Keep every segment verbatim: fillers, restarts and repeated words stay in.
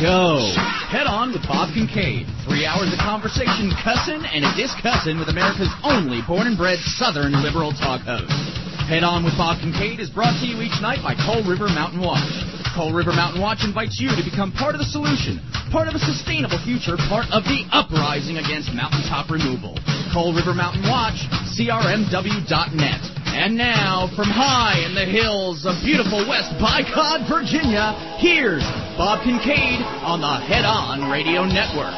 go. Head On with Bob Kincaid. Three hours of conversation, cussing, and a discussin' with America's only born and bred Southern liberal talk host. Head On with Bob Kincaid is brought to you each night by Coal River Mountain Watch. Coal River Mountain Watch invites you to become part of the solution, part of a sustainable future, part of the uprising against mountaintop removal. Coal River Mountain Watch, C R M W dot net. And now, from high in the hills of beautiful West Bycod, Virginia, here's Bob Kincaid on the Head On Radio Network.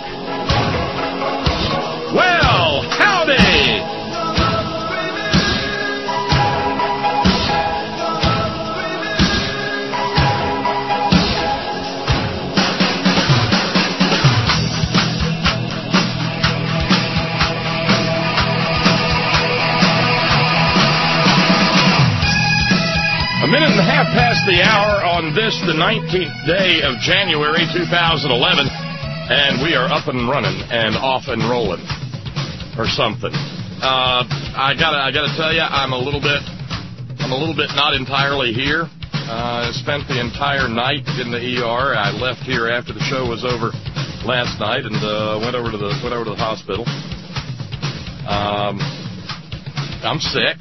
Well, howdy! A minute and a half past the hour on this, the nineteenth day of January two thousand eleven, and we are up and running and off and rolling, or something. Uh, I gotta, I gotta tell you, I'm a little bit, I'm a little bit not entirely here. Uh, I spent the entire night in the E R. I left here after the show was over last night and uh, went over to the went over to the hospital. Um, I'm sick.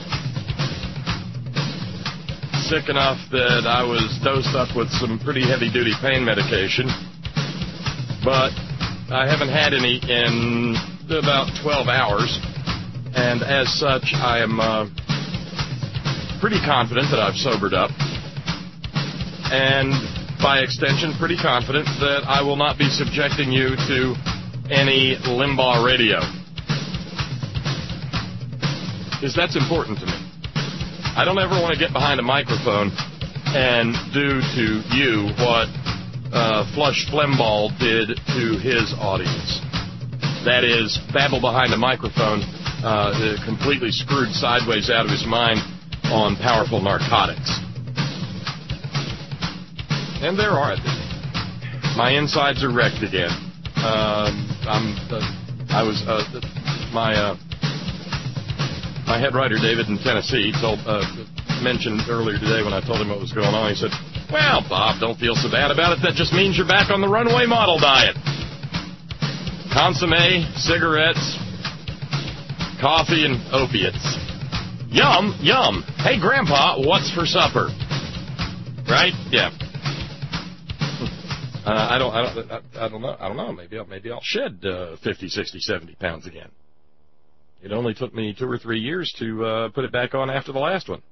Sick enough that I was dosed up with some pretty heavy-duty pain medication, but I haven't had any in about twelve hours, and as such, I am uh, pretty confident that I've sobered up, and by extension, pretty confident that I will not be subjecting you to any Limbaugh radio, because that's important to me. I don't ever want to get behind a microphone and do to you what uh, Flush Flembaugh did to his audience. That is, babble behind a microphone, uh, completely screwed sideways out of his mind on powerful narcotics. And there are they. My insides are wrecked again. Um, I'm. Uh, I was. Uh, my. Uh, My head writer, David in Tennessee, told, uh, mentioned earlier today when I told him what was going on, he said, well, Bob, don't feel so bad about it. That just means you're back on the runway model diet. Consomme, cigarettes, coffee, and opiates. Yum, yum. Hey, Grandpa, what's for supper? Right? Yeah. Uh, I don't, I don't, I, I don't know. I don't know. Maybe I'll, maybe I'll shed uh, fifty, sixty, seventy pounds again. It only took me two or three years to uh, put it back on after the last one.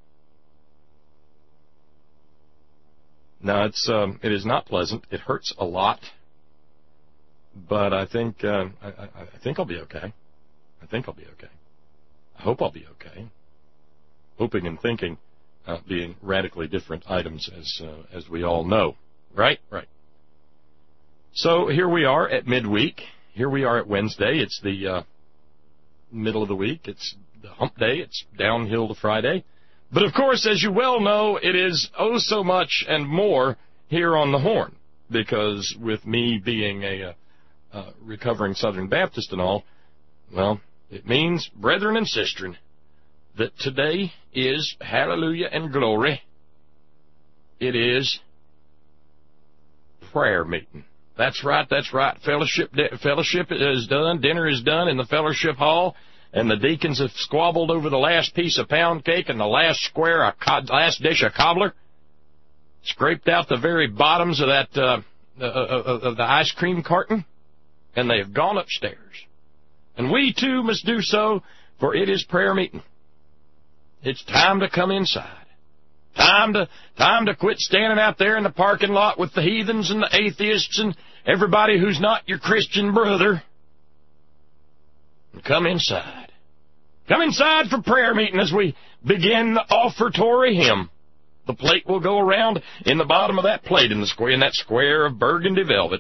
No, it's um, it is not pleasant. It hurts a lot, but I think uh, I, I, I think I'll be okay. I think I'll be okay. I hope I'll be okay. Hoping and thinking uh, being radically different items, as uh, as we all know, right? Right. So here we are at midweek. Here we are at Wednesday. It's the uh, middle of the week. It's the hump day. It's downhill to Friday. But, of course, as you well know, it is oh so much and more here on the Horn, because with me being a, a, a recovering Southern Baptist and all, well, it means, brethren and sistren, that today is hallelujah and glory. It is prayer meeting. That's right, that's right. Fellowship fellowship is done. Dinner is done in the fellowship hall, and the deacons have squabbled over the last piece of pound cake and the last square, of co- last dish of cobbler, scraped out the very bottoms of that uh, uh, of the ice cream carton, and they have gone upstairs. And we, too, must do so, for it is prayer meeting. It's time to come inside. Time to time to quit standing out there in the parking lot with the heathens and the atheists and everybody who's not your Christian brother. And come inside. Come inside for prayer meeting as we begin the offertory hymn. The plate will go around in the bottom of that plate in the square, in that square of burgundy velvet.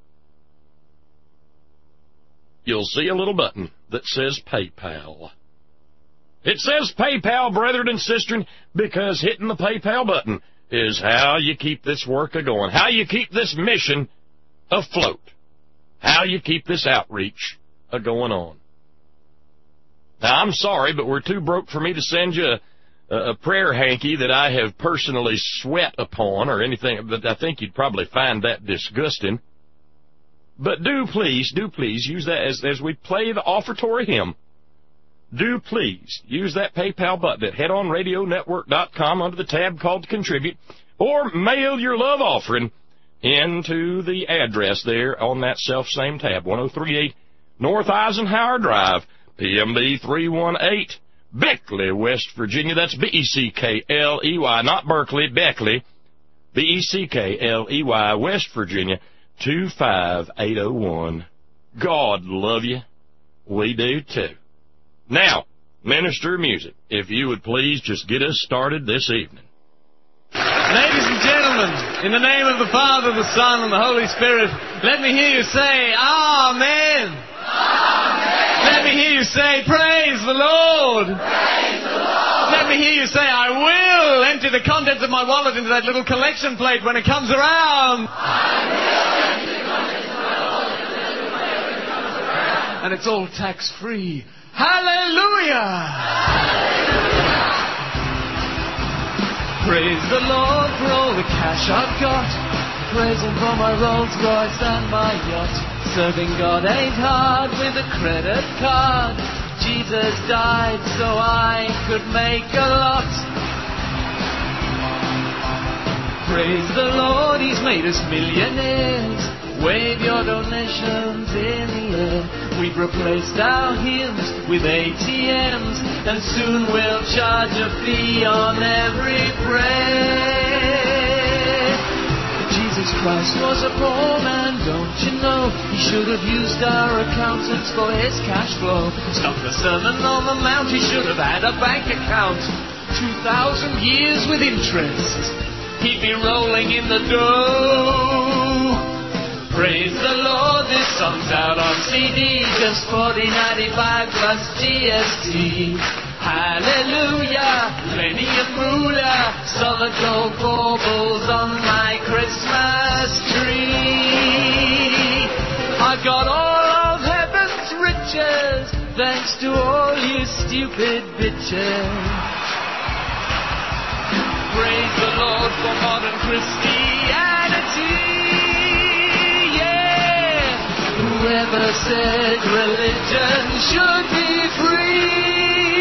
You'll see a little button that says PayPal. It says PayPal, brethren and sistren, because hitting the PayPal button is how you keep this work a-going, how you keep this mission afloat, how you keep this outreach a-going on. Now, I'm sorry, but we're too broke for me to send you a, a prayer hanky that I have personally sweat upon or anything, but I think you'd probably find that disgusting. But do please, do please use that as, as we play the offertory hymn. Do please use that PayPal button at head on radio network dot com under the tab called Contribute, or mail your love offering into the address there on that self-same tab, one oh three eight North Eisenhower Drive, P M B three one eight. Beckley, West Virginia. That's B E C K L E Y, not Berkeley, Beckley. B E C K L E Y, West Virginia, two five eight oh one. God love you. We do too. Now, Minister of Music, if you would please just get us started this evening. Ladies and gentlemen, in the name of the Father, the Son, and the Holy Spirit, let me hear you say, Amen. Amen. Let me hear you say, Praise the Lord. Praise the Lord. Let me hear you say, I will empty the contents of my wallet into that little collection plate when it comes around. I will empty the contents of my wallet into that little plate when it comes around. And it's all tax-free. Hallelujah. Hallelujah. Praise the Lord for all the cash I've got. Praise Him for my Rolls Royce and my yacht. Serving God ain't hard with a credit card. Jesus died so I could make a lot. Praise the Lord, He's made us millionaires. Wave your donations in the air. We've replaced our hymns with A T Ms, and soon we'll charge a fee on every prayer. Jesus Christ was a poor man, don't you know? He should have used our accountants for his cash flow. Stop the Sermon on the Mount, he should have had a bank account. Two thousand years with interest, he'd be rolling in the dough. Praise the Lord, this song's out on C D, just forty ninety-five plus G S T. Hallelujah, plenty of moolah, solid gold baubles on my Christmas tree. I've got all of heaven's riches, thanks to all you stupid bitches. Praise the Lord for modern Christianity. Whoever said religion should be free?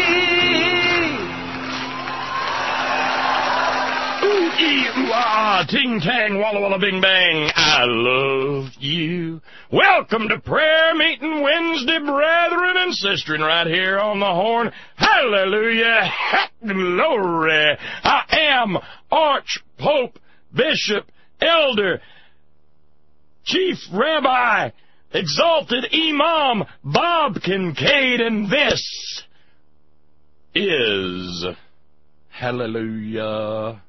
Ooh, ee, ooh, ah, ting, tang, walla, walla, bing, bang. I love you. Welcome to Prayer Meeting Wednesday, brethren and sistren, right here on the horn. Hallelujah. Glory. I am Archpope, Bishop, Elder, Chief Rabbi, Exalted Imam Bob Kincaid, and this is, hallelujah,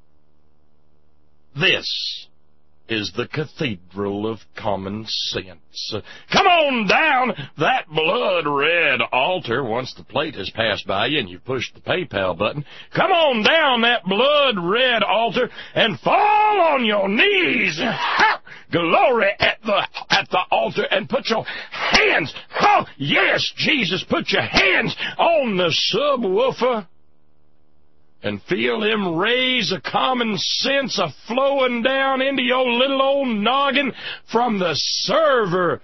this is the Cathedral of Common Sense. Come on down that blood-red altar once the plate has passed by you and you push the PayPal button. Come on down that blood-red altar and fall on your knees. Ha! Glory at the at the altar and put your hands, oh yes, Jesus, put your hands on the subwoofer and feel Him raise a common sense a flowing down into your little old noggin from the server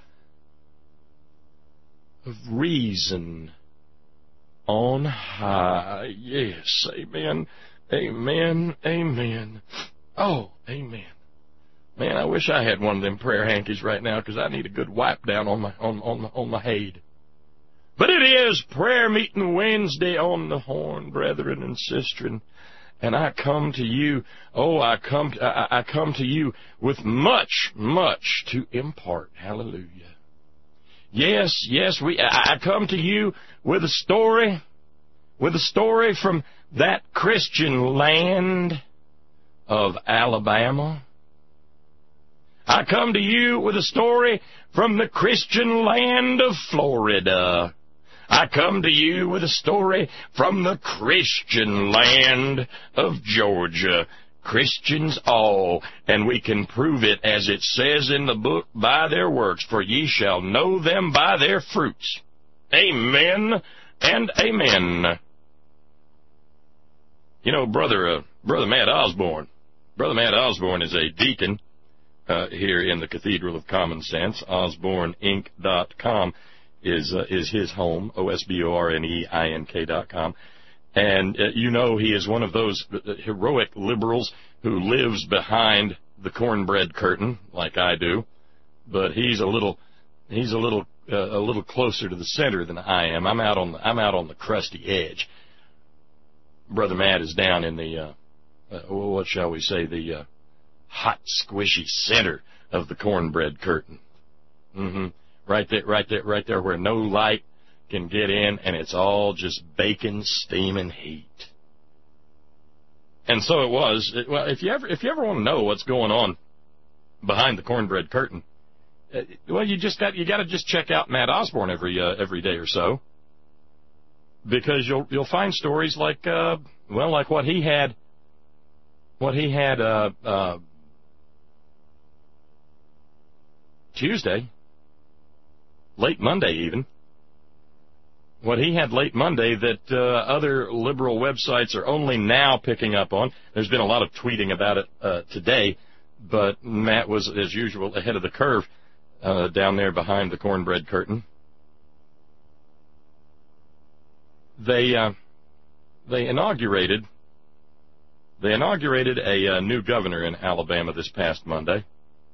of reason on high. Yes, amen, amen, amen. Oh, amen. Man, I wish I had one of them prayer hankies right now, because I need a good wipe down on my on on my, on my head. But it is Prayer Meeting Wednesday on the horn, brethren and sistren, and I come to you. Oh, I come to, I, I come to you with much, much to impart. Hallelujah. Yes, yes, we. I, I come to you with a story, with a story from that Christian land of Alabama. I come to you with a story from the Christian land of Florida. I come to you with a story from the Christian land of Georgia. Christians all, and we can prove it as it says in the book, by their works, for ye shall know them by their fruits. Amen and amen. You know, brother, uh, brother Matt Osborne. Brother Matt Osborne is a deacon uh, here in the Cathedral of Common Sense. Osborne Inc dot com is uh, is his home. O S B O R N E I N K dot com. And uh, you know, he is one of those heroic liberals who lives behind the cornbread curtain, like I do. But he's a little, he's a little, uh, a little closer to the center than I am. I'm out on the, I'm out on the crusty edge. Brother Matt is down in the, uh, uh, what shall we say, the uh, hot, squishy center of the cornbread curtain. Mm-hmm. Right there, right there, right there, where no light can get in, and it's all just bacon, steaming heat. And so it was. It, well, if you ever, if you ever want to know what's going on behind the cornbread curtain, uh, well, you just got, you got to just check out Matt Osborne every, uh, every day or so, because you'll, you'll find stories like, uh, well, like what he had, what he had, uh, uh, Tuesday, late Monday even. What he had late Monday that uh, other liberal websites are only now picking up on. There's been a lot of tweeting about it uh, today, but Matt was, as usual, ahead of the curve uh, down there behind the cornbread curtain. They uh, they inaugurated they inaugurated a, a new governor in Alabama this past Monday.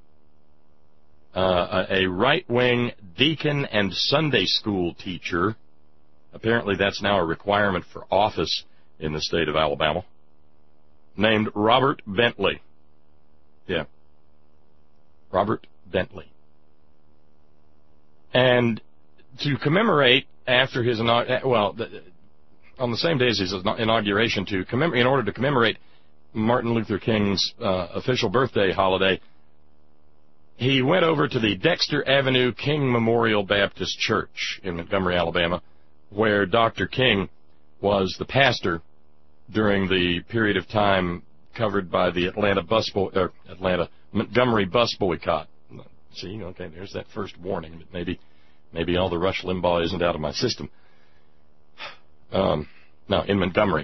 Uh, a right-wing deacon and Sunday school teacher. Apparently that's now a requirement for office in the state of Alabama, named Robert Bentley. Yeah. Robert Bentley. And to commemorate after his, well, on the same day as his inauguration, to commemorate, in order to commemorate Martin Luther King's uh, official birthday holiday, he went over to the Dexter Avenue King Memorial Baptist Church in Montgomery, Alabama, where Doctor King was the pastor during the period of time covered by the Atlanta bus boy, or Atlanta Montgomery bus boycott. See, okay, there's that first warning, but maybe, maybe all the Rush Limbaugh isn't out of my system. Um, no, in Montgomery.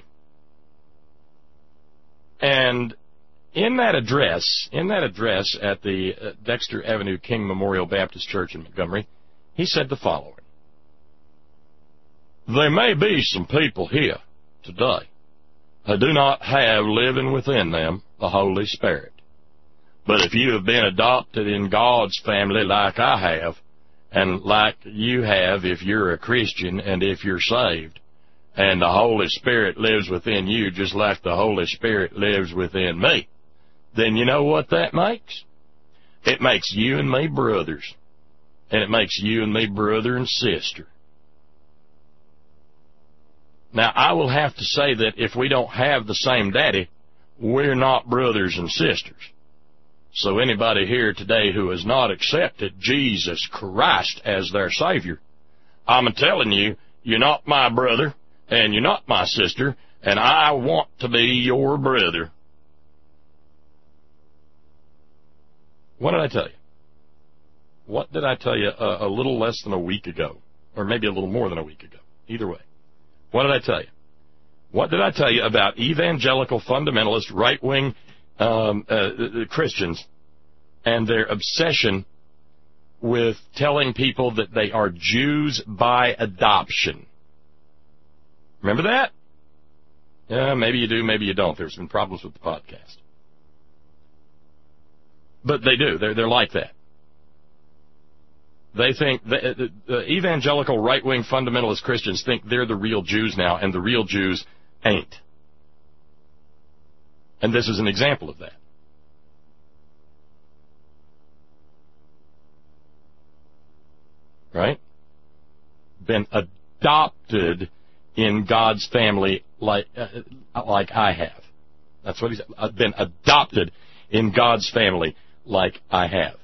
And in that address, in that address at the uh, Dexter Avenue King Memorial Baptist Church in Montgomery, he said the following. There may be some people here today who do not have living within them the Holy Spirit. But if you have been adopted in God's family like I have, and like you have if you're a Christian and if you're saved, and the Holy Spirit lives within you just like the Holy Spirit lives within me, then you know what that makes? It makes you and me brothers. And it makes you and me brother and sister. Now, I will have to say that if we don't have the same daddy, we're not brothers and sisters. So anybody here today who has not accepted Jesus Christ as their Savior, I'm telling you, you're not my brother, and you're not my sister, and I want to be your brother. What did I tell you? What did I tell you a, a little less than a week ago? Or maybe a little more than a week ago. Either way. What did I tell you? What did I tell you about evangelical fundamentalist right-wing um, uh, Christians and their obsession with telling people that they are Jews by adoption? Remember that? Yeah, maybe you do, maybe you don't. There's been problems with the podcast. But they do. They're, they're like that. They think, the, the, the evangelical right-wing fundamentalist Christians think they're the real Jews now, and the real Jews ain't. And this is an example of that. Right? Been adopted in God's family like, uh, like I have. That's what he said. I've been adopted in God's family like I have.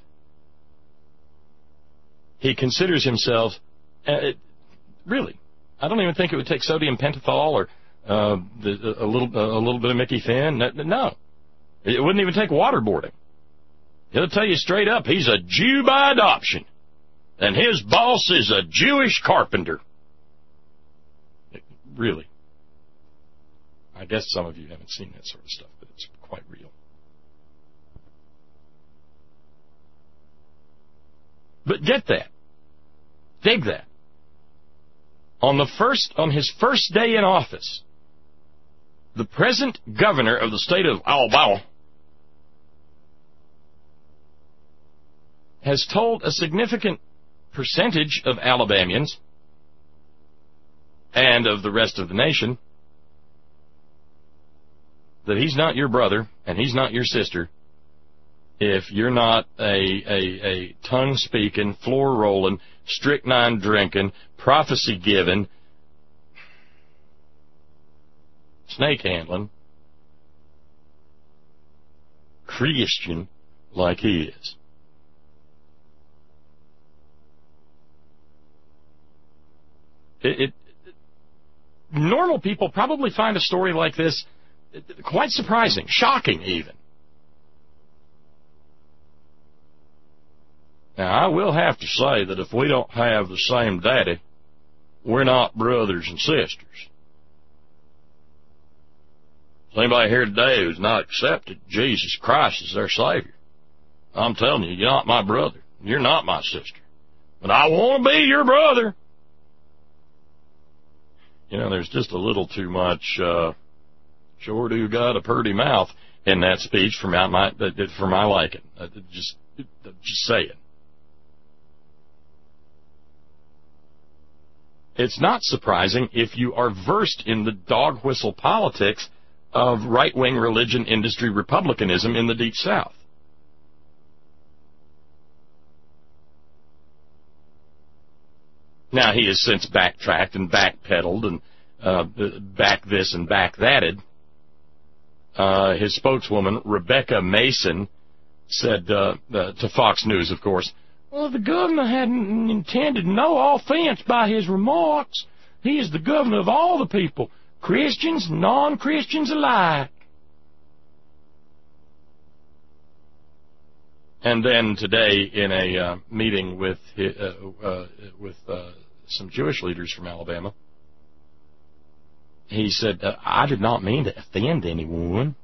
He considers himself, uh, it, really, I don't even think it would take sodium pentothal or uh, the, a little a little bit of Mickey Finn. No. It wouldn't even take waterboarding. He'll tell you straight up, he's a Jew by adoption, and his boss is a Jewish carpenter. Really. I guess some of you haven't seen that sort of stuff, but it's quite real. But get that. Dig that. On the first, on his first day in office, the present governor of the state of Alabama has told a significant percentage of Alabamians and of the rest of the nation that he's not your brother and he's not your sister if you're not a, a, a tongue-speaking, floor-rolling, strychnine-drinking, prophecy-giving, snake-handling Christian like he is. It, it, normal people probably find a story like this quite surprising, shocking even. Now, I will have to say that if we don't have the same daddy, we're not brothers and sisters. Is anybody here today who's not accepted Jesus Christ as their Savior? I'm telling you, you're not my brother. You're not my sister. But I want to be your brother. You know, there's just a little too much, uh, sure do got a purty mouth in that speech for my, my for my liking. Just, just saying. It's not surprising if you are versed in the dog whistle politics of right-wing religion industry republicanism in the Deep South. Now, he has since backtracked and backpedaled and uh, back this and back thatted. Uh, his spokeswoman, Rebecca Mason, said uh, uh, to Fox News, of course, well, the governor hadn't intended no offense by his remarks. He is the governor of all the people, Christians, non-Christians alike. And then today, in a uh, meeting with uh, uh, with uh, some Jewish leaders from Alabama, he said, uh, I did not mean to offend anyone.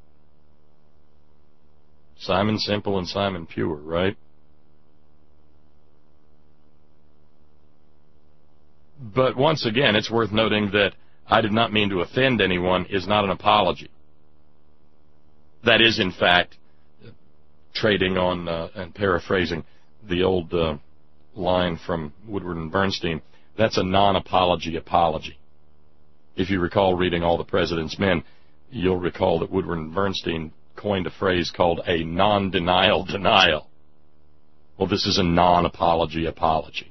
Simon Simple and Simon Pure, right? But once again, it's worth noting that I did not mean to offend anyone is not an apology. That is, in fact, trading on uh, and paraphrasing the old uh, line from Woodward and Bernstein, that's a non-apology apology. If you recall reading All the President's Men, you'll recall that Woodward and Bernstein coined a phrase called a non-denial denial. Well, this is a non-apology apology.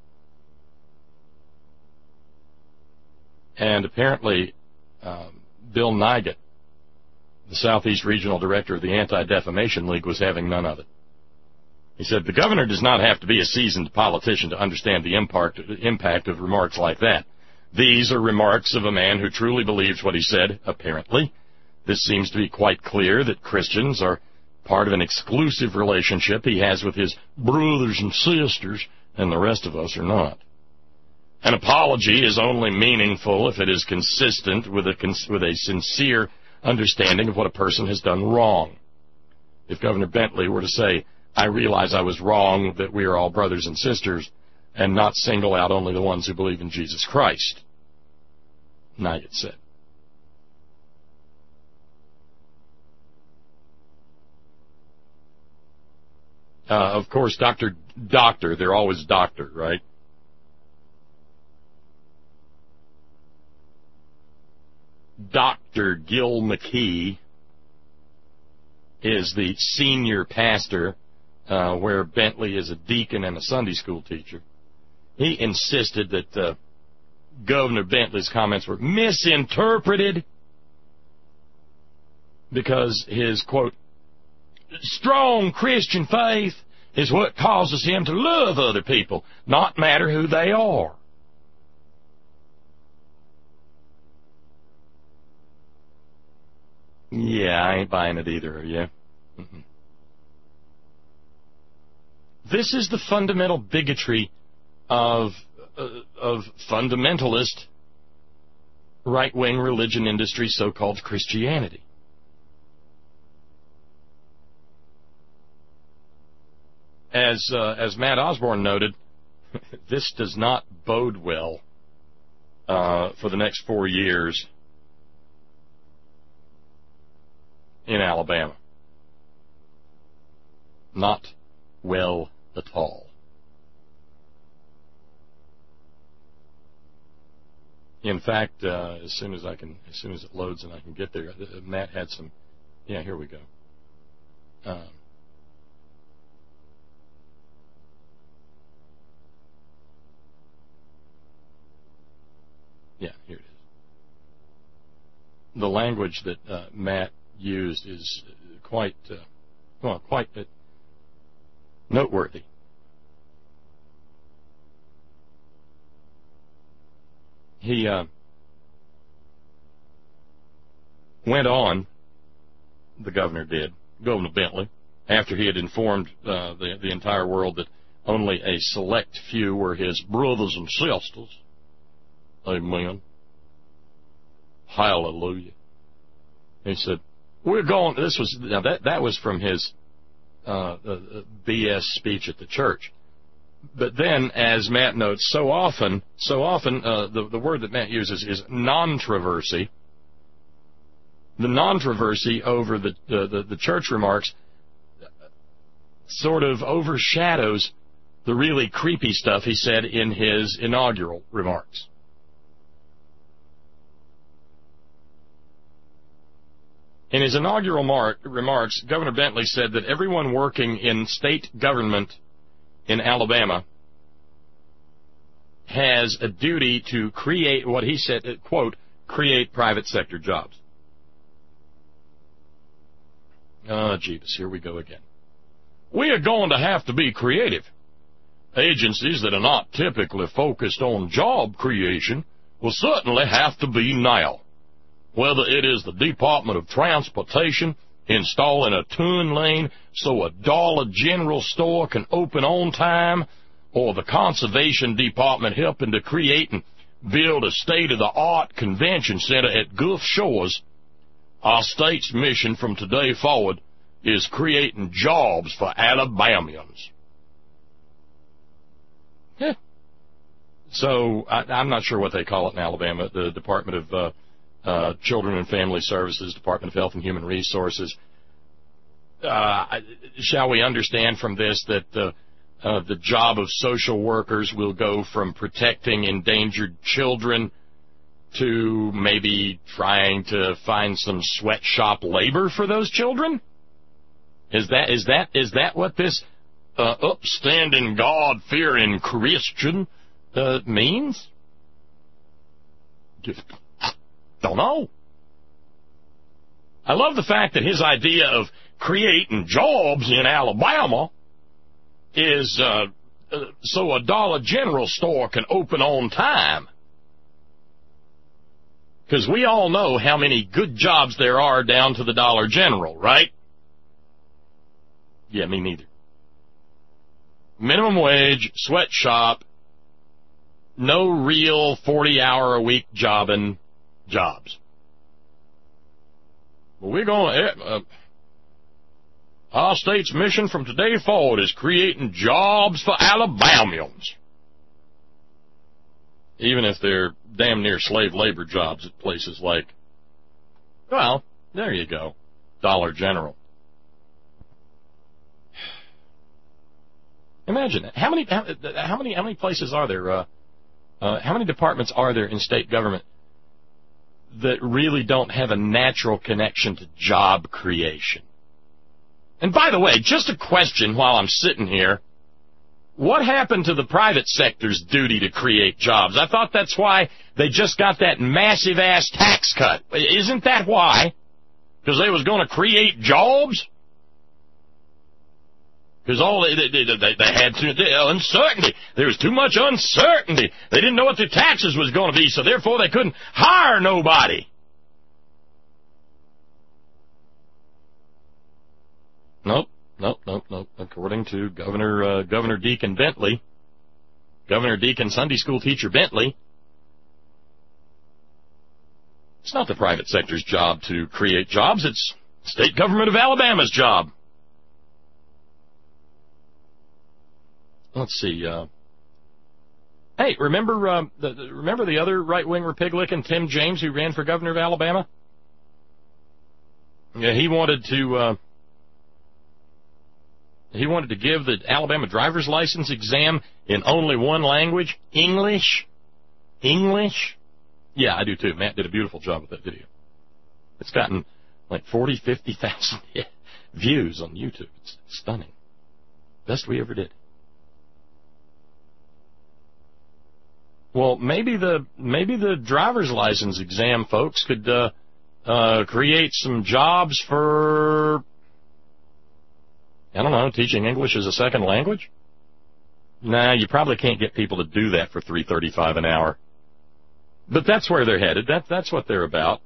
And apparently, um, Bill Nigut, the Southeast Regional Director of the Anti-Defamation League, was having none of it. He said, the governor does not have to be a seasoned politician to understand the impact, impact of remarks like that. These are remarks of a man who truly believes what he said, apparently. This seems to be quite clear that Christians are part of an exclusive relationship he has with his brothers and sisters, and the rest of us are not. An apology is only meaningful if it is consistent with a, with a sincere understanding of what a person has done wrong. If Governor Bentley were to say, I realize I was wrong, that we are all brothers and sisters, and not single out only the ones who believe in Jesus Christ, Nigut said. Uh, of course, Doctor Doctor, they're always doctor, right? Doctor Gil McKee is the senior pastor uh, where Bentley is a deacon and a Sunday school teacher. He insisted that uh, Governor Bentley's comments were misinterpreted because his, quote, strong Christian faith is what causes him to love other people, not matter who they are. Yeah, I ain't buying it either, are you? Mm-mm. This is the fundamental bigotry of uh, of fundamentalist right-wing religion industry, so-called Christianity. As uh, as Matt Osborne noted, this does not bode well uh, for the next four years in Alabama. Not well at all. In fact, uh, as soon as I can, as soon as it loads and I can get there, uh, Matt had some. Yeah, here we go. Um, yeah, here it is. The language that uh, Matt used is quite, uh, well, quite uh, noteworthy. He uh, went on, the governor did, Governor Bentley, after he had informed uh, the, the entire world that only a select few were his brothers and sisters. Amen. Hallelujah. He said, we're going, this was, now that, that was from his uh, uh, B S speech at the church. But then, as Matt notes, so often, so often, uh, the, the word that Matt uses is non-traversy. The non-traversy over the, uh, the, the church remarks sort of overshadows the really creepy stuff he said in his inaugural remarks. In his inaugural mar- remarks, Governor Bentley said that everyone working in state government in Alabama has a duty to create what he said, quote, create private sector jobs. Ah, oh, jeebus, here we go again. We are going to have to be creative. Agencies that are not typically focused on job creation will certainly have to be now. Whether it is the Department of Transportation installing a turn lane so a Dollar General store can open on time, or the Conservation Department helping to create and build a state-of-the-art convention center at Gulf Shores, our state's mission from today forward is creating jobs for Alabamians. Yeah. So I, I'm not sure what they call it in Alabama, the Department of uh, uh, Children and Family Services, Department of Health and Human Resources. Uh, shall we understand from this that uh, uh, the job of social workers will go from protecting endangered children to maybe trying to find some sweatshop labor for those children? Is that is that is that what this uh, upstanding, God-fearing Christian uh, means? Just don't know. I love the fact that his idea of creating jobs in Alabama is uh, uh, so a Dollar General store can open on time. Because we all know how many good jobs there are down to the Dollar General, right? Yeah, me neither. Minimum wage, sweatshop, no real forty-hour-a-week jobbing jobs. Well, we're going to... Uh, our state's mission from today forward is creating jobs for Alabamians. Even if they're damn near slave labor jobs at places like, well, there you go, Dollar General. Imagine that. How many, how, how many, how many places are there, uh, uh, how many departments are there in state government that really don't have a natural connection to job creation? And by the way, just a question while I'm sitting here. What happened to the private sector's duty to create jobs? I thought that's why they just got that massive-ass tax cut. Isn't that why? Because they was going to create jobs? Because all they, they, they, they had to, they, uncertainty. There was too much uncertainty. They didn't know what their taxes was going to be, so therefore they couldn't hire nobody. Nope. Nope, nope, nope. According to Governor uh, Governor Deacon Bentley, Governor Deacon Sunday School teacher Bentley, It's not the private sector's job to create jobs. It's state government of Alabama's job. Let's see. Uh, hey, remember uh, the, the, remember the other right-wing Republican, Tim James, who ran for governor of Alabama? Yeah, he wanted to uh, he wanted to give the Alabama driver's license exam in only one language, English. English. Yeah, I do too. Matt did a beautiful job with that video. It's gotten like forty, fifty thousand views on YouTube. It's stunning. Best we ever did. Well, maybe the maybe the driver's license exam folks could uh, uh, create some jobs for, I don't know, teaching English as a second language? Nah, you probably can't get people to do that for three thirty-five an hour. But that's where they're headed. That, that's what they're about.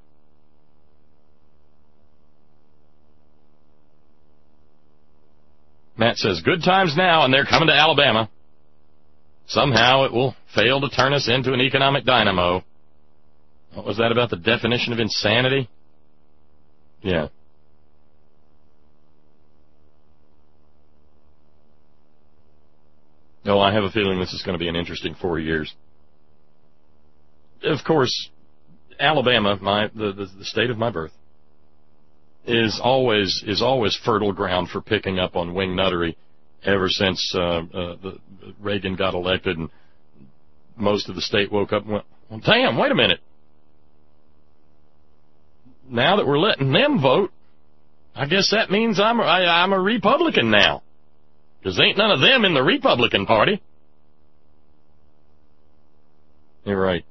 Matt says, good times now, and they're coming to Alabama. Somehow it will fail to turn us into an economic dynamo. What was that about the definition of insanity? Yeah. Oh, I have a feeling this is going to be an interesting four years. Of course, Alabama, my the, the, the state of my birth, is always is always fertile ground for picking up on wingnuttery ever since uh, uh, the, Reagan got elected and most of the state woke up and went, well, damn, wait a minute. Now that we're letting them vote, I guess that means I'm a, I, I'm a Republican now. Because ain't none of them in the Republican Party. You're right.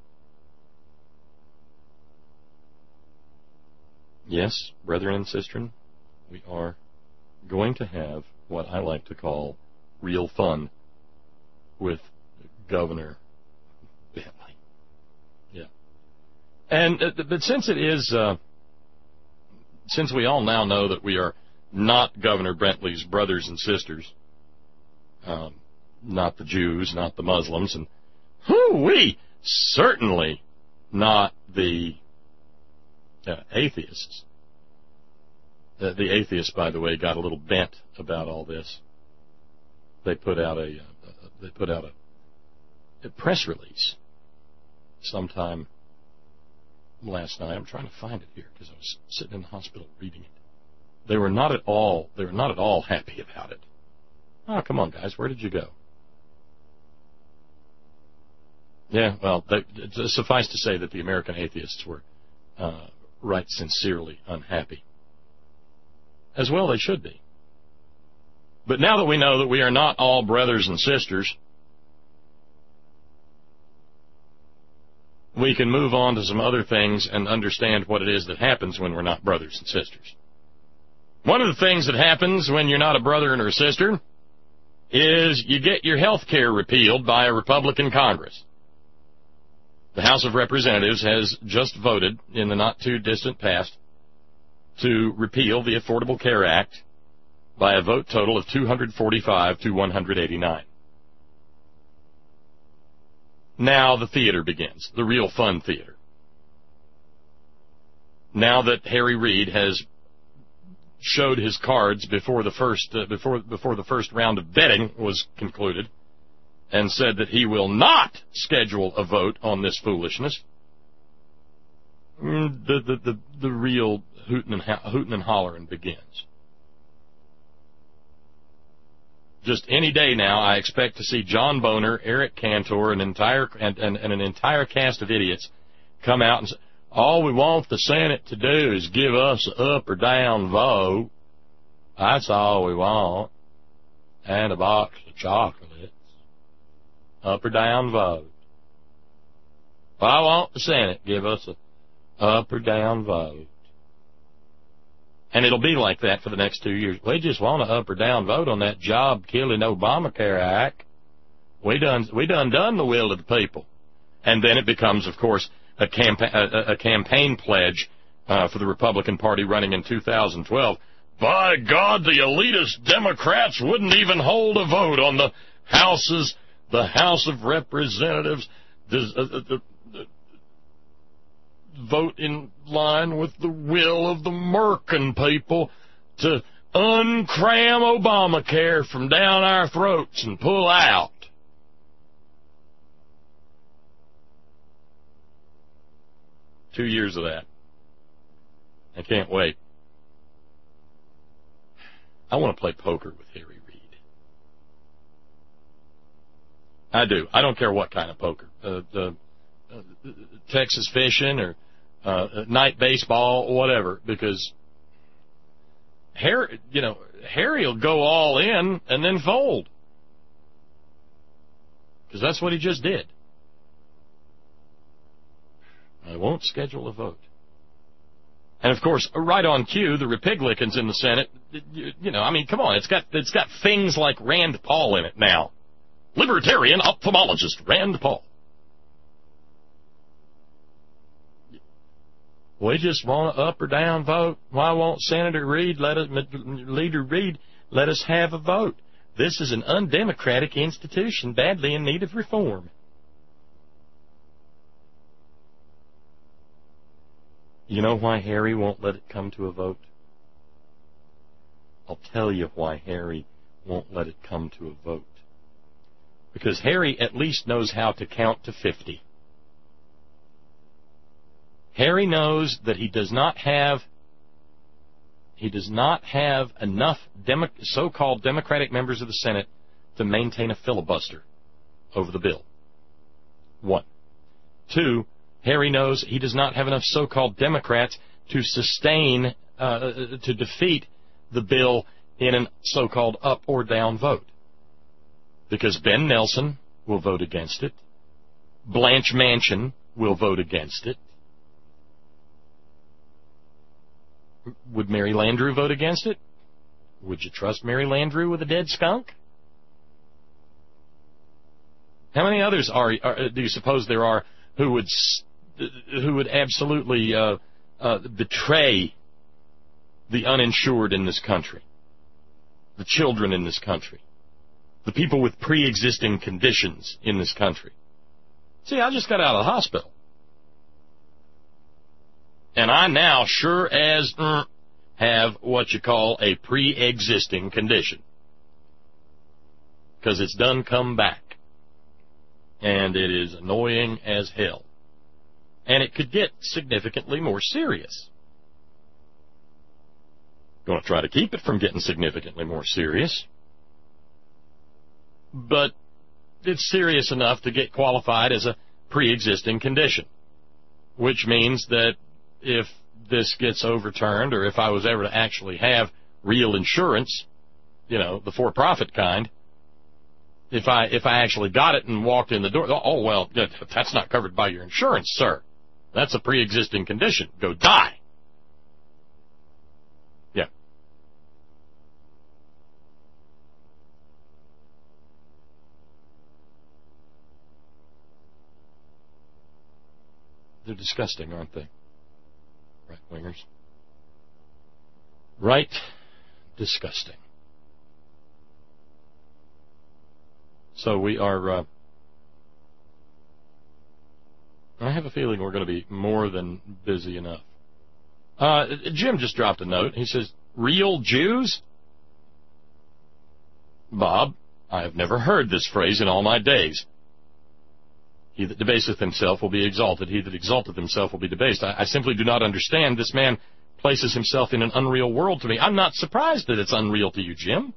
Yes, brethren and sistren, we are going to have what I like to call real fun with Governor Bentley. Yeah. And, uh, but since it is, uh, since we all now know that we are not Governor Bentley's brothers and sisters, um, not the Jews, not the Muslims, and whoo-wee, certainly not the uh, atheists. Uh, the atheists, by the way, got a little bent about all this. They put out a uh, they put out a, a press release sometime last night. I'm trying to find it here because I was sitting in the hospital reading it. They were not at all they were not at all happy about it. Oh, come on, guys, where did you go? Yeah, well, they, suffice to say that the American atheists were uh, right sincerely unhappy. As well they should be. But now that we know that we are not all brothers and sisters, we can move on to some other things and understand what it is that happens when we're not brothers and sisters. One of the things that happens when you're not a brother and or a sister is you get your health care repealed by a Republican Congress. The House of Representatives has just voted in the not-too-distant past to repeal the Affordable Care Act by a vote total of two hundred forty-five to one hundred eighty-nine. Now the theater begins, the real fun theater. Now that Harry Reid has showed his cards before the first uh, before before the first round of betting was concluded, and said that he will not schedule a vote on this foolishness, the the the, the real hooting and hooting and hollering begins. Just any day now, I expect to see John Boner, Eric Cantor, an entire and, and, and an entire cast of idiots come out and say, all we want the Senate to do is give us an up or down vote. That's all we want. And a box of chocolates. Up or down vote. I want the Senate to give us a up or down vote. And it'll be like that for the next two years. We just want an up or down vote on that job-killing Obamacare Act. We done, we done done the will of the people. And then it becomes, of course, a, campa- a, a campaign pledge uh, for the Republican Party running in two thousand twelve. By God, the elitist Democrats wouldn't even hold a vote on the House's, the House of Representatives, the, the, the, vote in line with the will of the Merkin people to uncram Obamacare from down our throats and pull out. Two years of that. I can't wait. I want to play poker with Harry Reid. I do. I don't care what kind of poker. Uh, the uh, Texas fishing or uh, night baseball, whatever, because Harry, you know, Harry will go all in and then fold. Because that's what he just did. I won't schedule a vote. And of course, right on cue, the Republicans in the Senate, you, you know, I mean, come on, it's got it's got things like Rand Paul in it now. Libertarian ophthalmologist Rand Paul. We just want an up or down vote. Why won't Senator Reid let us, Leader Reid, let us have a vote? This is an undemocratic institution badly in need of reform. You know why Harry won't let it come to a vote? I'll tell you why Harry won't let it come to a vote. Because Harry at least knows how to count to fifty. Harry knows that he does not have he does not have enough Demo- so-called Democratic members of the Senate to maintain a filibuster over the bill. One. Two, Harry knows he does not have enough so-called Democrats to sustain, uh, to defeat the bill in a so-called up or down vote. Because Ben Nelson will vote against it. Blanche Manchin will vote against it. Would Mary Landrieu vote against it? Would you trust Mary Landrieu with a dead skunk? How many others are, are do you suppose there are who would who would absolutely uh, uh, betray the uninsured in this country, the children in this country, the people with pre-existing conditions in this country? See, I just got out of the hospital. And I now sure as mm, have what you call a pre-existing condition. Because it's done come back. And it is annoying as hell. And it could get significantly more serious. Going to try to keep it from getting significantly more serious. But it's serious enough to get qualified as a pre-existing condition. Which means that if this gets overturned, or if I was ever to actually have real insurance, you know, the for-profit kind, if I if I actually got it and walked in the door, oh, well, that's not covered by your insurance, sir. That's a pre-existing condition. Go die. Yeah. They're disgusting, aren't they? Right-wingers. Right, disgusting. So we are, uh, I have a feeling we're going to be more than busy enough. Uh, Jim just dropped a note. He says, real Jews? Bob, I have never heard this phrase in all my days. He that debaseth himself will be exalted. He that exalteth himself will be debased. I, I simply do not understand. This man places himself in an unreal world to me. I'm not surprised that it's unreal to you, Jim.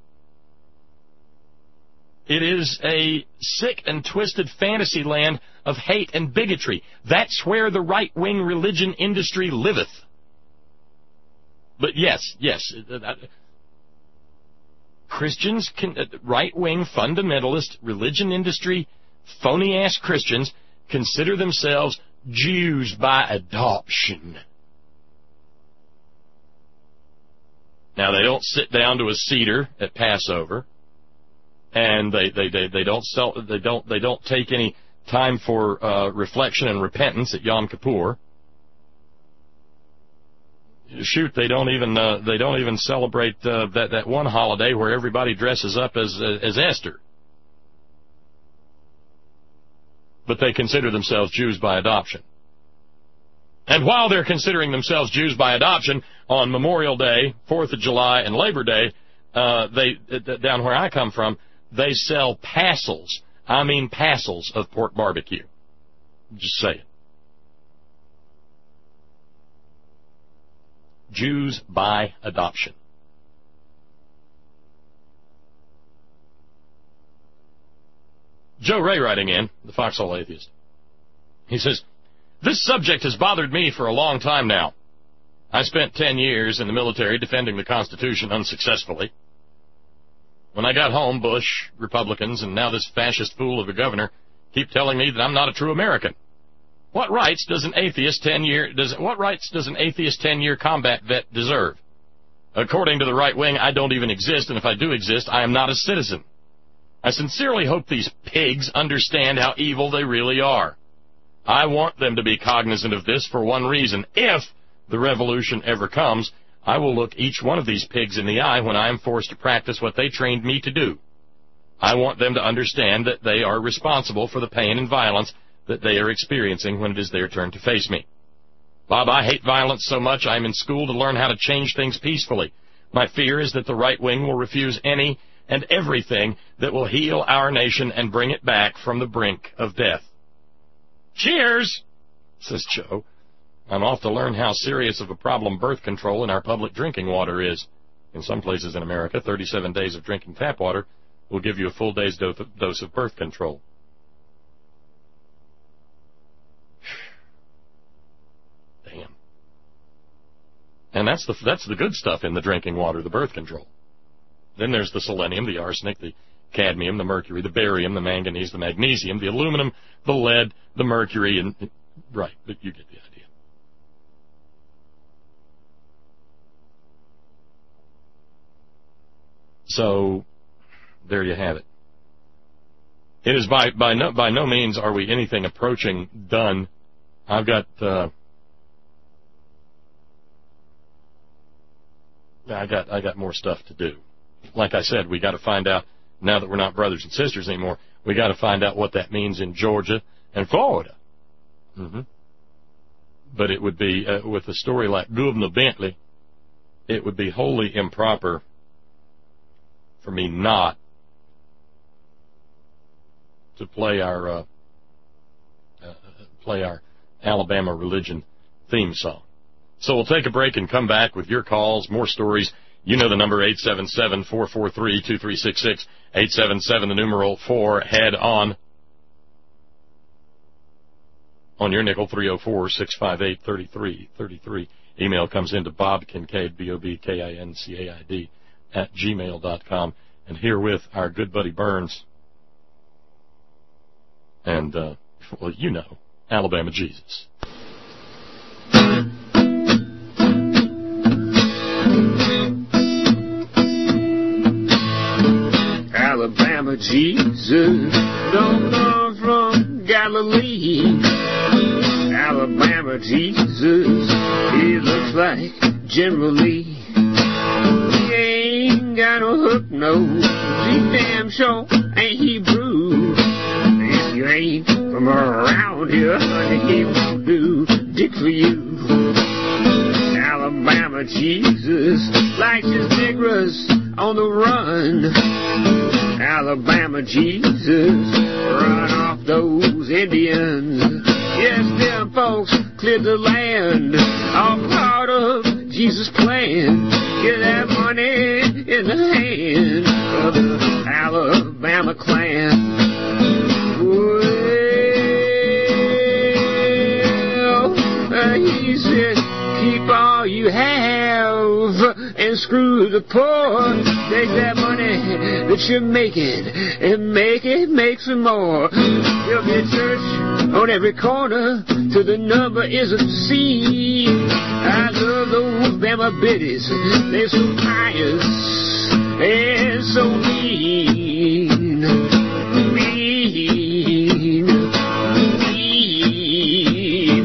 It is a sick and twisted fantasy land of hate and bigotry. That's where the right-wing religion industry liveth. But yes, yes, Christians, can, right-wing fundamentalist religion industry, phony-ass Christians consider themselves Jews by adoption. Now, they don't sit down to a Seder at Passover. And they, they, they, they don't sell, they don't they don't take any time for uh, reflection and repentance at Yom Kippur. Shoot, they don't even uh, they don't even celebrate uh, that that one holiday where everybody dresses up as uh, as Esther. But they consider themselves Jews by adoption. And while they're considering themselves Jews by adoption on Memorial Day, fourth of July, and Labor Day, uh, they uh, down where I come from, they sell passels. I mean passels of pork barbecue. Just say it. Jews by adoption. Joe Ray writing in, the Foxhole Atheist. He says, this subject has bothered me for a long time now. I spent ten years in the military defending the Constitution unsuccessfully. When I got home, Bush, Republicans, and now this fascist fool of a governor keep telling me that I'm not a true American. What rights does an atheist ten-year does what rights does an atheist ten-year combat vet deserve? According to the right wing, I don't even exist, and if I do exist, I am not a citizen. I sincerely hope these pigs understand how evil they really are. I want them to be cognizant of this for one reason. If the revolution ever comes, I will look each one of these pigs in the eye when I am forced to practice what they trained me to do. I want them to understand that they are responsible for the pain and violence that they are experiencing when it is their turn to face me. Bob, I hate violence so much I am in school to learn how to change things peacefully. My fear is that the right wing will refuse any and everything that will heal our nation and bring it back from the brink of death. Cheers, says Joe. I'm off to learn how serious of a problem birth control in our public drinking water is. In some places in America, thirty-seven days of drinking tap water will give you a full day's dose of birth control. Damn. And that's the that's the good stuff in the drinking water, the birth control. Then there's the selenium, the arsenic, the cadmium, the mercury, the barium, the manganese, the magnesium, the aluminum, the lead, the mercury, and... Right, but you get the idea. So, there you have it. It is by, by, no, by no means are we anything approaching done. I've got... Uh, I got I got more stuff to do. Like I said, we got to find out, now that we're not brothers and sisters anymore, we got to find out what that means in Georgia and Florida. Mm-hmm. But it would be, uh, with a story like Governor Bentley, it would be wholly improper for me not to play our uh, uh, play our Alabama religion theme song. So we'll take a break and come back with your calls, more stories. You know the number, eight seven seven, four four three, two three six six, eight seven seven, the numeral four, head on. On your nickel, three oh four, six five eight, three three three three. Email comes into Bob Kincaid, B O B K I N C A I D, at gmail dot com. And herewith, our good buddy Burns. And, uh, well, you know, Alabama Jesus. Alabama Jesus, don't come from Galilee. Alabama Jesus, he looks like General Lee. He ain't got no hook nose, he damn sure ain't Hebrew. If you ain't from around here, he won't do dick for you. Alabama Jesus likes his niggers on the run. Alabama Jesus, run off those Indians. Yes, them folks cleared the land, all part of Jesus' plan. Get that money in the hand of the Alabama clan. Well, he said, keep all you have and screw the poor. Take that money that you're making and make it make some more. There'll be a church on every corner till the number is obscene. I love those Bama biddies. They're so pious and so mean. Mean. Mean.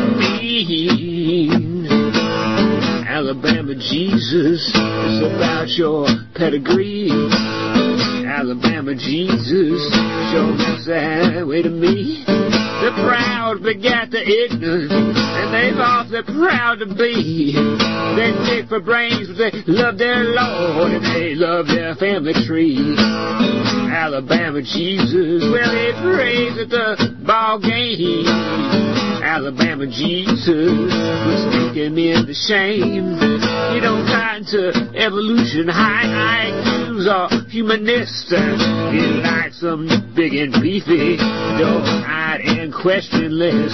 Mean. Alabama Jesus is about your pedigree. Alabama Jesus, show me that way to me. The proud begat the ignorant, and they thought they're proud to be. They dig for brains, but they love their Lord, and they love their family tree. Alabama Jesus, well, they praise at the ball game. Alabama Jesus was sneaking men to shame. You don't tie into evolution, high I Qs are humanists. You like some big and beefy, don't hide and questionless.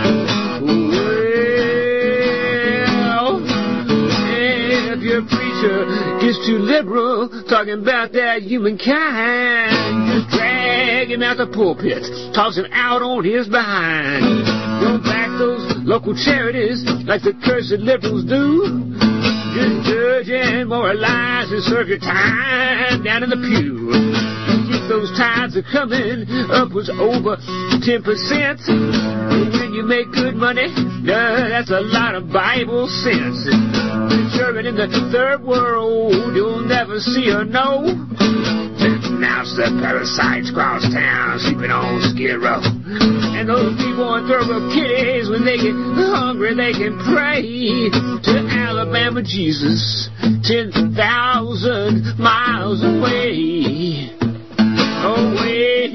Well, if your preacher is too liberal, talking about that humankind, just drag him out the pulpit, tossing out on his behind. Don't back those local charities like the cursed liberals do. Just judge and moralize and serve your time down in the pew. Keep those tithes are coming upwards over ten percent. When you make good money, uh, that's a lot of Bible sense. Serving in the third world, you'll never see or know. Now it's the parasites cross town, sleeping on Skid Row. And those people on third world kitties, when they get hungry, they can pray to Alabama Jesus, ten thousand miles away. Away,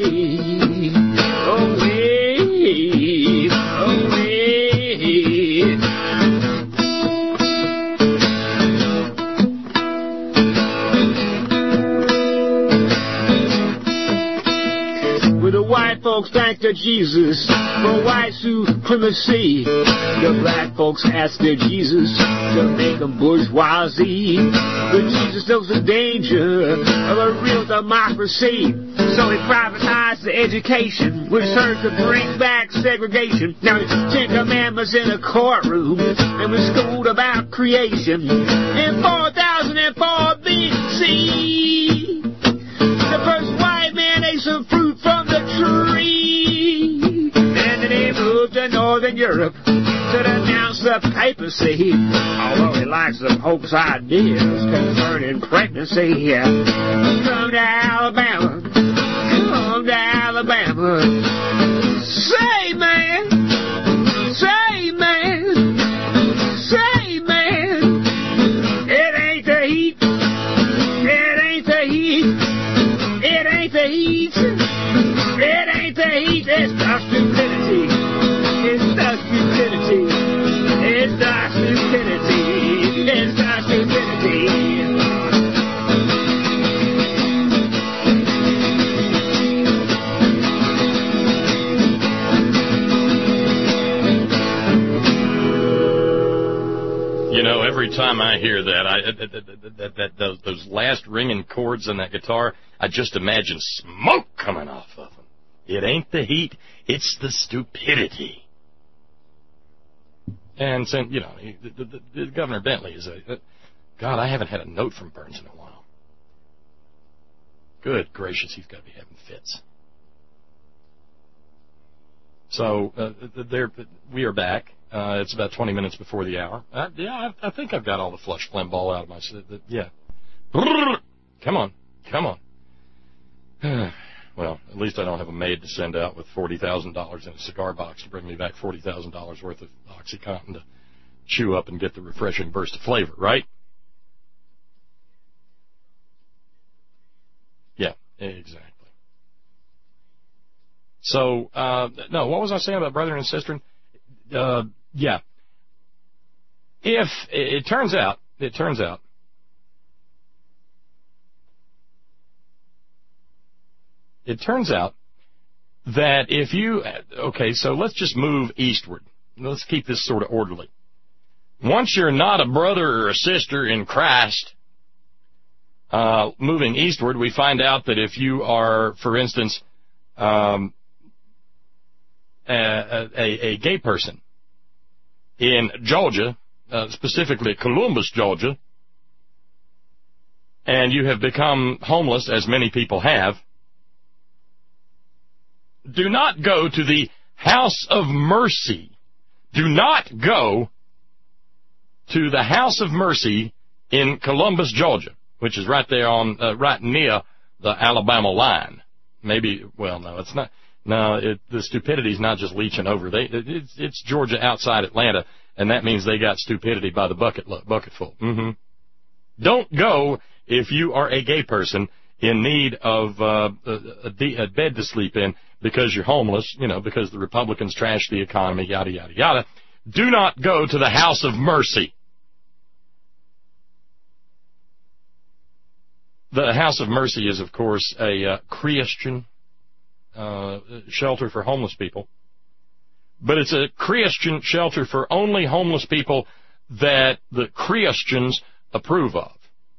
away, away. The white folks thank their Jesus for white supremacy. The black folks ask their Jesus to make them bourgeoisie. But Jesus knows the danger of a real democracy. So he privatized the education, which served to bring back segregation. Now there's Ten Commandments in a courtroom, and we're schooled about creation. In four thousand four B C, the first white man ate some fruit from the tree. And then he moved to Northern Europe to denounce the papacy. Although he likes some hoax ideas concerning pregnancy. Come to Alabama, come to Alabama. Say, man, say, man, say, man, it ain't the heat, it ain't the heat. It ain't the heat. It ain't the heat. It's the stupidity. It's the stupidity. It's the stupidity. It's the stupidity. You know, every time I hear that, I that, that, that, that those, those last ringing chords on that guitar, I just imagine smoke coming off of them. It ain't the heat, it's the stupidity. And since, you know, the, the, the Governor Bentley is a, God, I haven't had a note from Burns in a while. Good gracious, he's got to be having fits. So, uh, there, we are back. Uh, it's about twenty minutes before the hour. Uh, yeah, I, I think I've got all the flush phlegm ball out of my... Uh, yeah. Come on. Come on. Well, at least I don't have a maid to send out with forty thousand dollars in a cigar box to bring me back forty thousand dollars worth of OxyContin to chew up and get the refreshing burst of flavor, right? Yeah, exactly. So, uh, no, what was I saying about brother and sister? Uh, yeah. If it turns out, it turns out, it turns out that if you, okay, so let's just move eastward. Let's keep this sort of orderly. Once you're not a brother or a sister in Christ, uh, moving eastward, we find out that if you are, for instance, um, a, a, a gay person in Georgia, uh, specifically Columbus, Georgia, and you have become homeless, as many people have, do not go to the House of Mercy. Do not go to the House of Mercy in Columbus, Georgia, which is right there on, uh, right near the Alabama line. Maybe, well, no, it's not. No, it, the stupidity's not just leeching over. They, it, it's, it's Georgia outside Atlanta, and that means they got stupidity by the bucket bucketful. Mm-hmm. Don't go if you are a gay person in need of uh, a, a, a bed to sleep in because you're homeless, you know, because the Republicans trash the economy, yada, yada, yada. Do not go to the House of Mercy. The House of Mercy is, of course, a uh, Christian uh, shelter for homeless people. But it's a Christian shelter for only homeless people that the Christians approve of.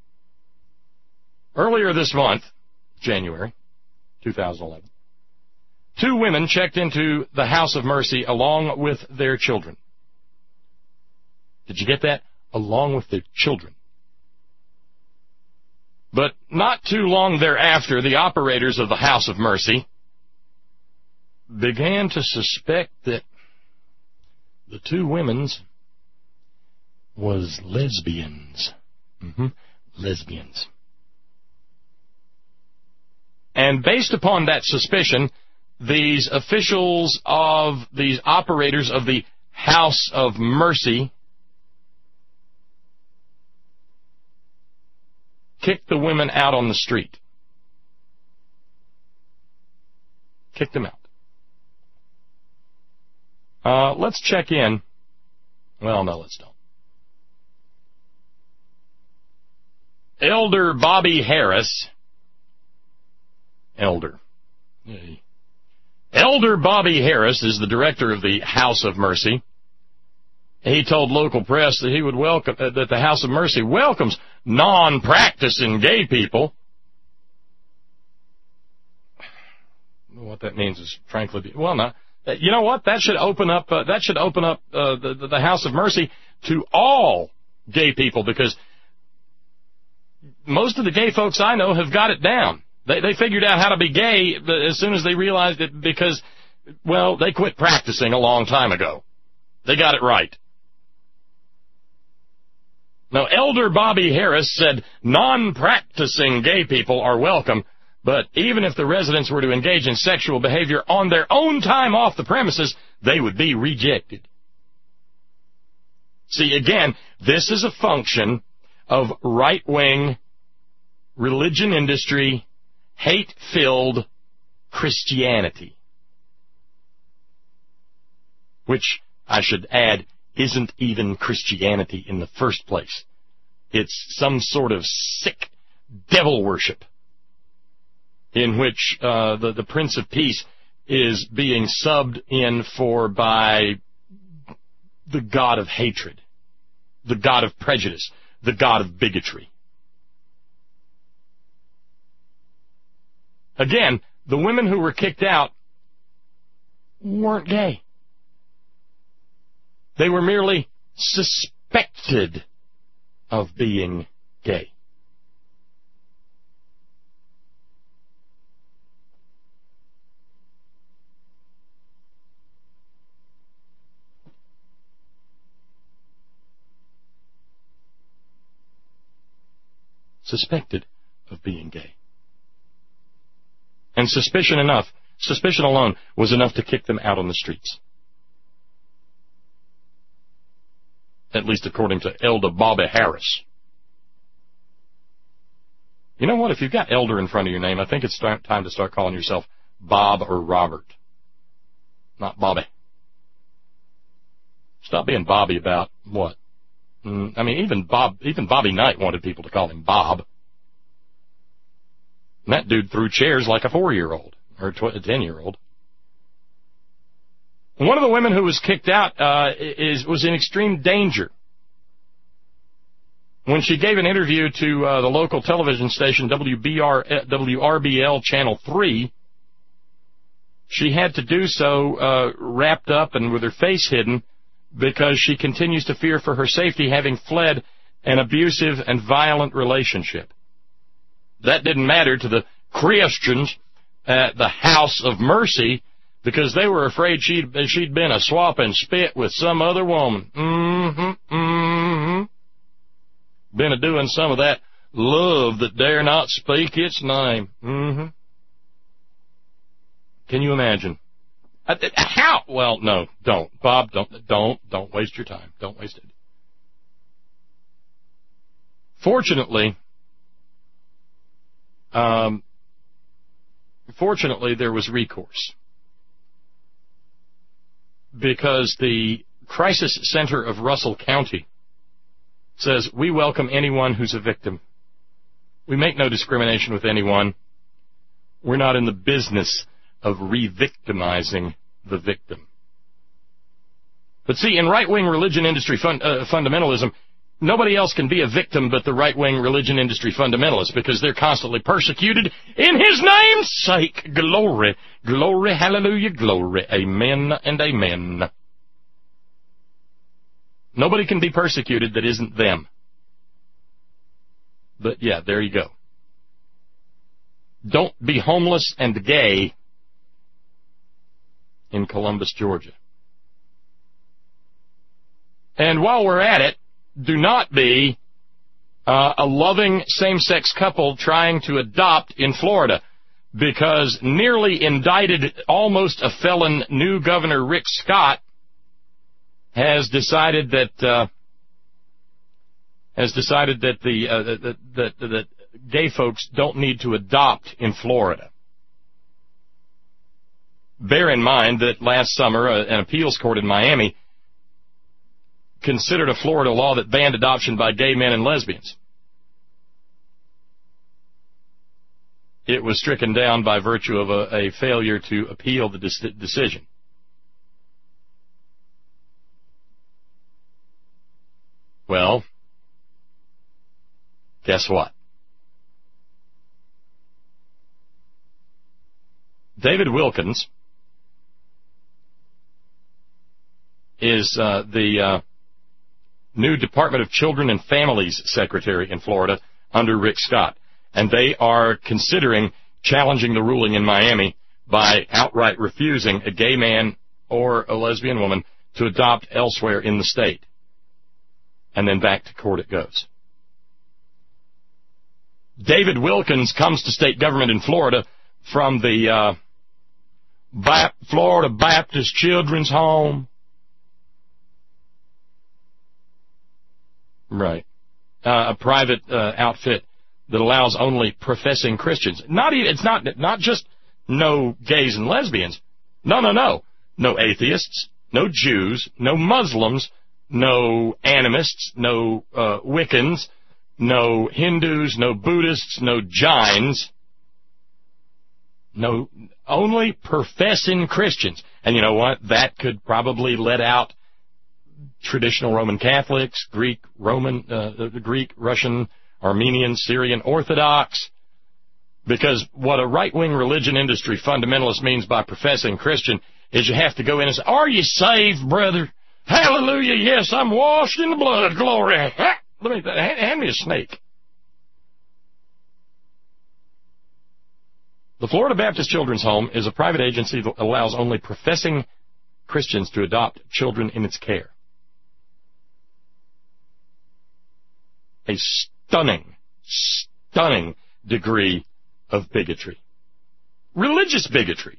Earlier this month, January two thousand eleven, two women checked into the House of Mercy along with their children. Did you get that? Along with their children. But not too long thereafter, the operators of the House of Mercy began to suspect that the two women's was lesbians. Mm-hmm. Lesbians. And based upon that suspicion, these officials of these operators of the House of Mercy kicked the women out on the street. Kicked them out. Uh, let's check in. Well, no, let's don't. Elder Bobby Harris. Elder. Elder Bobby Harris is the director of the House of Mercy. He told local press that he would welcome uh, that the House of Mercy welcomes non-practicing gay people. What that means is, frankly, well, not. You know what? That should open up. Uh, that should open up uh, the, the House of Mercy to all gay people, because most of the gay folks I know have got it down. They they figured out how to be gay as soon as they realized it, because, well, they quit practicing a long time ago. They got it right. Now, Elder Bobby Harris said non-practicing gay people are welcome, but even if the residents were to engage in sexual behavior on their own time off the premises, they would be rejected. See, again, this is a function of right-wing, religion industry, hate-filled Christianity, which, I should add, isn't even Christianity in the first place. It's some sort of sick devil worship in which uh, the, the Prince of Peace is being subbed in for by the god of hatred, the god of prejudice, the god of bigotry. Again, the women who were kicked out weren't gay. They were merely suspected of being gay. Suspected of being gay. And suspicion enough, suspicion alone was enough to kick them out on the streets. At least according to Elder Bobby Harris. You know what? If you've got Elder in front of your name, I think it's time to start calling yourself Bob or Robert. Not Bobby. Stop being Bobby about what? Mm, I mean, even Bob, even Bobby Knight wanted people to call him Bob. And that dude threw chairs like a four-year-old, or a ten-year-old. One of the women who was kicked out uh, is was in extreme danger. When she gave an interview to uh, the local television station W B R, W R B L Channel three, she had to do so uh, wrapped up and with her face hidden, because she continues to fear for her safety, having fled an abusive and violent relationship. That didn't matter to the Christians at the House of Mercy, because they were afraid she'd, she'd been a swap and spit with some other woman. Mm-hmm, mm-hmm. Been a-doing some of that love that dare not speak its name. Mm-hmm. Can you imagine? Uh, how? Well, no, don't. Bob, don't, don't, don't waste your time. Don't waste it. Fortunately, um, fortunately, there was recourse. Because the Crisis Center of Russell County says, we welcome anyone who's a victim. We make no discrimination with anyone. We're not in the business of re-victimizing the victim. But see, in right-wing religion industry fun, uh, fundamentalism, nobody else can be a victim but the right-wing religion industry fundamentalists because they're constantly persecuted in His name's sake. Glory, glory, hallelujah, glory, amen and amen. Nobody can be persecuted that isn't them. But yeah, there you go. Don't be homeless and gay in Columbus, Georgia. And while we're at it, do not be uh, a loving same-sex couple trying to adopt in Florida, because nearly indicted, almost a felon, new Governor Rick Scott has decided that uh, has decided that the uh, that, that, that gay folks don't need to adopt in Florida. Bear in mind that last summer, uh, an appeals court in Miami considered a Florida law that banned adoption by gay men and lesbians. It was stricken down by virtue of a, a failure to appeal the dis- decision. Well, guess what? David Wilkins is uh, the uh, new Department of Children and Families Secretary in Florida under Rick Scott. And they are considering challenging the ruling in Miami by outright refusing a gay man or a lesbian woman to adopt elsewhere in the state. And then back to court it goes. David Wilkins comes to state government in Florida from the uh, Ba- Florida Baptist Children's Home. Right. Uh, a private uh, outfit that allows only professing Christians. Not even, it's not not just no gays and lesbians. No, no, no. No atheists, no Jews, no Muslims, no animists, no uh, Wiccans, no Hindus, no Buddhists, no Jains. No, only professing Christians. And you know what? That could probably let out traditional Roman Catholics, Greek, Roman, uh, the Greek, Russian, Armenian, Syrian Orthodox. Because what a right-wing religion industry fundamentalist means by professing Christian is you have to go in and say, are you saved, brother? Hallelujah, yes, I'm washed in the blood, glory. Ha! Let me, hand me a snake. The Florida Baptist Children's Home is a private agency that allows only professing Christians to adopt children in its care. A stunning, stunning degree of bigotry. Religious bigotry.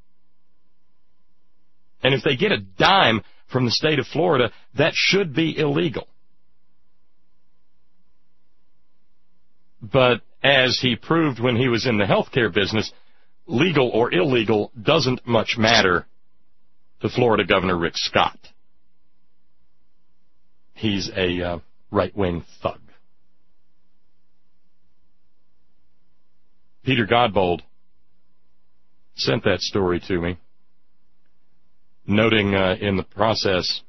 And if they get a dime from the state of Florida, that should be illegal. But as he proved when he was in the healthcare business, legal or illegal doesn't much matter to Florida Governor Rick Scott. He's a uh, right-wing thug. Peter Godbold sent that story to me, noting uh, in the process,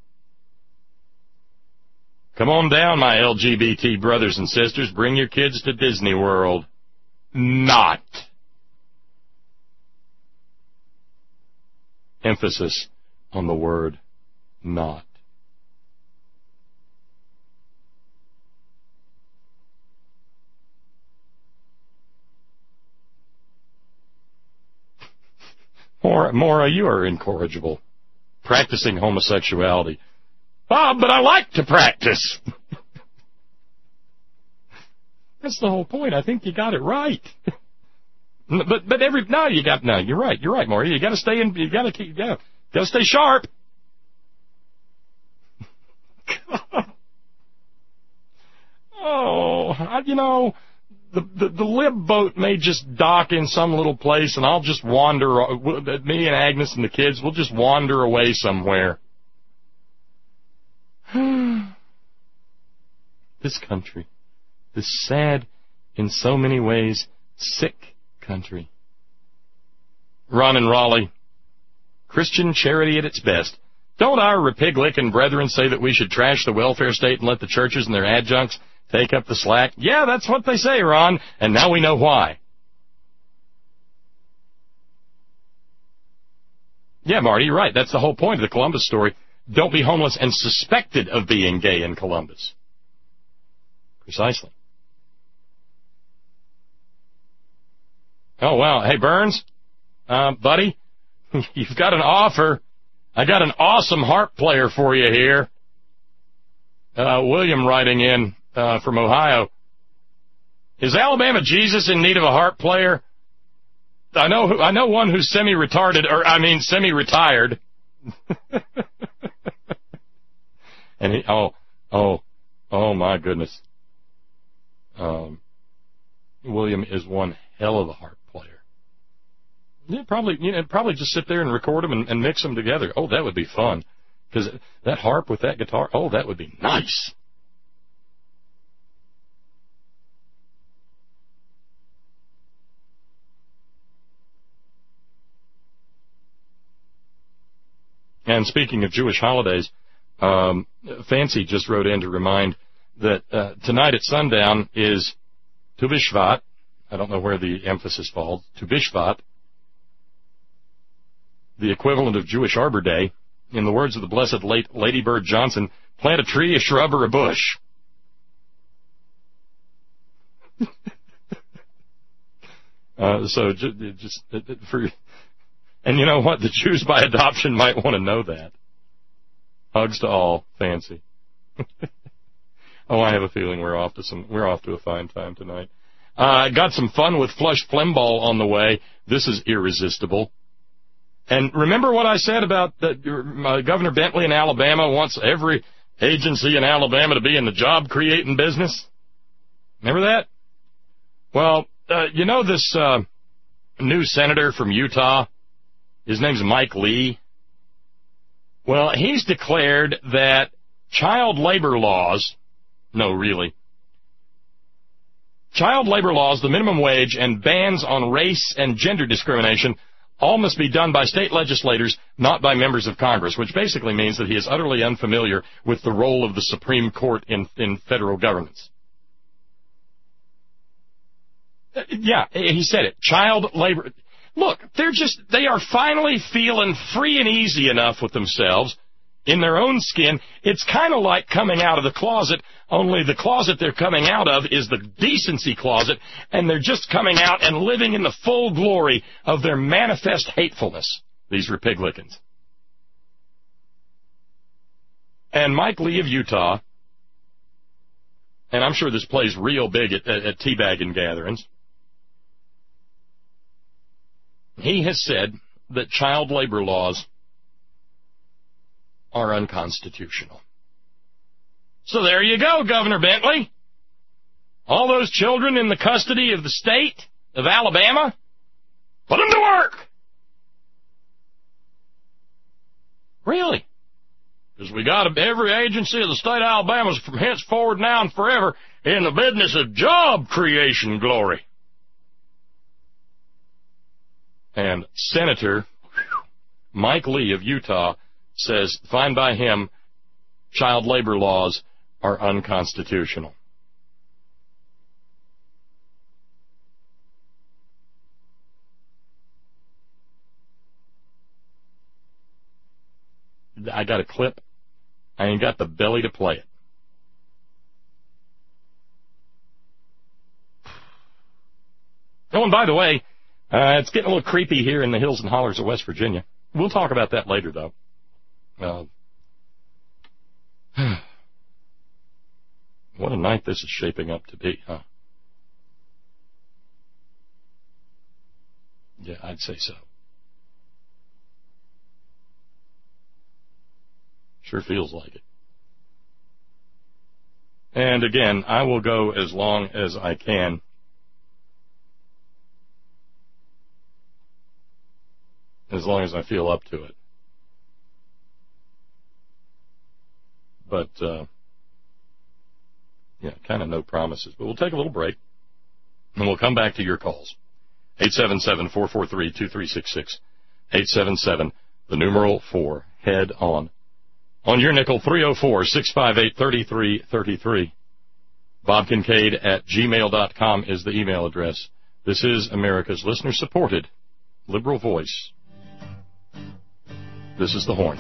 come on down, my L G B T brothers and sisters, bring your kids to Disney World. Not. Emphasis on the word not. Maura, Maura, you are incorrigible. Practicing homosexuality. Bob, but I like to practice. That's the whole point. I think you got it right. But but every no, you got no. You're right. You're right, Maury. You got to stay in. You got to keep. Yeah, got to stay sharp. Oh, I, you know, the, the the lib boat may just dock in some little place, and I'll just wander. Me and Agnes and the kids will just wander away somewhere. This country, this sad, in so many ways, sick country. Ron and Raleigh, Christian charity at its best. Don't our Republican brethren say that we should trash the welfare state and let the churches and their adjuncts take up the slack? Yeah, that's what they say, Ron, and now we know why. Yeah, Marty, you're right. That's the whole point of the Columbus story. Don't be homeless and suspected of being gay in Columbus. Precisely. Oh, wow. Hey, Burns, uh, buddy, you've got an offer. I got an awesome harp player for you here. Uh, William writing in uh, from Ohio. Is Alabama Jesus in need of a harp player? I know I know one who's semi-retarded, or I mean semi-retired. And he, oh, oh, oh my goodness. Um, William is one hell of a harp player. Yeah, probably, you know, probably just sit there and record them and, and mix them together. Oh, that would be fun. Because that harp with that guitar, oh, that would be nice. And speaking of Jewish holidays, um, Fancy just wrote in to remind that uh, tonight at sundown is Tu B'Shvat. I don't know where the emphasis falls. Tu B'Shvat, the equivalent of Jewish Arbor Day. In the words of the blessed late Lady Bird Johnson, plant a tree, a shrub, or a bush. uh, so just, just for, and you know what? The Jews by adoption might want to know that. Hugs to all, Fancy. Oh, I have a feeling we're off to some. We're off to a fine time tonight. Uh, got some fun with Flush Flimball on the way. This is irresistible. And remember what I said about that? Uh, Governor Bentley in Alabama wants every agency in Alabama to be in the job-creating business. Remember that? Well, uh, you know this uh, new senator from Utah? His name's Mike Lee. Well, he's declared that child labor laws, no, really, child labor laws, the minimum wage, and bans on race and gender discrimination all must be done by state legislators, not by members of Congress, which basically means that he is utterly unfamiliar with the role of the Supreme Court in, in federal governments. Uh, yeah, he said it. Child labor. Look, they're just, they are finally feeling free and easy enough with themselves in their own skin. It's kind of like coming out of the closet, only the closet they're coming out of is the decency closet, and they're just coming out and living in the full glory of their manifest hatefulness, these Republicans. And Mike Lee of Utah, and I'm sure this plays real big at, at, at teabagging gatherings, he has said that child labor laws are unconstitutional. So there you go, Governor Bentley. All those children in the custody of the state of Alabama, put them to work. Really? Because we got every agency of the state of Alabama is from henceforward now and forever in the business of job creation glory. And Senator Mike Lee of Utah says, fine by him, child labor laws are unconstitutional. I got a clip. I ain't got the belly to play it. Oh, and by the way, uh, it's getting a little creepy here in the hills and hollers of West Virginia. We'll talk about that later, though. Uh, what a night this is shaping up to be, huh? Yeah, I'd say so. Sure feels like it. And again, I will go as long as I can. As long as I feel up to it. But, uh, yeah, kind of no promises. But we'll take a little break, and we'll come back to your calls. eight seven seven, four four three, two three six six. eight seven seven, the numeral four, head on. On your nickel, three oh four, six five eight, three three three three. Bob Kincaid at gmail dot com is the email address. This is America's listener-supported liberal voice. This is The Horn.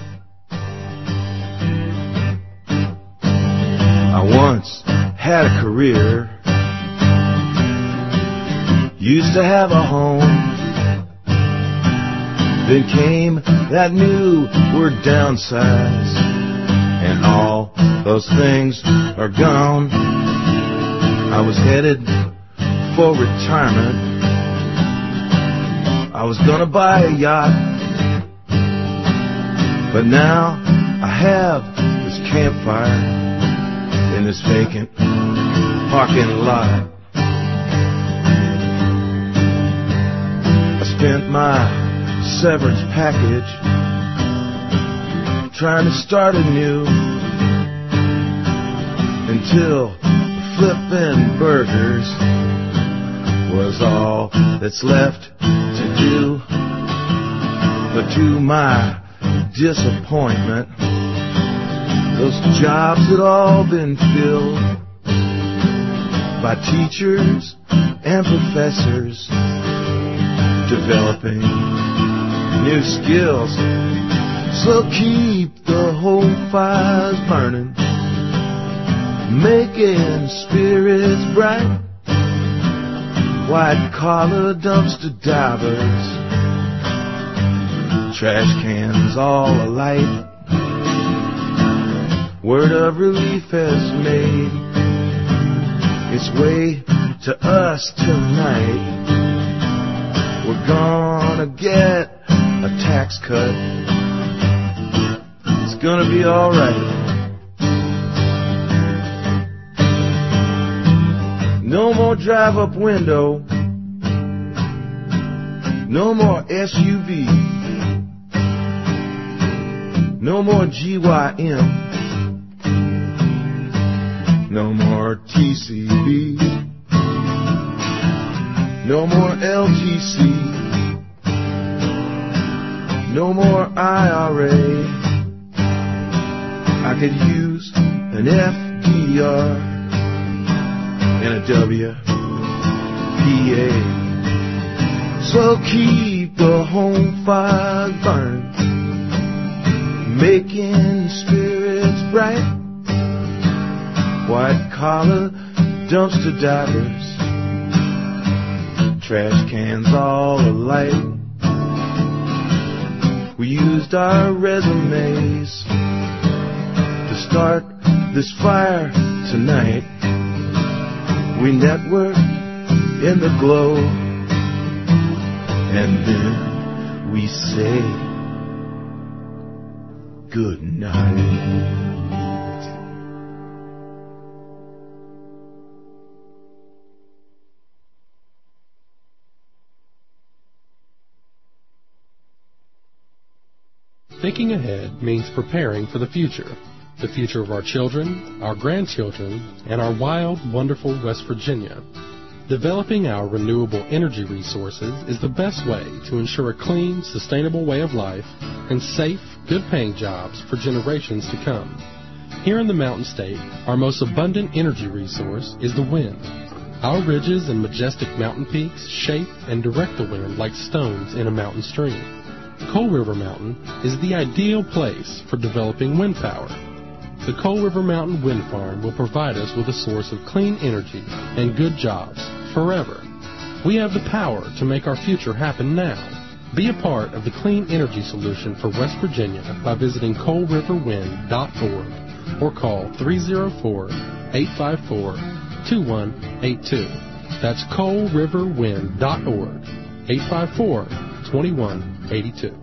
I once had a career, used to have a home. Then came that new word downsize, and all those things are gone. I was headed for retirement. I was gonna buy a yacht, but now I have this campfire in this vacant parking lot. I spent my severance package trying to start anew until flipping burgers was all that's left to do. But to my disappointment, those jobs had all been filled by teachers and professors developing new skills. So keep the home fires burning, making spirits bright. White collar dumpster divers, trash cans all alight. Word of relief has made its way to us tonight. We're gonna get a tax cut. It's gonna be alright. No more drive-up window, no more S U V, no more G Y M, no more T C B, no more L T C, no more I R A. I could use an F D R and a W P A. So keep the home fire burning, making spirits bright. White collar dumpster divers, trash cans all alight. We used our resumes to start this fire tonight. We network in the glow, and then we say good night. Thinking ahead means preparing for the future. The future of our children, our grandchildren, and our wild, wonderful West Virginia. Developing our renewable energy resources is the best way to ensure a clean, sustainable way of life and safe, good-paying jobs for generations to come. Here in the Mountain State, our most abundant energy resource is the wind. Our ridges and majestic mountain peaks shape and direct the wind like stones in a mountain stream. Coal River Mountain is the ideal place for developing wind power. The Coal River Mountain Wind Farm will provide us with a source of clean energy and good jobs forever. We have the power to make our future happen now. Be a part of the clean energy solution for West Virginia by visiting coal river wind dot org or call three oh four, eight five four, two one eight two. That's coal river wind dot org. eight five four, two one eight two.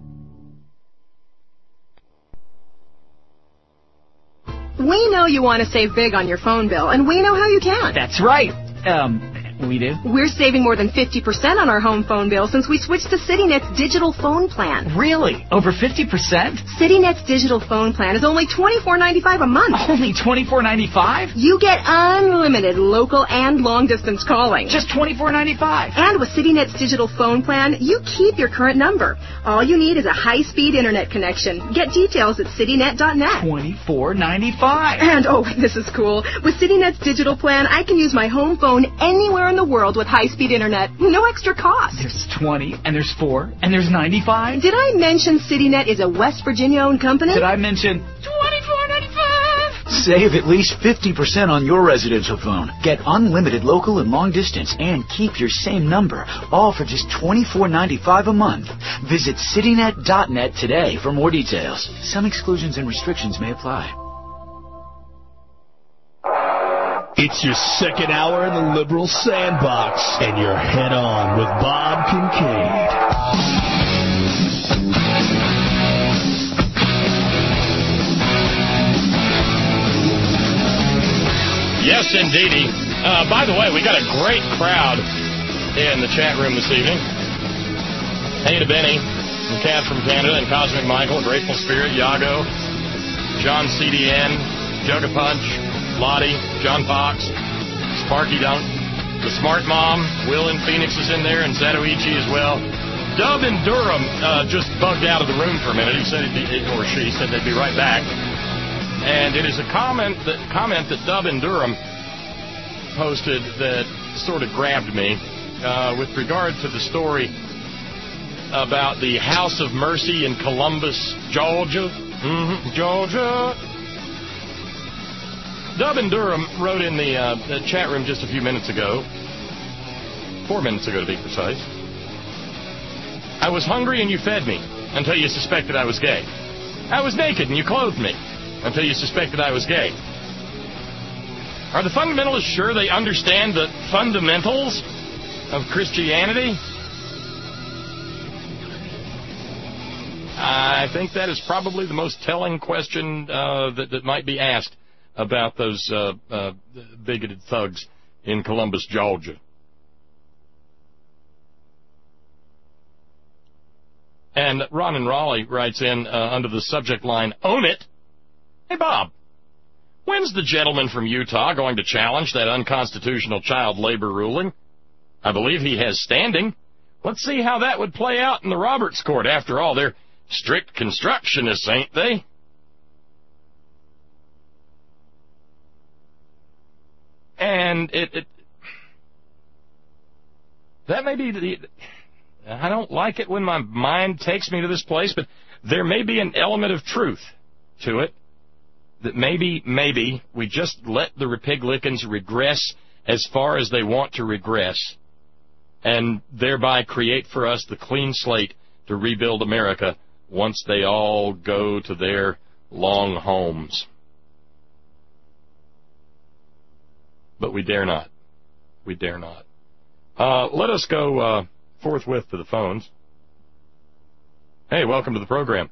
We know you want to save big on your phone bill, and we know how you can. That's right. Um, we do? We're saving more than fifty percent on our home phone bill since we switched to CityNet's digital phone plan. Really? Over fifty percent? CityNet's digital phone plan is only twenty-four ninety-five a month. Only twenty-four ninety-five? You get unlimited local and long-distance calling. Just twenty-four ninety-five? And with CityNet's digital phone plan, you keep your current number. All you need is a high-speed internet connection. Get details at citynet dot net. twenty-four ninety-five. And, oh, this is cool. With CityNet's digital plan, I can use my home phone anywhere in the world with high-speed internet. No extra cost. There's twenty, and there's four, and there's ninety-five. Did I mention CityNet is a West Virginia-owned company? Did I mention twenty-four ninety-five? Save at least fifty percent on your residential phone. Get unlimited local and long distance and keep your same number, all for just twenty-four ninety-five a month. Visit citynet dot net today for more details. Some exclusions and restrictions may apply. It's your second hour in the Liberal Sandbox, and you're head on with Bob Kincaid. Yes, indeedy. Uh, by the way, we got a great crowd in the chat room this evening. Hey to Benny, and Kat from Canada, and Cosmic Michael, Grateful Spirit, Yago, John C D N, Jugga Punch, Lottie, John Fox, Sparky Dunk, the Smart Mom, Will in Phoenix is in there, and Zatoichi as well. Dub in Durham uh, just bugged out of the room for a minute. He said, he'd be, or she said they'd be right back. And it is a comment that comment that Dub in Durham posted that sort of grabbed me uh, with regard to the story about the House of Mercy in Columbus, Georgia. Mm-hmm, Georgia. Dub in Durham wrote in the, uh, the chat room just a few minutes ago, four minutes ago to be precise. I was hungry and you fed me until you suspected I was gay. I was naked and you clothed me until you suspected I was gay. Are the fundamentalists sure they understand the fundamentals of Christianity? I think that is probably the most telling question uh, that, that might be asked about those uh, uh, bigoted thugs in Columbus, Georgia. And Ron in Raleigh writes in uh, under the subject line, "Own it." Hey, Bob, when's the gentleman from Utah going to challenge that unconstitutional child labor ruling? I believe he has standing. Let's see how that would play out in the Roberts Court. After all, they're strict constructionists, ain't they? And it, it that may be the, I don't like it when my mind takes me to this place, but there may be an element of truth to it, that maybe, maybe we just let the Republicans regress as far as they want to regress, and thereby create for us the clean slate to rebuild America once they all go to their long homes. But we dare not. We dare not. Uh, let us go uh, forthwith to the phones. Hey, welcome to the program.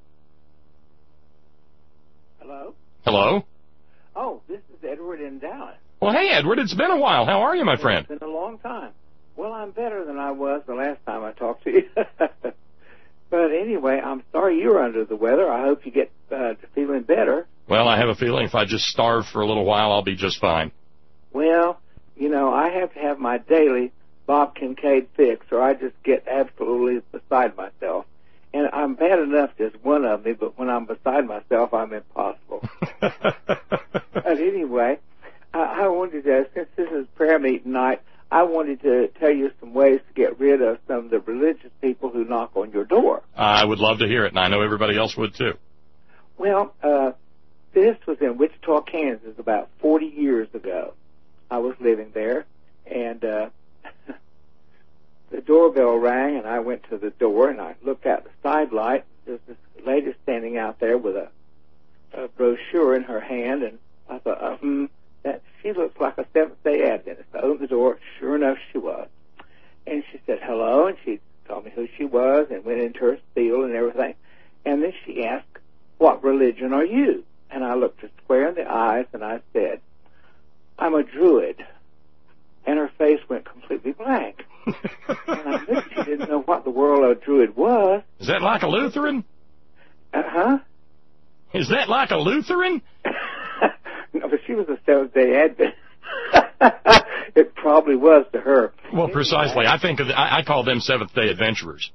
Hello? Hello? Oh, this is Edward in Dallas. Well, hey, Edward, it's been a while. How are you, my friend? It's been a long time. Well, I'm better than I was the last time I talked to you. But anyway, I'm sorry you're under the weather. I hope you get uh, to feeling better. Well, I have a feeling if I just starve for a little while, I'll be just fine. Well, you know, I have to have my daily Bob Kincaid fix, or I just get absolutely beside myself. And I'm bad enough just one of me, but when I'm beside myself, I'm impossible. But anyway, I, I wanted to, since this is prayer meeting night, I wanted to tell you some ways to get rid of some of the religious people who knock on your door. I would love to hear it, and I know everybody else would too. Well, uh, this was in Wichita, Kansas, about forty years ago. I was living there, and uh, the doorbell rang, and I went to the door, and I looked out the side light. There's this lady standing out there with a, a brochure in her hand, and I thought, uh, hmm, that she looks like a Seventh-day Adventist. I opened the door. Sure enough, she was. And she said, hello, and she told me who she was and went into her spiel and everything. And then she asked, what religion are you? And I looked her square in the eyes and I said, I'm a Druid. And her face went completely blank. And I knew she didn't know what the world a Druid was. Is that like a Lutheran? Uh-huh. Is that like a Lutheran? No, but she was a Seventh-day Adventist. It probably was to her. Well, precisely. I think of the, I, I call them Seventh-day Adventurers.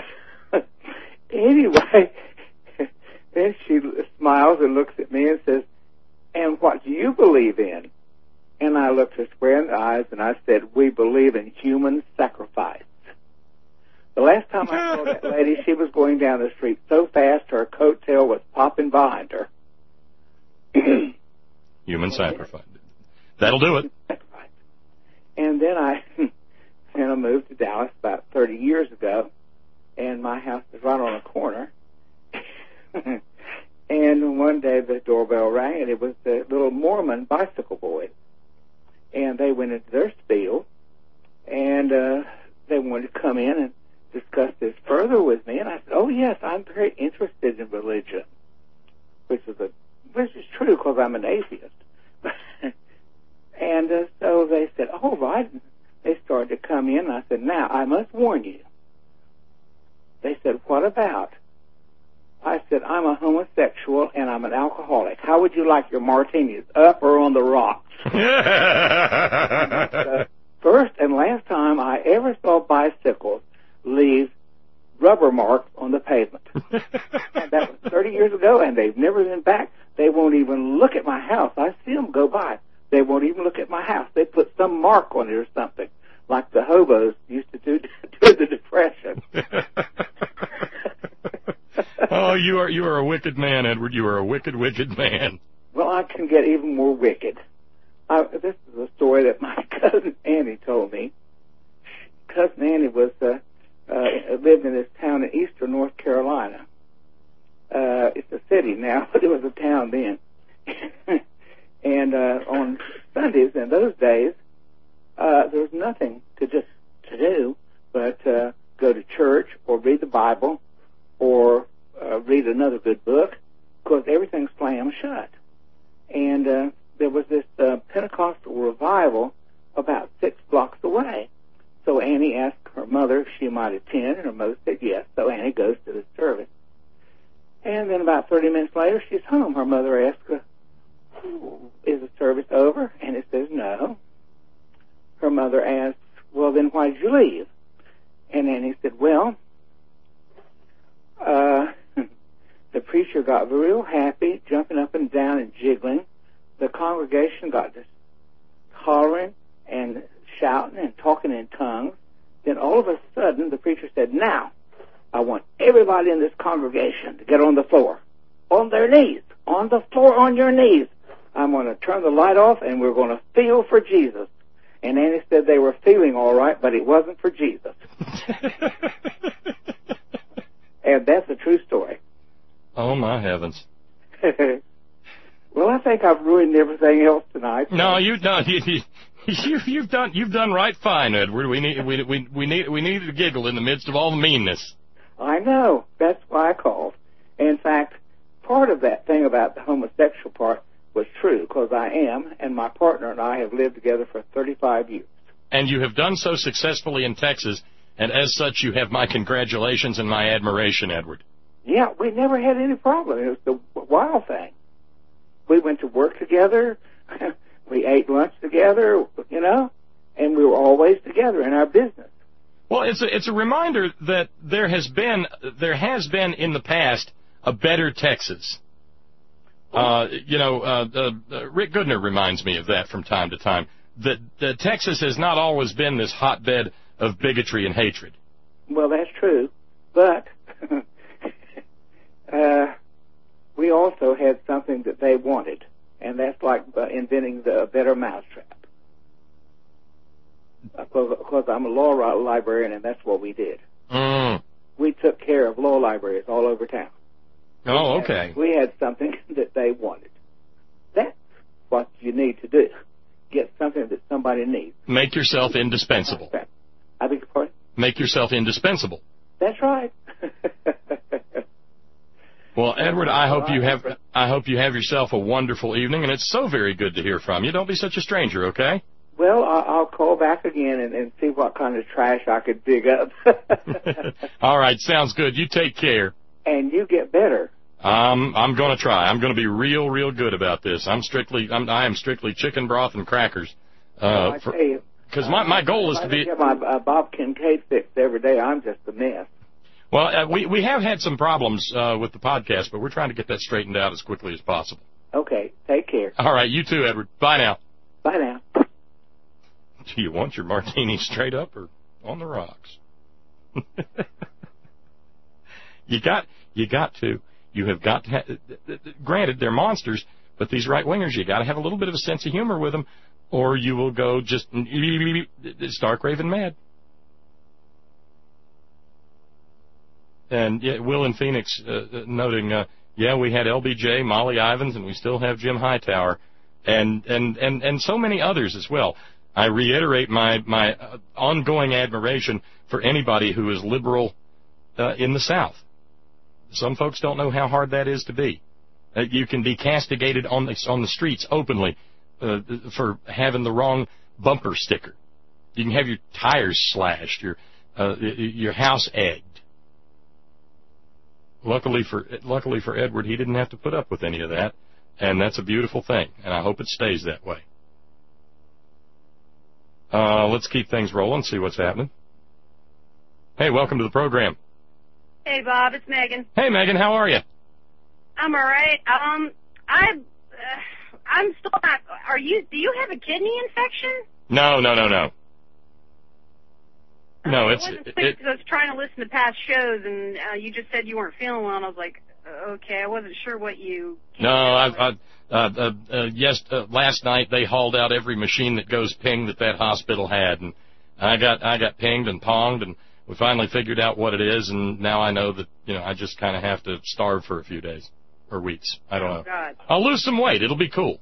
Anyway, then she smiles and looks at me and says, and what do you believe in? And I looked her square in the eyes and I said, we believe in human sacrifice. The last time I saw that lady, she was going down the street so fast her coattail was popping behind her. Human sacrifice. That'll do it. And then I, then I moved to Dallas about thirty years ago, and my house is right on a corner. And one day the doorbell rang, and it was the little Mormon bicycle boys. And they went into their spiel, and uh, they wanted to come in and discuss this further with me. And I said, oh, yes, I'm very interested in religion, which is, a, which is true because I'm an atheist. And uh, so they said, all right. And they started to come in, and I said, now, I must warn you. They said, what about? I said, I'm a homosexual, and I'm an alcoholic. How would you like your martinis, up or on the rocks? The first and last time I ever saw bicycles leave rubber marks on the pavement. And that was thirty years ago, and they've never been back. They won't even look at my house. I see them go by. They won't even look at my house. They put some mark on it or something, like the hobos used to do during the Depression. Oh, you are you are a wicked man, Edward. You are a wicked, wicked man. Well, I can get even more wicked. I, this is a story that my cousin Annie told me. Cousin Annie was uh, uh, lived in this town in eastern North Carolina. Uh, it's a city now, but it was a town then. And uh, on Sundays in those days, uh, there was nothing to just to do but uh, go to church or read the Bible or uh, read another good book, because everything's slammed shut. And uh, there was this uh, Pentecostal revival about six blocks away. So Annie asked her mother if she might attend, and her mother said yes. So Annie goes to the service. And then about thirty minutes later, she's home. Her mother asks her, is the service over? And it says no. Her mother asks, well, then why did you leave? And Annie said, well, uh, the preacher got real happy, jumping up and down and jiggling. The congregation got just hollering and shouting and talking in tongues. Then all of a sudden, the preacher said, now, I want everybody in this congregation to get on the floor. On their knees. On the floor, on your knees. I'm going to turn the light off, and we're going to feel for Jesus. And Annie said they were feeling all right, but it wasn't for Jesus. And that's a true story. Oh, my heavens. Well, I think I've ruined everything else tonight. No, you've done you, you, you've done you've done right fine, Edward. We need we we we need we needed to giggle in the midst of all the meanness. I know. That's why I called. In fact, part of that thing about the homosexual part was true, because I am, and my partner and I have lived together for thirty-five years. And you have done so successfully in Texas, and as such, you have my congratulations and my admiration, Edward. Yeah, we never had any problem. It was the wild thing. We went to work together. We ate lunch together, you know, and we were always together in our business. Well, it's a, it's a reminder that there has been there has been in the past a better Texas. Uh, you know, uh, uh, Rick Goodner reminds me of that from time to time. That, that Texas has not always been this hotbed of bigotry and hatred. Well, that's true, but uh, we also had something that they wanted, and that's like uh, inventing the better mousetrap. Because I'm a law librarian, and that's what we did. Mm. We took care of law libraries all over town. Oh, we had, okay. We had something that they wanted. That's what you need to do. Get something that somebody needs. Make yourself indispensable. I beg your pardon? Make yourself indispensable. That's right. Well, Edward, I hope you have I hope you have yourself a wonderful evening, and it's so very good to hear from you. Don't be such a stranger, okay? Well, I'll call back again and, and see what kind of trash I could dig up. All right, sounds good. You take care. And you get better. Um, I'm going to try. I'm going to be real, real good about this. I'm strictly, I'm, I am strictly chicken broth and crackers. Uh, well, I tell you, because my my goal is I to be. get my uh, Bob Kincaid fixed every day. I'm just a mess. Well, uh, we we have had some problems uh, with the podcast, but we're trying to get that straightened out as quickly as possible. Okay, take care. All right, you too, Edward. Bye now. Bye now. Do you want your martini straight up or on the rocks? you got you got to. You have got to. Ha- granted, they're monsters, but these right wingers, you got to have a little bit of a sense of humor with them, or you will go just stark raving mad. And yeah, Will in Phoenix uh, noting, uh, yeah, we had L B J, Molly Ivins, and we still have Jim Hightower, and and and and so many others as well. I reiterate my my uh, ongoing admiration for anybody who is liberal uh, in the South. Some folks don't know how hard that is to be. Uh, you can be castigated on the on the streets openly uh, for having the wrong bumper sticker. You can have your tires slashed, your uh, your house egged. Luckily for luckily for Edward, he didn't have to put up with any of that, and that's a beautiful thing, and I hope it stays that way. Uh, let's keep things rolling, see what's happening. Hey, welcome to the program. Hey, Bob, it's Megan. Hey, Megan, how are you? I'm all right. Um, I, uh, I'm still not. Are you? Do you have a kidney infection? No, no, no, no. No, it's. I wasn't it, because I was trying to listen to past shows, and uh, you just said you weren't feeling well, and I was like, okay, I wasn't sure what you. No, I. I uh, uh, uh, yes, uh, last night they hauled out every machine that goes ping that that hospital had, and I got I got pinged and ponged, and we finally figured out what it is, and now I know that you know I just kind of have to starve for a few days or weeks. I don't oh, know. God. I'll lose some weight. It'll be cool.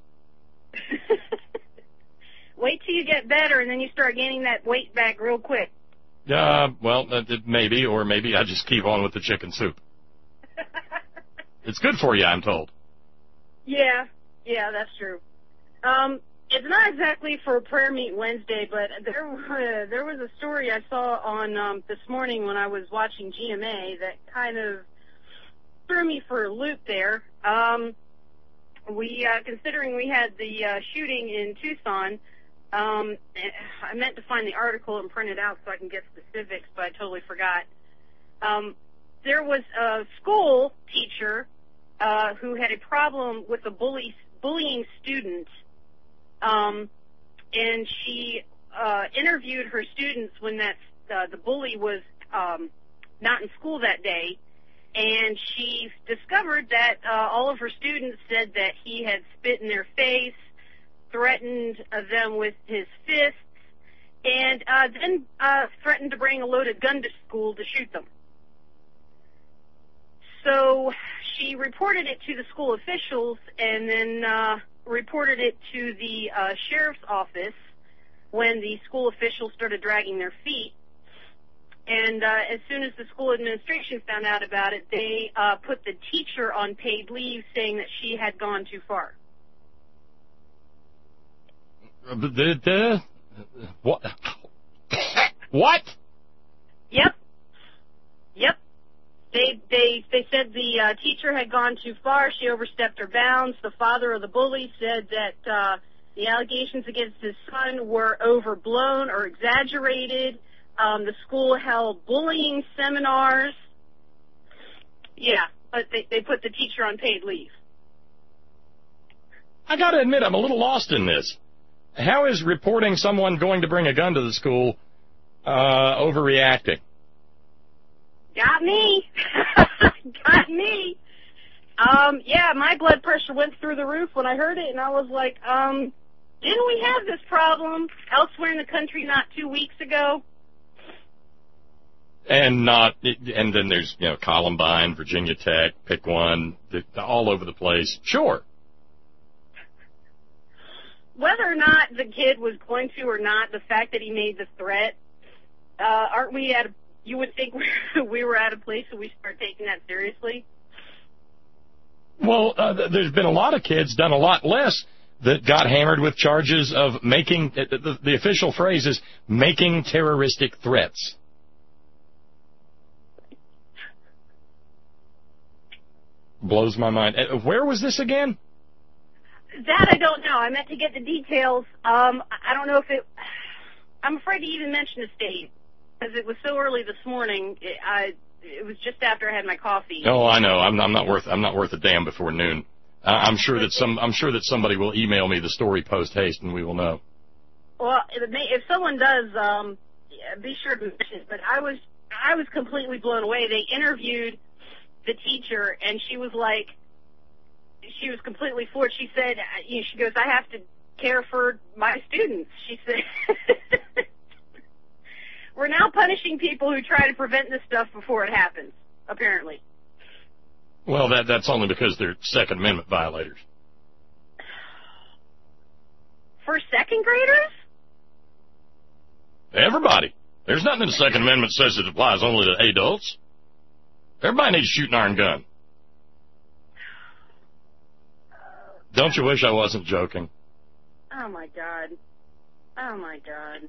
Wait till you get better, and then you start gaining that weight back real quick. Uh, well, uh, maybe, or maybe I just keep on with the chicken soup. It's good for you, I'm told. Yeah, yeah, that's true. Um, it's not exactly for Prayer Meet Wednesday, but there uh, there was a story I saw on um, this morning when I was watching G M A that kind of threw me for a loop there. Um, we, uh, considering we had the uh, shooting in Tucson, um, I meant to find the article and print it out so I can get specifics, but I totally forgot. Um, there was a school teacher uh, who had a problem with a bully, bullying student, um, and she uh, interviewed her students when that uh, the bully was um, not in school that day, and she discovered that uh, all of her students said that he had spit in their face, threatened uh, them with his fists, and uh, then uh, threatened to bring a loaded gun to school to shoot them. So she reported it to the school officials and then uh, reported it to the uh, sheriff's office when the school officials started dragging their feet. And uh, as soon as the school administration found out about it, they uh, put the teacher on paid leave, saying that she had gone too far. The, the, what? What? Yep. Yep. They they they said the uh, teacher had gone too far. She overstepped her bounds. The father of the bully said that uh, the allegations against his son were overblown or exaggerated. Um, the school held bullying seminars. Yeah, but they, they put the teacher on paid leave. I got to admit, I'm a little lost in this. How is reporting someone going to bring a gun to the school uh, overreacting? Got me. Got me. Um, yeah, my blood pressure went through the roof when I heard it, and I was like, um, didn't we have this problem elsewhere in the country not two weeks ago? And not, and then there's, you know, Columbine, Virginia Tech, pick one, all over the place. Sure. Whether or not the kid was going to or not, the fact that he made the threat uh, aren't we at a, you would think we were at a place that we start taking that seriously? Well, uh, there's been a lot of kids, done a lot less, that got hammered with charges of making, the, the, the official phrase is making terroristic threats. Blows my mind. Where was this again? That I don't know. I meant to get the details. Um, I don't know if it, I'm afraid to even mention the state, because it was so early this morning. It, I, it was just after I had my coffee. Oh, I know. I'm, I'm not worth. I'm not worth a damn before noon. Uh, I'm sure that some. I'm sure that somebody will email me the story post haste, and we will know. Well, if, it may, if someone does, um, yeah, be sure to mention it. But I was, I was completely blown away. They interviewed the teacher, and she was like, she was completely floored. She said, you know, she goes, I have to care for my students. She said, we're now punishing people who try to prevent this stuff before it happens, apparently. Well, that that's only because they're Second Amendment violators. For second graders? Everybody. There's nothing in the Second Amendment that says it applies only to adults. Everybody needs to shoot an iron gun. Don't you wish I wasn't joking? Oh, my God. Oh, my God.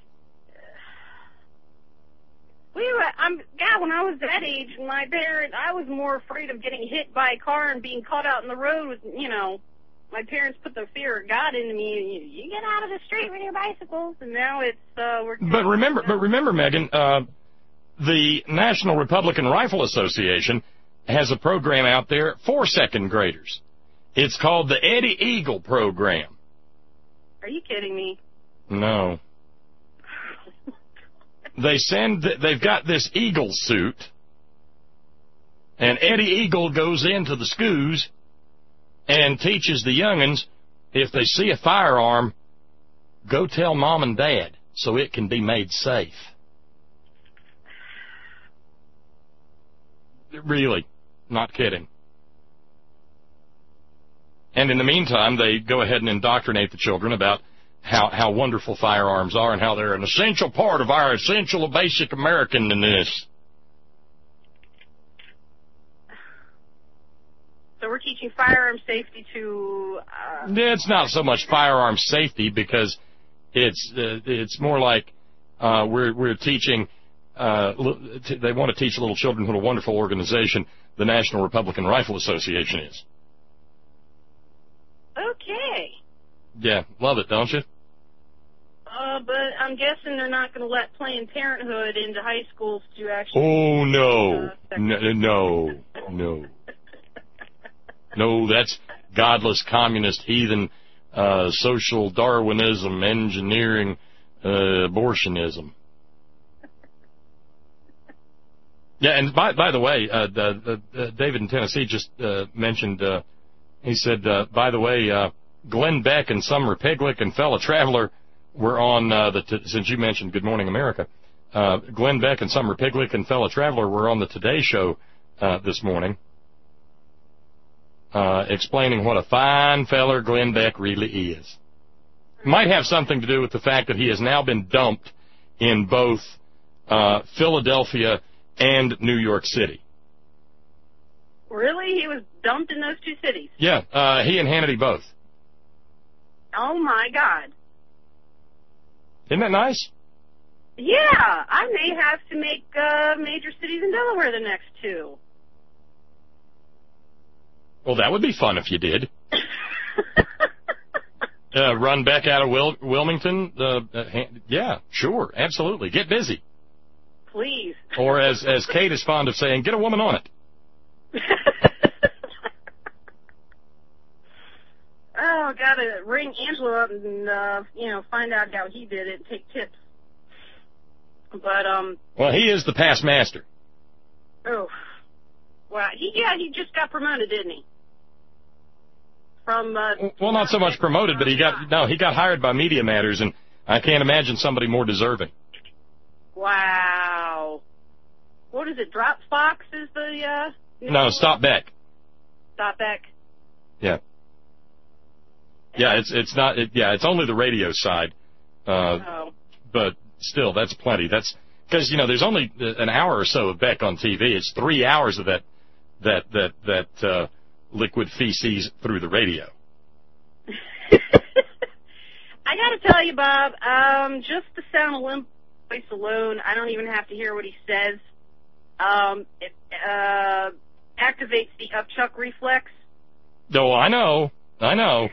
We were, I'm, God, when I was that age, my parents, I was more afraid of getting hit by a car and being caught out in the road with, you know, my parents put the fear of God into me. You, you get out of the street with your bicycles, and now it's, uh, we're... But remember, but remember, Megan, uh, the National Republican Rifle Association has a program out there for second graders. It's called the Eddie Eagle program. Are you kidding me? No. They send, they've got this Eagle suit, and Eddie Eagle goes into the schools and teaches the young'uns, if they see a firearm, go tell mom and dad so it can be made safe. Really, not kidding. And in the meantime, they go ahead and indoctrinate the children about how, how wonderful firearms are and how they're an essential part of our essential basic Americanness. So we're teaching firearm safety to... Uh... It's not so much firearm safety because it's uh, it's more like uh, we're we're teaching... Uh, they want to teach little children what a wonderful organization the National Republican Rifle Association is. Okay. Yeah, love it, don't you? Uh, but I'm guessing they're not going to let Planned Parenthood into high schools to actually... Oh, no. Uh, no, no, no. No, that's godless, communist, heathen, uh, social Darwinism, engineering, uh, abortionism. Yeah, and by by the way, uh, the, the, uh, David in Tennessee just uh, mentioned, uh, he said, uh, by the way, uh, Glenn Beck and Summer Piglick and Fellow Traveler were on, uh, the t- since you mentioned Good Morning America, uh, Glenn Beck and Summer Piglick and Fellow Traveler were on the Today Show uh, this morning, uh, explaining what a fine feller Glenn Beck really is. Might have something to do with the fact that he has now been dumped in both uh, Philadelphia and New York City. Really? He was dumped in those two cities? Yeah, uh, he and Hannity both. Oh, my God. Isn't that nice? Yeah, I may have to make uh, major cities in Delaware the next two. Well, that would be fun if you did. uh, run back out of Wil- Wilmington? Uh, uh, yeah, sure, absolutely. Get busy. Please. Or as as Kate is fond of saying, get a woman on it. Oh, gotta ring Angelo up and, uh, you know, find out how he did it and take tips. But, um... Well, he is the past master. Oh. Well, he, yeah, he just got promoted, didn't he? From, uh... Well, not so much promoted, but he got, no, he got hired by Media Matters, and I can't imagine somebody more deserving. Wow. What is it, Dropbox is the, uh... No, Stop Beck. Stop Beck. Yeah. Yeah, it's it's not, it, yeah, it's only the radio side. Uh, oh. But still, that's plenty. That's because you know there's only an hour or so of Beck on T V. It's three hours of that that that that uh, liquid feces through the radio. I got to tell you, Bob, um, just the sound of Limp voice alone, I don't even have to hear what he says. Um, it uh, activates the upchuck reflex. No, I know, I know.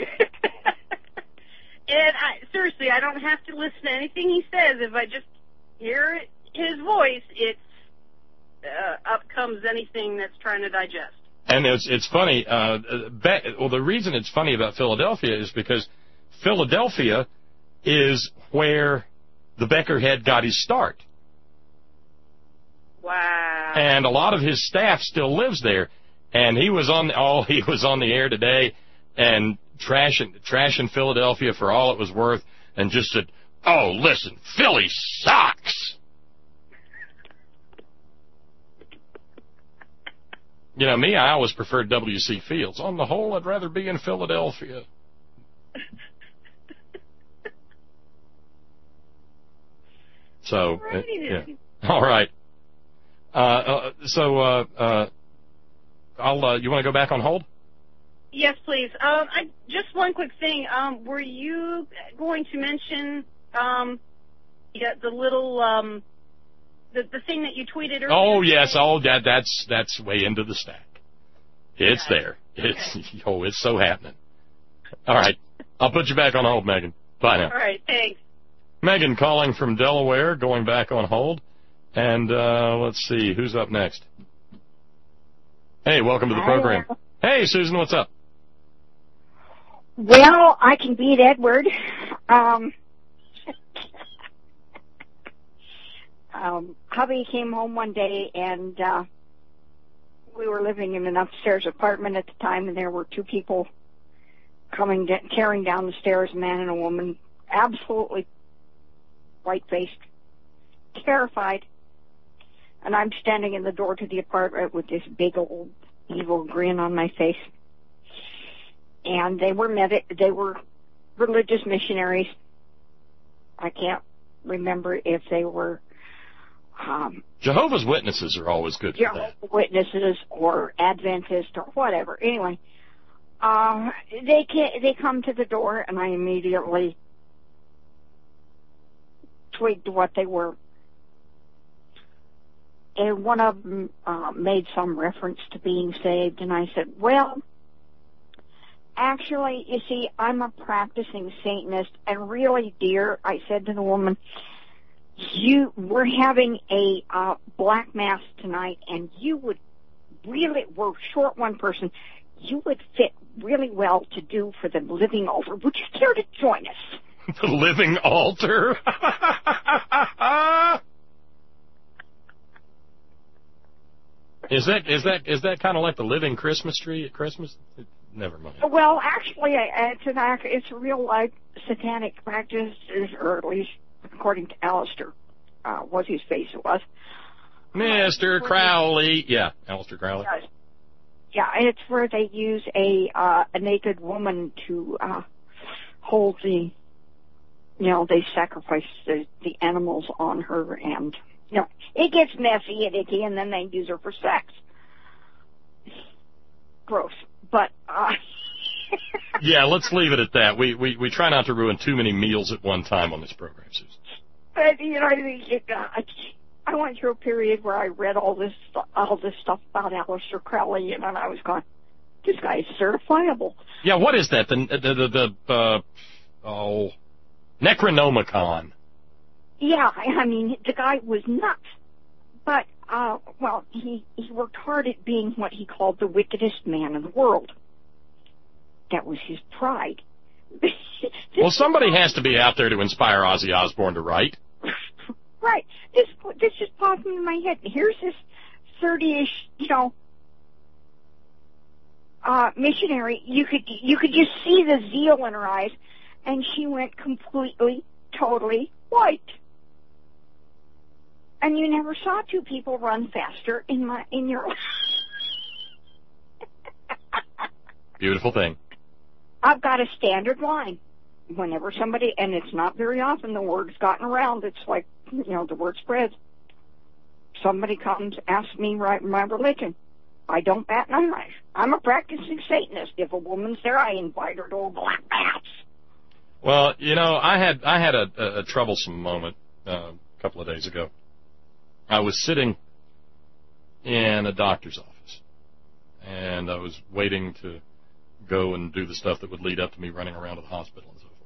And I, seriously, I don't have to listen to anything he says. If I just hear it, his voice, it's uh, up comes anything that's trying to digest. And it's it's funny. Uh, Be- well, the reason it's funny about Philadelphia is because Philadelphia is where the Beckerhead got his start. Wow. And a lot of his staff still lives there. And he was on oh he was on the air today and trashing trashing Philadelphia for all it was worth, and just said, "Oh, listen, Philly sucks." You know, me, I always preferred W C Fields. On the whole, I'd rather be in Philadelphia. So, uh, yeah. All right. Uh, uh, so, uh, uh, I'll. Uh, you want to go back on hold? Yes, please. Um, I, just one quick thing. Um, were you going to mention um, yeah, the little um, the the thing that you tweeted earlier? Oh yes. Oh, that that's that's way into the stack. It's there. It's oh, it's so happening. All right. I'll put you back on hold, Megan. Bye now. All right. Thanks. Megan calling from Delaware, going back on hold. And uh, let's see, who's up next? Hey, welcome to the program. Hey, Susan, what's up? Well, I can beat Edward. Um, um, hubby came home one day, and uh, we were living in an upstairs apartment at the time, and there were two people coming, tearing down the stairs, a man and a woman, absolutely white-faced, terrified. And I'm standing in the door to the apartment with this big old evil grin on my face. And they were med- they were religious missionaries. I can't remember if they were um, Jehovah's Witnesses are always good for Jehovah's Witnesses or Adventist or whatever. Anyway, uh, they ca- they come to the door, and I immediately twigged what they were. And one of them uh, made some reference to being saved, and I said, well, actually, you see, I'm a practicing Satanist, and really, dear, I said to the woman, you, we're having a uh, black mass tonight, and you would really, we're short one person, you would fit really well to do for the living altar. Would you care to join us? The living altar? Is that is that is that kind of like the living Christmas tree at Christmas? Never mind. Well, actually, it's an it's a real life satanic practice, or at least according to Aleister, uh, what his face was. Mister Crowley, yeah, Aleister Crowley. Yeah, it's where they use a uh, a naked woman to uh, hold the, you know, they sacrifice the, the animals on her, and you know, it gets messy and icky, and then they use her for sex. Gross. But, uh... yeah, let's leave it at that. We, we we try not to ruin too many meals at one time on this program, Susan. But, you know, it, uh, I went through a period where I read all this all this stuff about Aleister Crowley, and I was going, this guy is certifiable. Yeah, what is that? The, the, the, the uh, oh, Necronomicon. Yeah, I mean, the guy was nuts. But, uh, well, he, he worked hard at being what he called the wickedest man in the world. That was his pride. Well, somebody has to be out there to inspire Ozzy Osbourne to write. Right. This this just popped into my head. Here's this thirty-ish, you know, uh, missionary. You could you could just see the zeal in her eyes, and she went completely, totally white. And you never saw two people run faster in my in your life. Beautiful thing. I've got a standard line. Whenever somebody, and it's not very often the word's gotten around, it's like, you know, the word spreads. somebody comes, asks me my, my religion, I don't bat an eye. I'm a practicing Satanist. If a woman's there, I invite her to a black mass. Well, you know, I had I had a, a, a troublesome moment uh, a couple of days ago. I was sitting in a doctor's office, and I was waiting to go and do the stuff that would lead up to me running around to the hospital and so forth.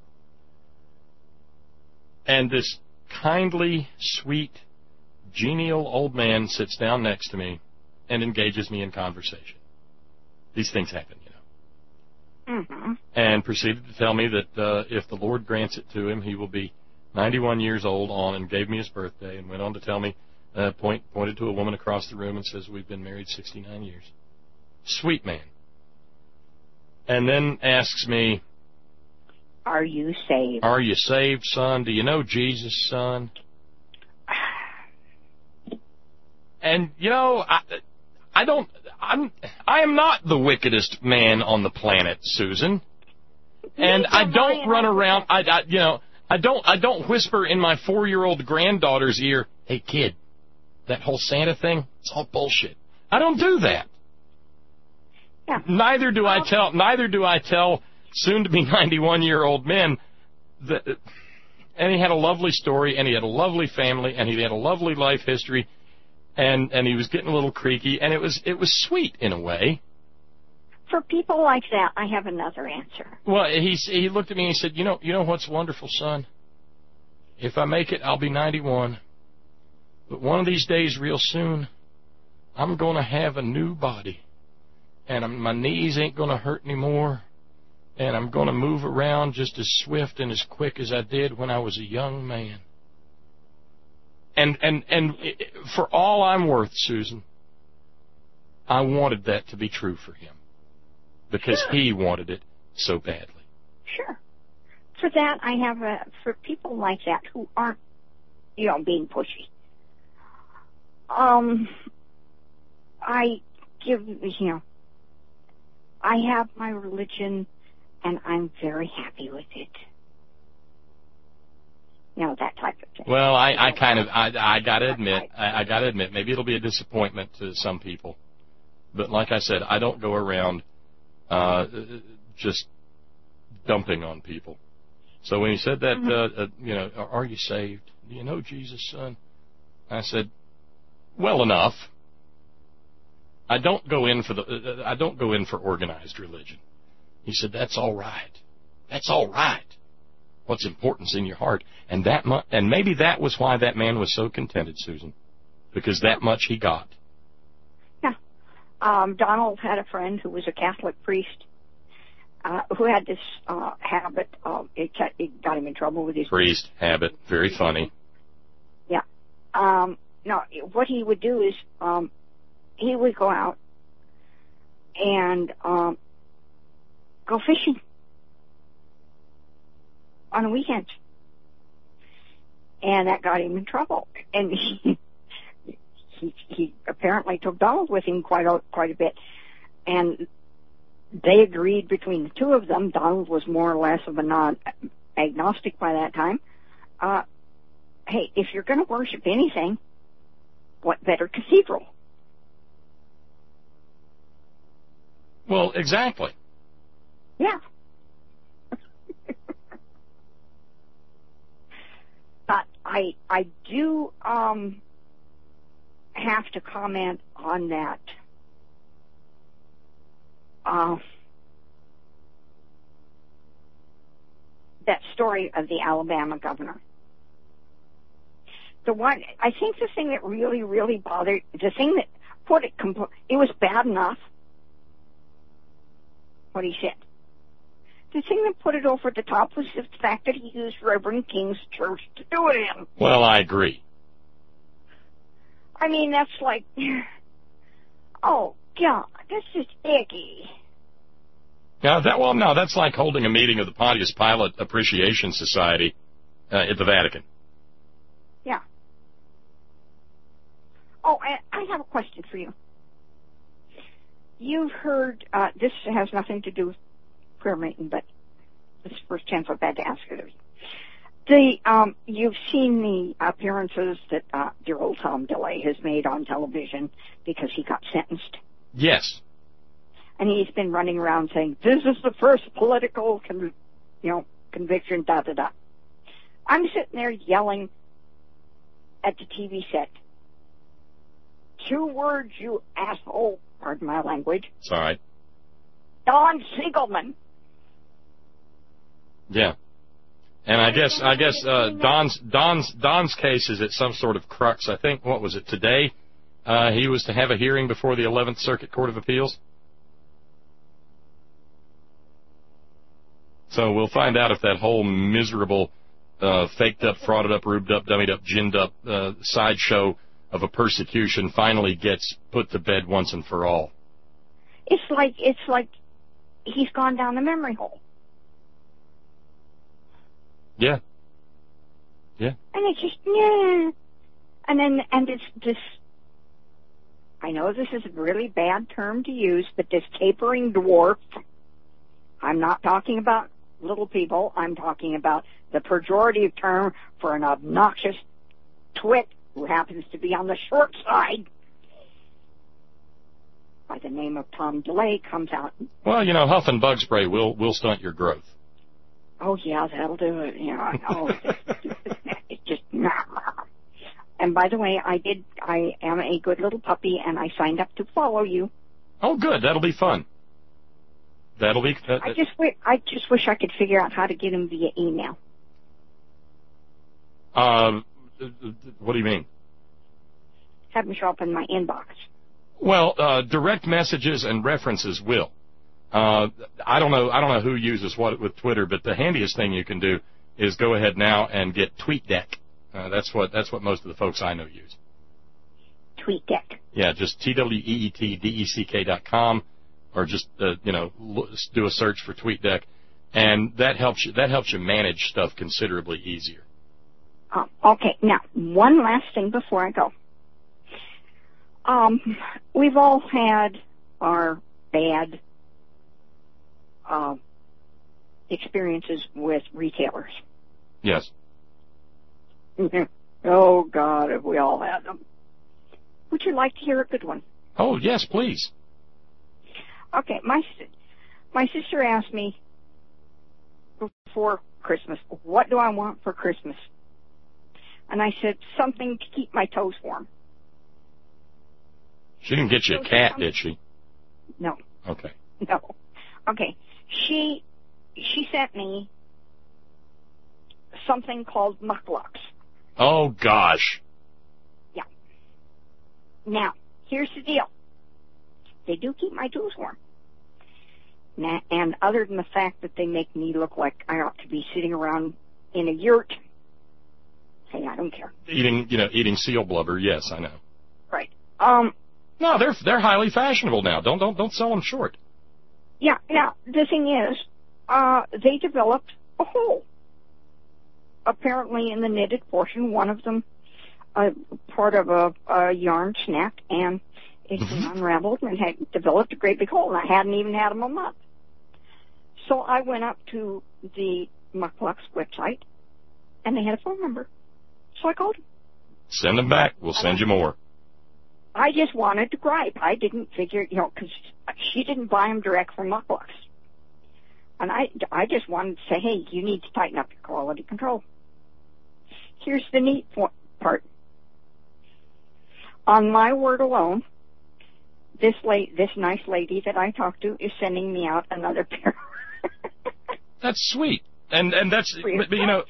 And this kindly, sweet, genial old man sits down next to me and engages me in conversation. These things happen, you know. Mm-hmm. And proceeded to tell me that uh, if the Lord grants it to him, he will be ninety-one years old on, and gave me his birthday, and went on to tell me, uh, point, pointed to a woman across the room and says, we've been married sixty-nine years. Sweet man. And then asks me, are you saved? Are you saved, son? Do you know Jesus, son? And, you know, I, I don't, I'm, I am not the wickedest man on the planet, Susan. And I don't run around, I, I, you know, I don't, I don't whisper in my four-year-old granddaughter's ear, hey, kid, that whole Santa thing, it's all bullshit. I don't do that. Yeah. Neither do I tell, neither do I tell soon-to-be ninety-one-year-old men that, and he had a lovely story, and he had a lovely family, and he had a lovely life history, and, and he was getting a little creaky, and it was, it was sweet in a way. For people like that, I have another answer. Well, he, he looked at me and he said, you know, you know what's wonderful, son? If I make it, I'll be ninety-one. But one of these days, real soon, I'm going to have a new body. And I'm, my knees ain't going to hurt anymore. And I'm going to move around just as swift and as quick as I did when I was a young man. And, and, and for all I'm worth, Susan, I wanted that to be true for him. Because sure. he wanted it so badly. Sure. For that, I have a, for people like that who aren't, you know, being pushy. Um, I give, you know, I have my religion, and I'm very happy with it. You know, that type of thing. Well, I, I kind of, I, I gotta admit, I, I gotta admit, maybe it'll be a disappointment to some people. But like I said, I don't go around uh, just dumping on people. So when he said that, mm-hmm. uh, uh, you know, are you saved? Do you know Jesus, son? I said, well enough. I don't go in for the. Uh, I don't go in for organized religion. He said, that's all right. That's all right. What's important's in your heart, and that mu- and maybe that was why that man was so contented, Susan, because that much he got. Yeah. Um, Donald had a friend who was a Catholic priest uh, who had this uh, habit. Of, it, it got him in trouble with his priest habit. Very funny. Yeah. Um, no, what he would do is. Um, He would go out and um, go fishing on the weekends, and that got him in trouble. And he he, he apparently took Donald with him quite a, quite a bit, and they agreed between the two of them. Donald was more or less of a non-agnostic by that time. Uh, hey, if you're going to worship anything, what better cathedral? Well, exactly. Yeah. But I I do um, have to comment on that. Uh, that story of the Alabama governor. The one, I think the thing that really, really bothered, the thing that put it, compl- it was bad enough what he said. The thing that put it over the top was the fact that he used Reverend King's church to do it in. Well, I agree. I mean, that's like, oh, God, this is icky. Yeah, that, well, no, that's like holding a meeting of the Pontius Pilate Appreciation Society uh, at the Vatican. Yeah. Oh, and I have a question for you. You've heard, uh, this has nothing to do with prayer meeting, but this is the first chance I've had to ask it of you. The um, you've seen the appearances that uh, dear old Tom DeLay has made on television because he got sentenced. Yes. And he's been running around saying, this is the first political, con- you know, conviction, da da da. I'm sitting there yelling at the T V set. Two words, you asshole. Pardon my language. It's all right. Don Siegelman. Yeah. And I guess I guess uh, Don's Don's Don's case is at some sort of crux. I think what was it today? Uh, he was to have a hearing before the eleventh Circuit Court of Appeals. So we'll find out if that whole miserable, uh, faked up, frauded up, rubed up, dummied up, ginned up uh, sideshow of a persecution finally gets put to bed once and for all. It's like it's like he's gone down the memory hole. Yeah. Yeah. And it's just, yeah. And then, and it's this, I know this is a really bad term to use, but this tapering dwarf, I'm not talking about little people, I'm talking about the pejorative term for an obnoxious twit who happens to be on the short side by the name of Tom DeLay comes out. Well, you know, huff and bug spray will, will stunt your growth. Oh, yeah, that'll do it. You know, I know. It's just, and by the way, I did, I am a good little puppy, and I signed up to follow you. Oh, good. That'll be fun. That'll be... Uh, I just wish, I just wish I could figure out how to get him via email. Um, what do you mean? Have him show up in my inbox. Well, uh, direct messages and references will. Uh, I don't know. I don't know who uses what with Twitter, but the handiest thing you can do is go ahead now and get TweetDeck. Uh, that's what that's what most of the folks I know use. TweetDeck. Yeah, just T W E E T D E C K dot com, or just uh, you know look, do a search for TweetDeck, and that helps you. That helps you manage stuff considerably easier. Um, okay, now one last thing before I go. Um, we've all had our bad Uh, experiences with retailers. Yes. Oh, God, have we all had them. Would you like to hear a good one? Oh, yes, please. Okay, my my sister asked me before Christmas, what do I want for Christmas? And I said, something to keep my toes warm. She didn't get you a cat, did she? No. Okay. No. Okay. She she sent me something called mucklucks. Oh, gosh. Yeah. Now, here's the deal. They do keep my toes warm. Now, and other than the fact that they make me look like I ought to be sitting around in a yurt, hey, I don't care. Eating, you know, eating seal blubber, yes, I know. Right. Um. No, they're they're highly fashionable now. Don't don't don't sell them short. Yeah, now, the thing is, uh, they developed a hole. Apparently in the knitted portion, one of them, uh, part of a, a yarn snapped, and it's been unraveled and had developed a great big hole, and I hadn't even had them a month. So I went up to the Mucklucks website, and they had a phone number. So I called them. Send them back. We'll send you more. I just wanted to gripe. I didn't figure, you know, because she didn't buy them direct from Mucklucks. And I, I just wanted to say, hey, you need to tighten up your quality control. Here's the neat part. On my word alone, this la- this nice lady that I talked to is sending me out another pair. That's sweet. And, and that's, but, but, you know,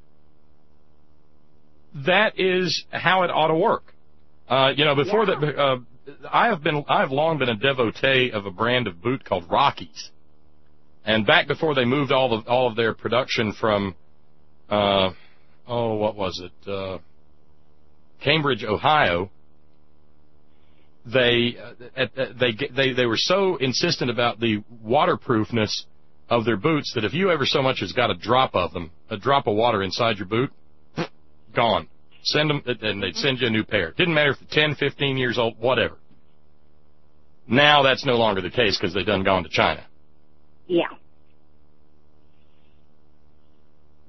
that is how it ought to work. Uh, you know, before yeah. that, uh, I have been, I have long been a devotee of a brand of boot called Rockies. And back before they moved all of, all of their production from, uh, oh, what was it, uh, Cambridge, Ohio, they, uh, they, they, they were so insistent about the waterproofness of their boots that if you ever so much as got a drop of them, a drop of water inside your boot, gone. Send them, and they'd send you a new pair. Didn't matter if they're ten, fifteen years old, whatever. Now that's no longer the case because they've done gone to China. Yeah.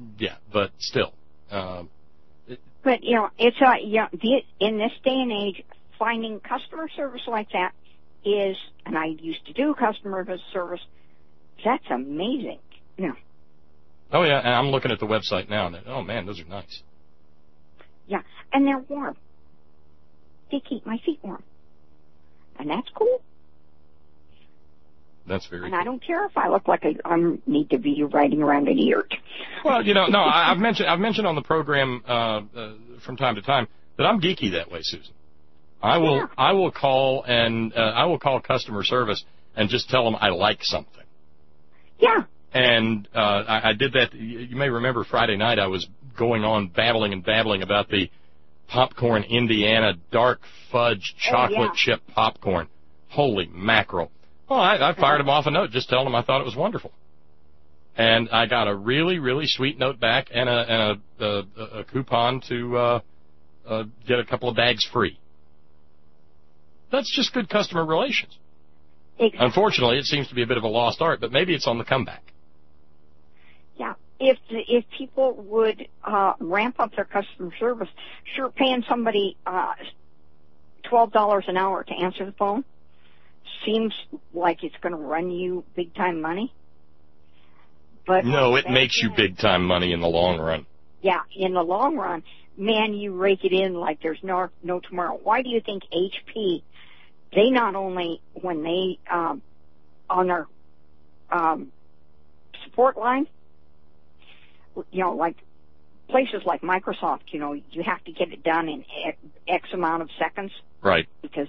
yeah, but still. Uh, But, you know, it's a, you know, the, in this day and age, finding customer service like that is, and I used to do customer service, that's amazing. You know. Oh, yeah, and I'm looking at the website now, and oh, man, those are nice. Yeah, and they're warm. They keep my feet warm. And that's cool. That's very And cool. I don't care if I look like I um, need to be riding around an yurt. Well, you know, no, I, I've mentioned I've mentioned on the program uh, uh, from time to time that I'm geeky that way, Susan. I will Yeah. I will call and uh, I will call customer service and just tell them I like something. Yeah. And uh, I, I did that. You, you may remember Friday night I was going on babbling and babbling about the Popcorn Indiana dark fudge chocolate oh, yeah. chip popcorn. Holy mackerel. Well, I, I fired him off a note just telling him I thought it was wonderful. And I got a really, really sweet note back and a, and a, a, a coupon to uh, uh, get a couple of bags free. That's just good customer relations. Exactly. Unfortunately, it seems to be a bit of a lost art, but maybe it's on the comeback. Yeah. If if people would uh, ramp up their customer service, sure, paying somebody uh, twelve dollars an hour to answer the phone seems like it's going to run you big time money. But no, it makes you big time money in the long run. Yeah, in the long run, man, you rake it in like there's no no tomorrow. Why do you think H P? They not only when they um, on their um, support line, you know, like places like Microsoft, you know, you have to get it done in X amount of seconds. Right. Because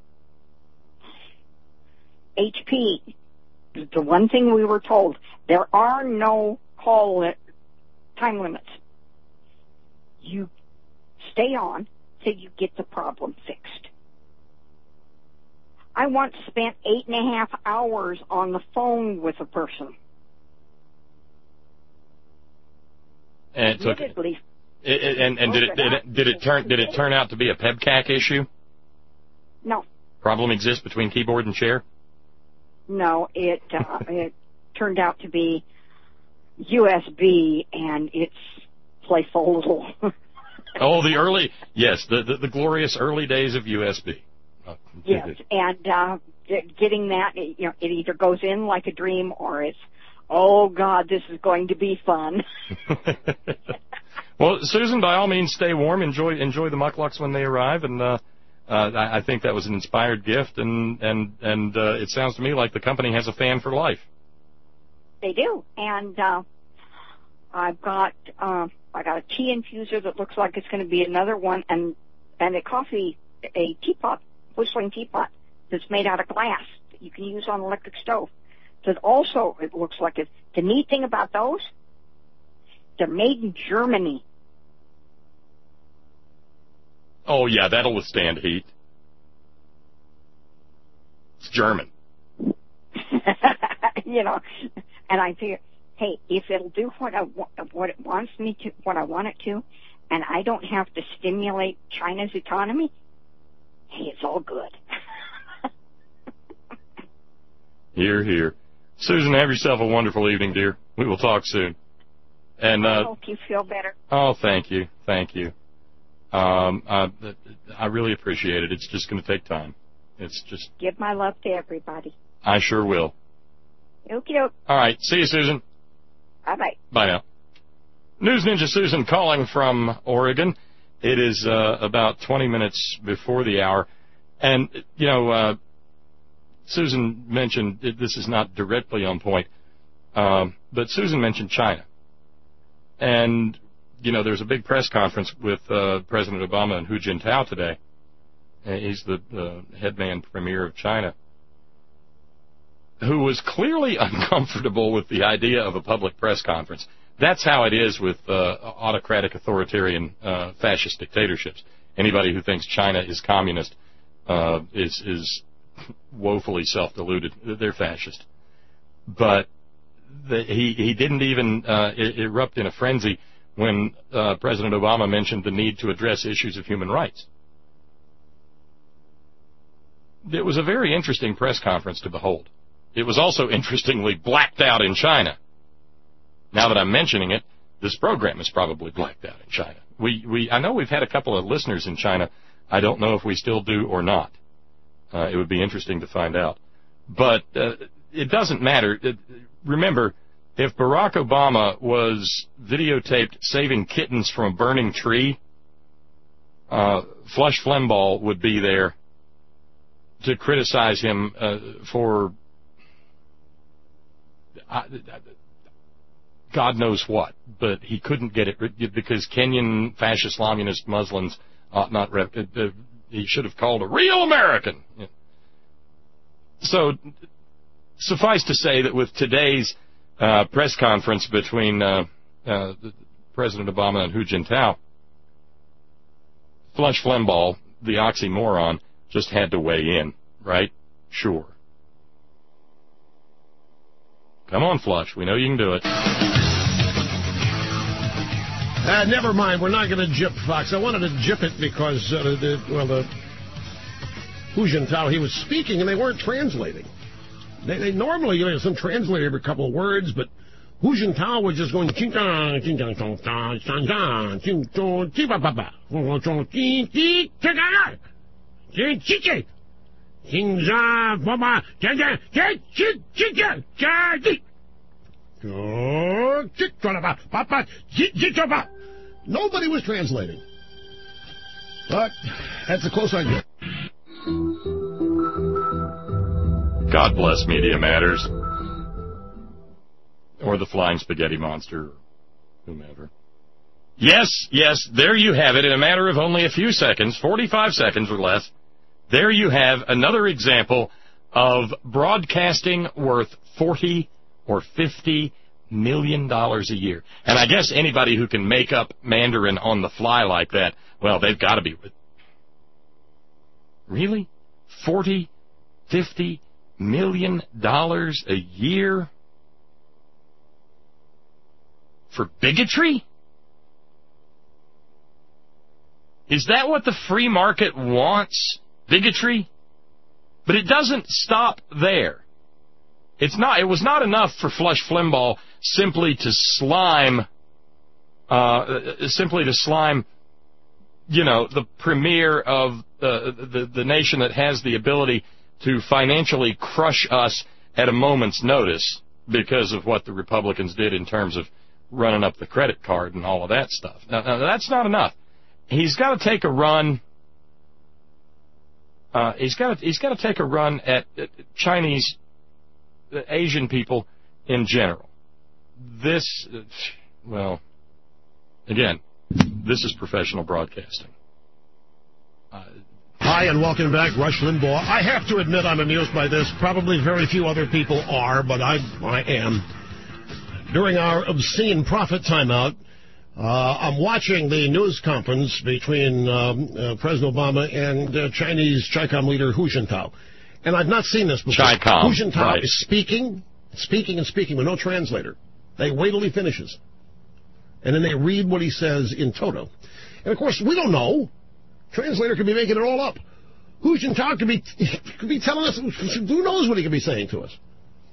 H P, the one thing we were told, there are no call li- time limits. You stay on till you get the problem fixed. I once spent eight and a half hours on the phone with a person. And it took. Admittedly, It, it, and and did it, did it did it turn did it turn out to be a PEBCAC issue? No. Problem exists between keyboard and chair? No, it uh, it turned out to be U S B, and it's playful little. Oh, the early yes, the, the the glorious early days of U S B. Oh, yes, and uh, getting that, you know, it either goes in like a dream, or it's, oh God, this is going to be fun. Well, Susan, by all means, stay warm. Enjoy enjoy the mucklucks when they arrive, and uh, uh, I, I think that was an inspired gift, and and and uh, it sounds to me like the company has a fan for life. They do, and uh, I've got uh, I got a tea infuser that looks like it's going to be another one, and and a coffee, a teapot, whistling teapot that's made out of glass that you can use on an electric stove. That also it looks like it. The neat thing about those, they're made in Germany. Oh, yeah, that'll withstand heat. It's German. You know, and I figure, hey, if it'll do what I wa- what it wants me to, what I want it to, and I don't have to stimulate China's economy, hey, it's all good. Here, here. Susan, have yourself a wonderful evening, dear. We will talk soon. And I uh, hope you feel better. oh, thank you, thank you. Um, I, I really appreciate it. It's just going to take time. It's just. Give my love to everybody. I sure will. Okie doke. All right. See you, Susan. Bye bye. Bye now. News Ninja Susan calling from Oregon. It is uh, about twenty minutes before the hour. And, you know, uh, Susan mentioned, this is not directly on point, um, but Susan mentioned China. And, you know, there's a big press conference with uh, President Obama and Hu Jintao today. Uh, he's the uh, head man premier of China, who was clearly uncomfortable with the idea of a public press conference. That's how it is with uh, autocratic, authoritarian, uh, fascist dictatorships. Anybody who thinks China is communist uh, is is woefully self-deluded. They're fascist. But the, he he didn't even uh, erupt in a frenzy when uh, President Obama mentioned the need to address issues of human rights. It was a very interesting press conference to behold. It was also interestingly blacked out in China. Now that I'm mentioning it, this program is probably blacked out in China. We, we, I know we've had a couple of listeners in China. I don't know if we still do or not. Uh, it would be interesting to find out. But uh, it doesn't matter. It, remember, if Barack Obama was videotaped saving kittens from a burning tree, uh, Flush Flembaugh would be there to criticize him uh, for uh, God knows what, but he couldn't get it because Kenyan fascist communist Muslims ought not. Rep- uh, he should have called a real American. So, suffice to say that with today's uh, press conference between uh, uh, President Obama and Hu Jintao, Flush Flembaugh, the oxymoron, just had to weigh in, right? Sure. Come on, Flush. We know you can do it. Uh, never mind. We're not going to jip Fox. I wanted to jip it because, uh, the, well, the Hu Jintao, he was speaking and they weren't translating. They, they normally, you know, some translator every couple of words, but Hu Jintao was just going ching chong ching chong chong chong chong chong ching chong ching ba ba ba chong chong ching ching ching ching ching ching ching za ba ba ching ching ching ching ching ching ching ching ching ching ba ba ba ching ching ba. Nobody was translating, but that's the close I get. God bless Media Matters. Or the Flying Spaghetti Monster, or whomever. Yes, yes, there you have it in a matter of only a few seconds, forty-five seconds or less. There you have another example of broadcasting worth forty or fifty million dollars a year. And I guess anybody who can make up Mandarin on the fly like that, well, they've got to be... Really? Forty, fifty million dollars a year? For bigotry? Is that what the free market wants? Bigotry? But it doesn't stop there. It's not. It was not enough for Flush Flembaugh simply to slime, uh, simply to slime, you know, the premier of uh, the the nation that has the ability to financially crush us at a moment's notice because of what the Republicans did in terms of running up the credit card and all of that stuff. Now, now that's not enough. He's got to take a run. Uh, he's got to he's got to take a run at, at Chinese, uh, Asian people in general. This, uh, well, again, this is professional broadcasting. Uh, Hi, and welcome back, Rush Limbaugh. I have to admit I'm amused by this. Probably very few other people are, but I I am. During our obscene profit timeout, uh, I'm watching the news conference between um, uh, President Obama and uh, Chinese Chi-Com leader Hu Jintao. And I've not seen this before. Chi-Com, Hu Jintao right. is speaking, speaking and speaking with no translator. They wait till he finishes. And then they read what he says in toto. And, of course, we don't know. Translator could be making it all up. Hu Jintao could be, could be telling us, who knows what he could be saying to us.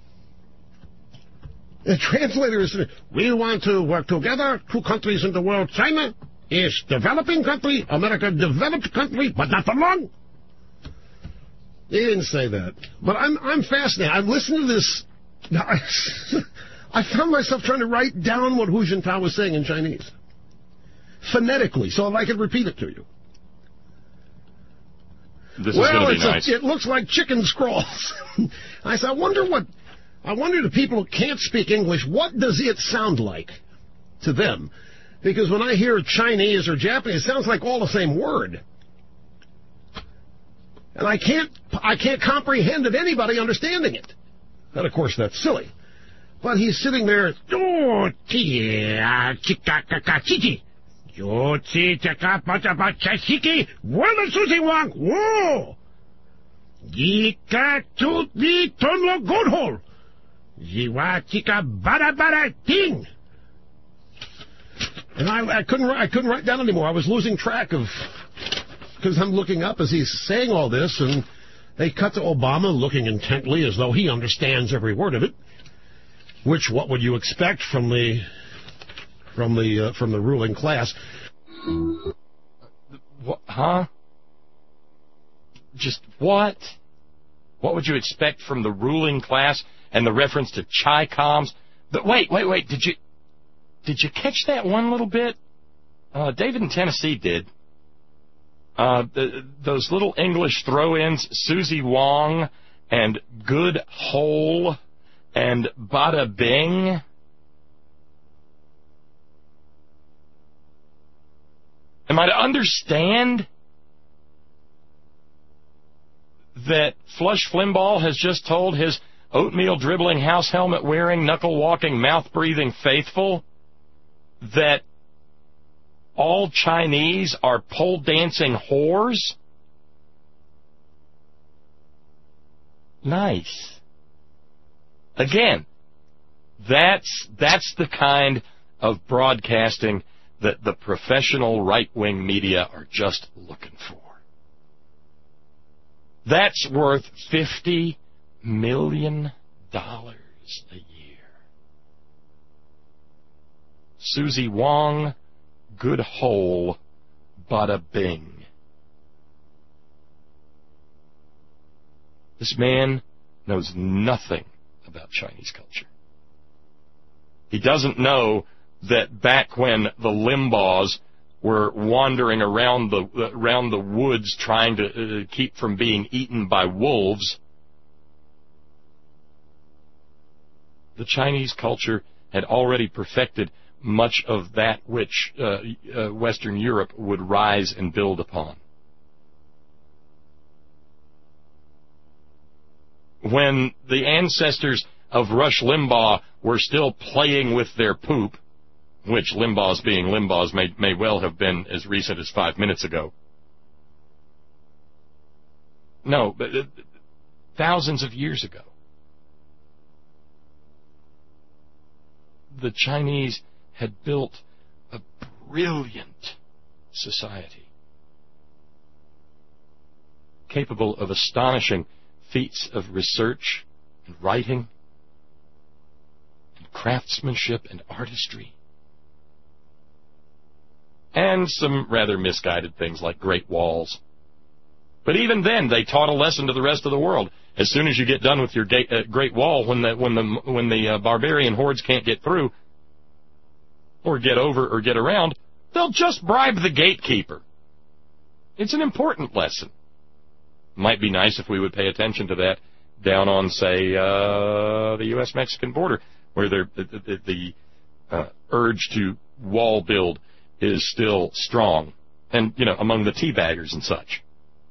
The translator is saying, we want to work together, two countries in the world. China is developing country, America developed country, but not for long. He didn't say that. But I'm I'm fascinated. I'm listening to this. I, I found myself trying to write down what Hu Jintao was saying in Chinese. Phonetically, so if I could repeat it to you. This well, is going to be it's nice. A, it looks like chicken scrawls. I said, I wonder what... I wonder to people who can't speak English, what does it sound like to them? Because when I hear Chinese or Japanese, it sounds like all the same word. And I can't I can't comprehend of anybody understanding it. And, of course, that's silly. But he's sitting there, oh, tia, chika, kaka, chichi. Yo, chi, chaka, pacha, pacha, chiki, wala, susi, wang, whoa. Yika, tu, di, tonlo, good hole. Jiwa chika bada bada ting. And I, I couldn't I couldn't write down anymore. I was losing track of, because I'm looking up as he's saying all this, and they cut to Obama looking intently as though he understands every word of it. Which, what would you expect from the from the uh, from the ruling class. What, huh? Just what? What would you expect from the ruling class and the reference to Chi-Coms? But wait, wait, wait. Did you did you catch that one little bit? Uh, David in Tennessee did. Uh, the, those little English throw-ins, Susie Wong and Good Hole and Bada Bing. Am I to understand that Flush Flimbaugh has just told his oatmeal-dribbling, house helmet-wearing, knuckle-walking, mouth-breathing faithful that all Chinese are pole-dancing whores? Nice. Again, that's that's the kind of broadcasting that the professional right-wing media are just looking for. That's worth fifty million dollars a year. Susie Wong, Good Hole, Bada Bing. This man knows nothing about Chinese culture. He doesn't know that back when the Limbaughs were wandering around the around the woods trying to uh, keep from being eaten by wolves, the Chinese culture had already perfected much of that which uh, uh, Western Europe would rise and build upon. When the ancestors of Rush Limbaugh were still playing with their poop, which Limbaugh's being Limbaugh's may, may well have been as recent as five minutes ago. No, but uh, thousands of years ago. The Chinese had built a brilliant society, capable of astonishing feats of research and writing and craftsmanship and artistry. And some rather misguided things like Great Walls. But even then, they taught a lesson to the rest of the world. As soon as you get done with your gate, uh, Great Wall, when the when the when the uh, barbarian hordes can't get through, or get over, or get around, they'll just bribe the gatekeeper. It's an important lesson. Might be nice if we would pay attention to that down on, say, uh, the U S Mexican border, where the the, the uh, urge to wall build is still strong, and, you know, among the teabaggers and such.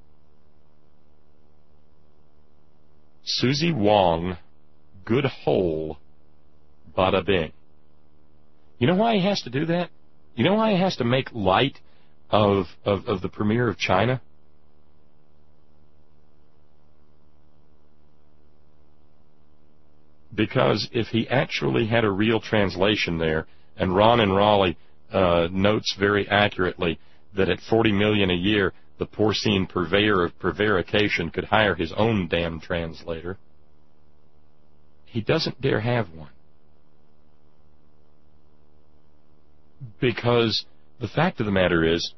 Susie Wong, Good Hole, Bada Bing. You know why he has to do that? You know why he has to make light of, of, of the premier of China? Because if he actually had a real translation there, and Ron and Raleigh Uh, notes very accurately that at forty million dollars a year, the porcine purveyor of prevarication could hire his own damn translator. He doesn't dare have one. Because the fact of the matter is,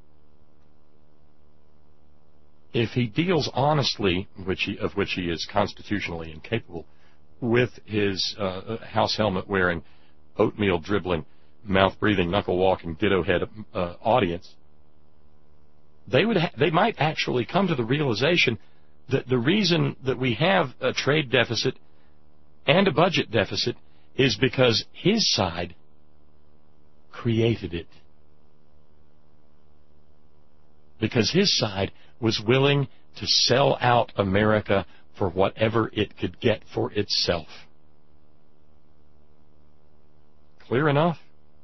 if he deals honestly, which he, of which he is constitutionally incapable, with his uh, house helmet-wearing, oatmeal-dribbling, mouth-breathing, knuckle-walking, ditto-head uh, audience, they would ha- they might actually come to the realization that the reason that we have a trade deficit and a budget deficit is because his side created it. Because his side was willing to sell out America for whatever it could get for itself. Clear enough?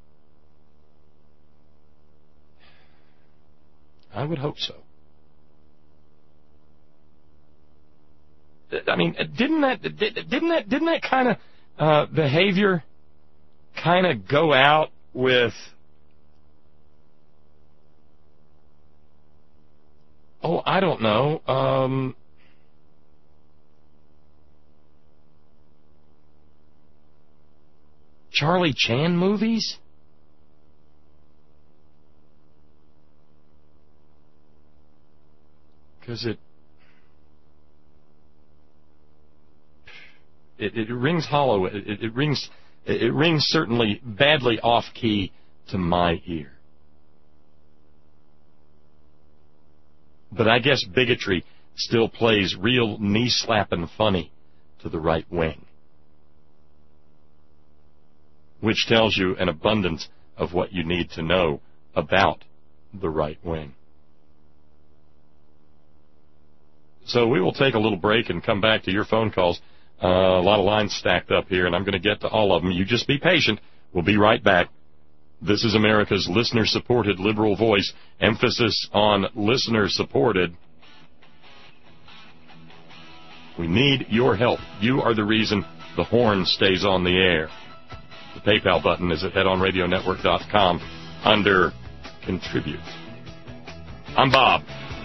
I would hope so. I mean, didn't that didn't that didn't that kind of uh, behavior kind of go out with, oh, I don't know, um, Charlie Chan movies? because it, it it rings hollow. It, it, it rings it rings certainly badly off key to my ear. But I guess bigotry still plays real knee-slapping funny to the right wing, which tells you an abundance of what you need to know about the right wing. So we will take a little break and come back to your phone calls. Uh, a lot of lines stacked up here, and I'm going to get to all of them. You just be patient. We'll be right back. This is America's listener-supported liberal voice. Emphasis on listener-supported. We need your help. You are the reason the horn stays on the air. The PayPal button is at head on radio network dot com under Contribute. I'm Bob.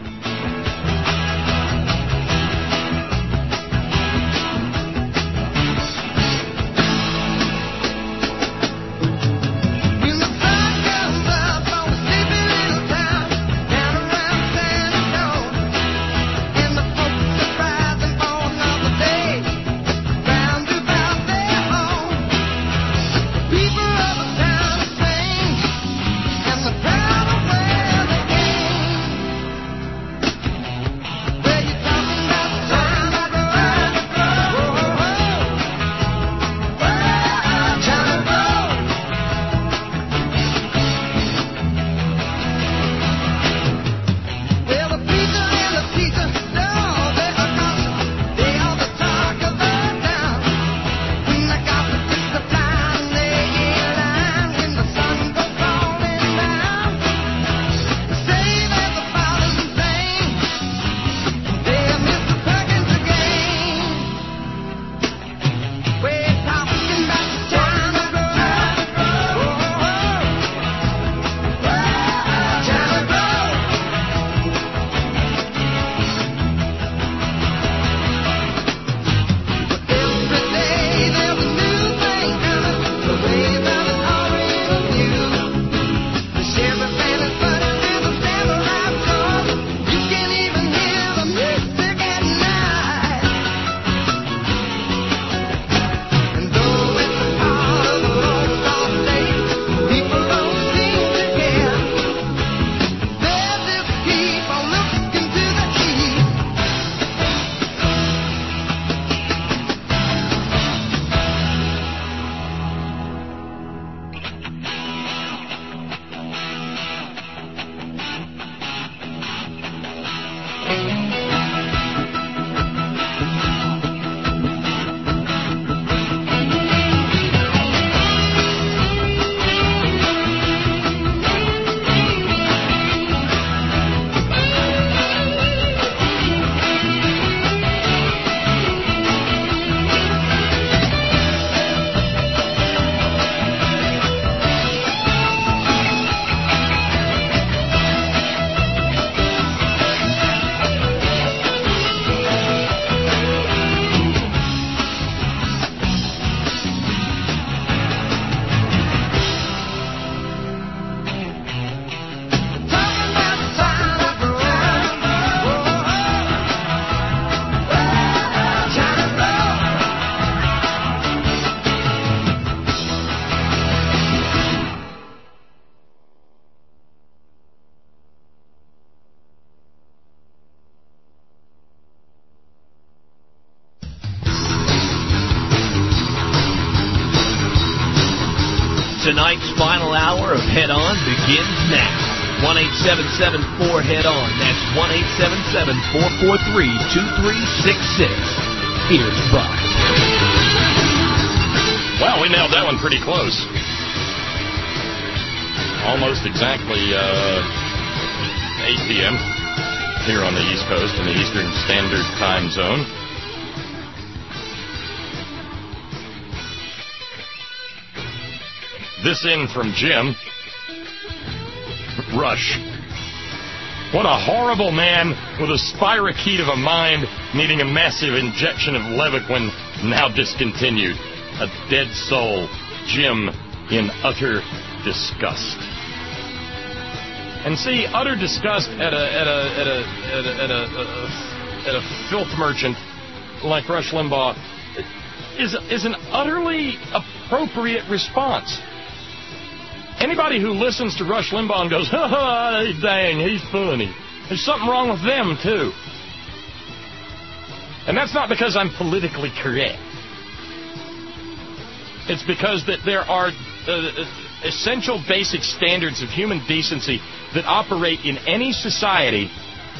Tonight's final hour of Head On begins now. one eight seven seven four head on. That's one eight seven seven four four three two three six six. Here's Buck. Well, we nailed that one pretty close. Almost exactly uh, eight p.m. here on the East Coast in the Eastern Standard Time Zone. This in from Jim. Rush. What a horrible man with a spirochete of a mind needing a massive injection of Levaquin, now discontinued. A dead soul. Jim in utter disgust. and see utter disgust at a at a at a at a, at a, a, at a filth merchant like Rush Limbaugh is is an utterly appropriate response. Anybody who listens to Rush Limbaugh and goes, ha ha, dang, he's funny, there's something wrong with them, too. And that's not because I'm politically correct. It's because that there are uh, essential basic standards of human decency that operate in any society,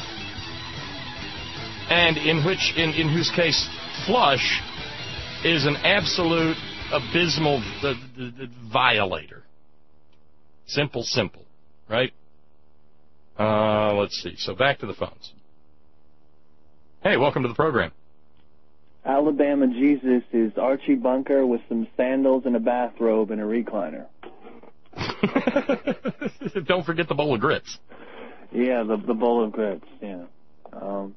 and in which, in, in whose case, flush is an absolute abysmal uh, uh, violator. Simple, simple, right? Uh, let's see. So back to the phones. Hey, welcome to the program. Alabama Jesus is Archie Bunker with some sandals and a bathrobe and a recliner. Don't forget the bowl of grits. Yeah, the the bowl of grits. Yeah. Um,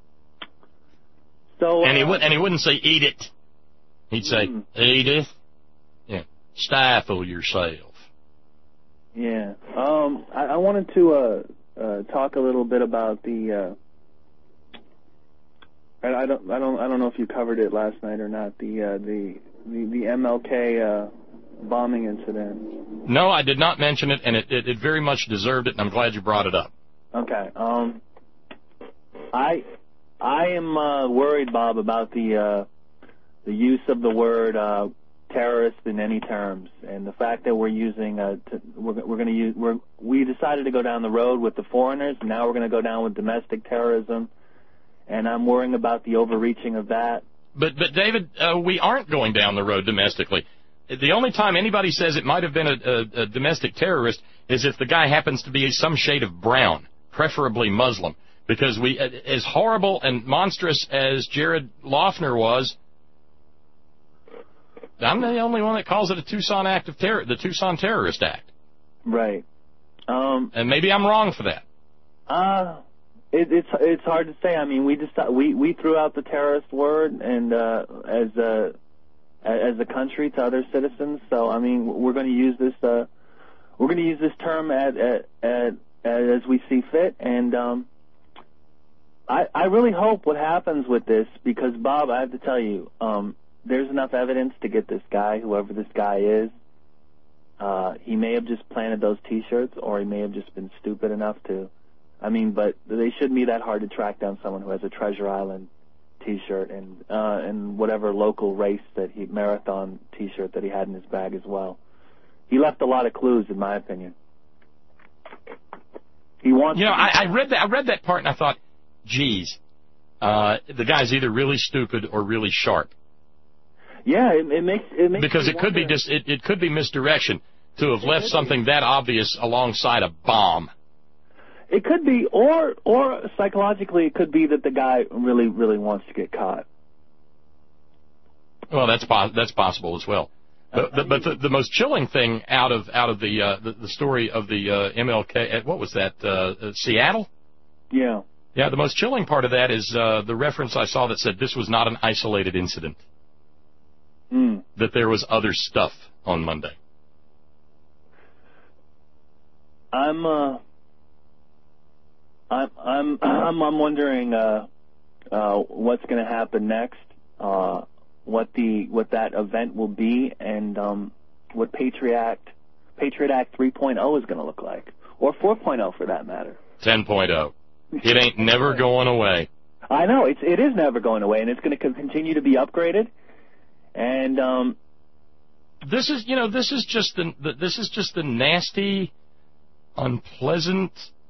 so uh, and he would and he wouldn't say eat it. He'd say mm. eat it. Yeah. Stifle yourself. Yeah. Um, I, I wanted to uh, uh, talk a little bit about the. Uh, I, I don't. I don't. I don't know if you covered it last night or not. The uh, the, the the M L K uh, bombing incident. No, I did not mention it, and it, it, it very much deserved it, and I'm glad you brought it up. Okay. Um. I I am uh, worried, Bob, about the uh, the use of the word. Uh, terrorist in any terms, and the fact that we're using uh, to, we're, we're going to use we're, we decided to go down the road with the foreigners, and now we're going to go down with domestic terrorism, and I'm worrying about the overreaching of that. But but David, uh, we aren't going down the road domestically. The only time anybody says it might have been a, a, a domestic terrorist is if the guy happens to be some shade of brown, preferably Muslim, because we as horrible and monstrous as Jared Loughner was. I'm the only one that calls it a Tucson act of terror, the Tucson Terrorist Act. Right. Um, and maybe I'm wrong for that. Uh, it, it's it's hard to say. I mean, we just we we threw out the terrorist word and uh, as a as a country to other citizens. So I mean, we're going to use this uh, we're going to use this term at, at, at, at as we see fit. And um, I I really hope what happens with this, because Bob, I have to tell you. Um, There's enough evidence to get this guy, whoever this guy is. Uh, he may have just planted those T-shirts, or he may have just been stupid enough to. I mean, but they shouldn't be that hard to track down someone who has a Treasure Island T-shirt and uh, and whatever local race that he marathon T-shirt that he had in his bag as well. He left a lot of clues, in my opinion. He wants. You know, to I, I read that. I read that part, and I thought, geez, uh, the guy's either really stupid or really sharp. Yeah, it, it makes it makes because it could be just it, it could be misdirection to have left something that obvious alongside a bomb. It could be, or or psychologically, it could be that the guy really really wants to get caught. Well, that's po- that's possible as well. But, the, but the, the most chilling thing out of out of the uh, the, the story of the uh, M L K, what was that? Uh, Seattle? Yeah. Yeah. The most chilling part of that is uh, the reference I saw that said this was not an isolated incident. Mm. That there was other stuff on Monday. I'm, uh, I'm, I'm, I'm, I'm wondering uh, uh, what's going to happen next, uh, what the what that event will be, and um, what Patriot Act, Patriot Act three point oh is going to look like, or four point oh for that matter. ten point oh. It ain't never going away. I know it's it is never going away, and it's going to continue to be upgraded. And um, this is, you know, this is just the, the this is just the nasty, unpleasant,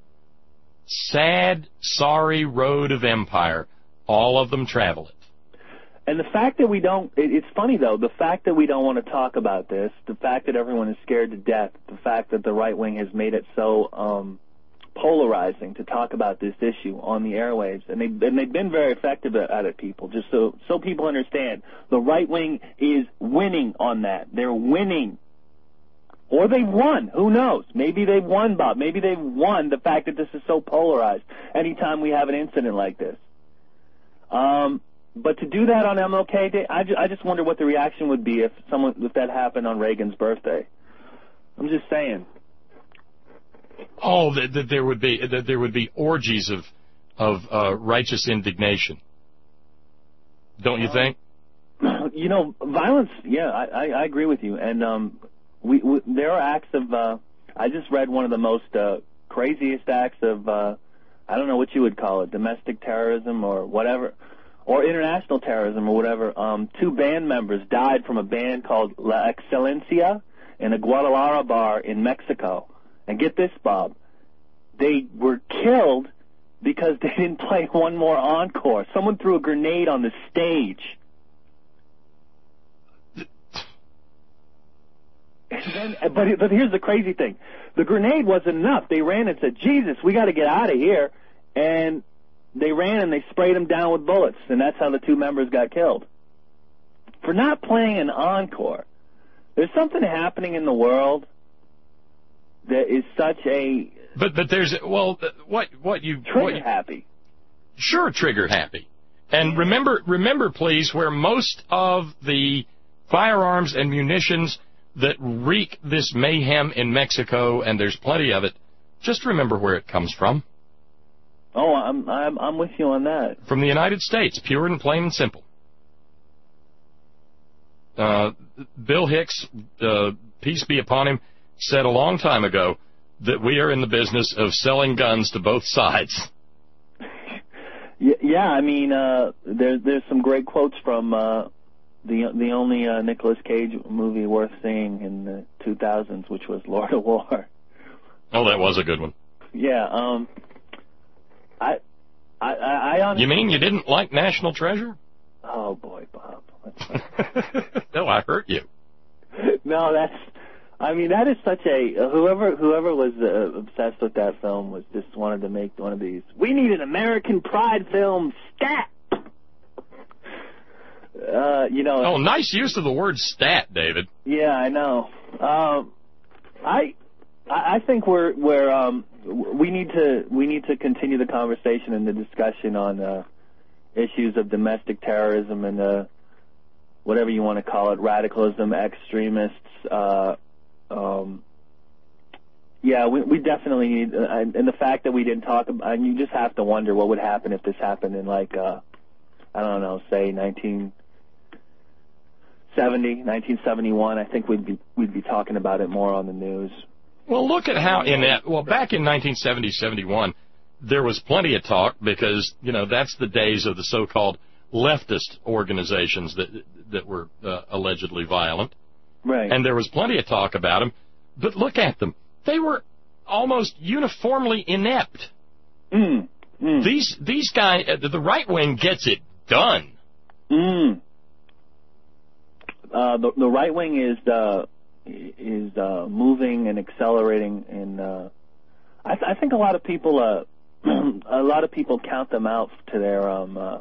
sad, sorry road of empire. All of them travel it. And the fact that we don't, it, it's funny though, the fact that we don't want to talk about this, the fact that everyone is scared to death, the fact that the right wing has made it so um, polarizing to talk about this issue on the airwaves, and, they, and they've been very effective at it, people, just so, so people understand. The right wing is winning on that. They're winning. Or they've won. Who knows? Maybe they've won, Bob. Maybe they've won the fact that this is so polarized anytime we have an incident like this. Um, but to do that on M L K Day, I, ju- I just wonder what the reaction would be if someone if that happened on Reagan's birthday. I'm just saying. Oh, that, that there would be that there would be orgies of of uh, righteous indignation. Don't you think? You know, violence. Yeah, I, I, I agree with you. And um, we, we there are acts of. Uh, I just read one of the most uh, craziest acts of. Uh, I don't know what you would call it, domestic terrorism or whatever, or international terrorism or whatever. Um, two band members died from a band called La Excelencia in a Guadalajara bar in Mexico. And get this, Bob, they were killed because they didn't play one more encore. Someone threw a grenade on the stage. And then, but, but here's the crazy thing. The grenade wasn't enough. They ran and said, Jesus, we got to get out of here. And they ran and they sprayed them down with bullets. And that's how the two members got killed. For not playing an encore. There's something happening in the world that is such a... But but there's... Well, what, what you... Trigger what you, happy. Sure, trigger happy. And remember, remember, please, where most of the firearms and munitions that wreak this mayhem in Mexico, and there's plenty of it, just remember where it comes from. Oh, I'm I'm I'm with you on that. From the United States, pure and plain and simple. Uh, Bill Hicks, uh, peace be upon him, said a long time ago that we are in the business of selling guns to both sides. Yeah, I mean, uh, there's there's some great quotes from uh, the the only uh, Nicolas Cage movie worth seeing in the two thousands, which was Lord of War. Oh, that was a good one. Yeah, um, I, I, I honestly... You mean you didn't like National Treasure? Oh boy, Bob. No, I hurt you. No, that's. I mean, that is such a whoever whoever was uh, obsessed with that film was just wanted to make one of these. We need an American Pride film, stat. Uh, you know. Oh, nice use of the word stat, David. Yeah, I know. Um, I I think we're we're um we need to we need to continue the conversation and the discussion on uh, issues of domestic terrorism and uh, whatever you want to call it, radicalism, extremists. Uh, Um, yeah, we, we definitely need, uh, and, and the fact that we didn't talk about, and you just have to wonder what would happen if this happened in like, uh, I don't know, say nineteen seventy, nineteen seventy-one. I think we'd be we'd be talking about it more on the news. Well, look at how in that. Well, back in nineteen seventy, seventy-one, there was plenty of talk because you know that's the days of the so-called leftist organizations that that were uh, allegedly violent. Right. And there was plenty of talk about them, but look at them. They were almost uniformly inept. Mm. Mm. These these guys, uh, the right wing gets it done. Mm. Uh, the the right wing is uh, is uh, moving and accelerating, and uh, I, th- I think a lot of people uh, a lot of people count them out to their um. Uh,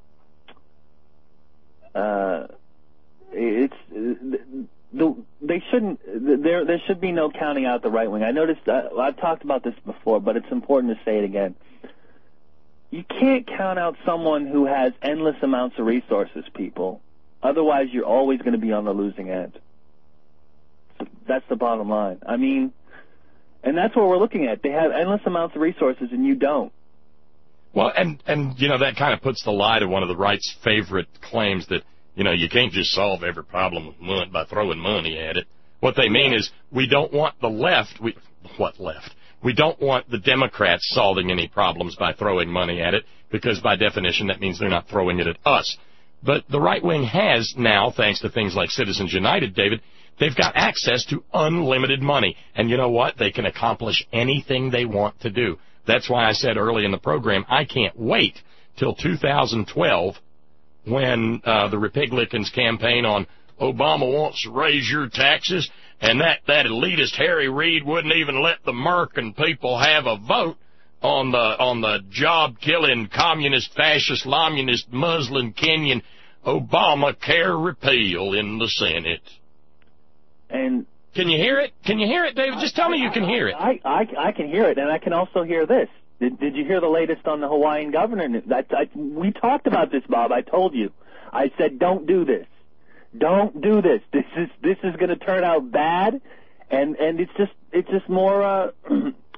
uh, it's. Uh, The, they shouldn't. There, there should be no counting out the right wing. I noticed. Uh, I've talked about this before, but it's important to say it again. You can't count out someone who has endless amounts of resources, people. Otherwise, you're always going to be on the losing end. So that's the bottom line. I mean, and that's what we're looking at. They have endless amounts of resources, and you don't. Well, and and you know that kind of puts the lie to one of the right's favorite claims that. You know, you can't just solve every problem with money by throwing money at it. What they mean is we don't want the left, we, what left? We don't want the Democrats solving any problems by throwing money at it, because by definition that means they're not throwing it at us. But the right wing has now, thanks to things like Citizens United, David, they've got access to unlimited money. And you know what? They can accomplish anything they want to do. That's why I said early in the program, I can't wait till two thousand twelve when uh, the Republicans campaign on Obama wants to raise your taxes, and that, that elitist Harry Reid wouldn't even let the American people have a vote on the on the job-killing, communist, fascist, communist, Muslim, Kenyan Obamacare repeal in the Senate. And can you hear it? Can you hear it, David? Just tell me you can hear it. I, I, I can hear it, and I can also hear this. Did, did you hear the latest on the Hawaiian governor? I, I, we talked about this, Bob. I told you. I said, don't do this. Don't do this. This is this is going to turn out bad, and and it's just it's just more uh,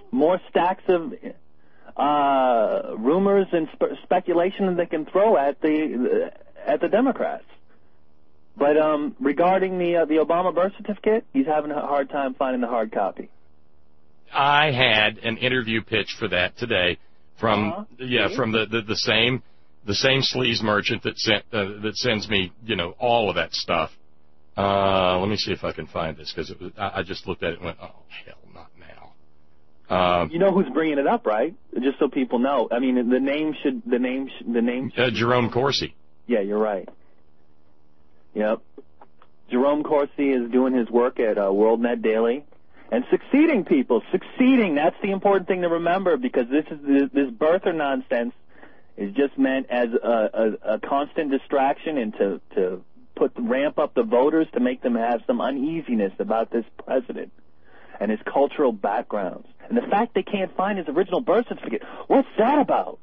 more stacks of uh, rumors and spe- speculation that they can throw at the at the Democrats. But um, regarding the uh, the Obama birth certificate, he's having a hard time finding the hard copy. I had an interview pitch for that today from uh-huh. yeah from the, the, the same the same sleaze merchant that sent uh, that sends me you know all of that stuff. Uh, let me see if I can find this because it was I, I just looked at it and went, oh hell, not now. Um, you know who's bringing it up, right? Just so people know. I mean, the name should the name sh- the name. Uh, Jerome Corsi. Yeah, you're right. Yep. Jerome Corsi is doing his work at uh, WorldNet Daily and succeeding, people. Succeeding. That's the important thing to remember because this is this, this birther nonsense is just meant as a, a, a constant distraction and to, to put ramp up the voters to make them have some uneasiness about this president and his cultural backgrounds. And the fact they can't find his original birth certificate, what's that about?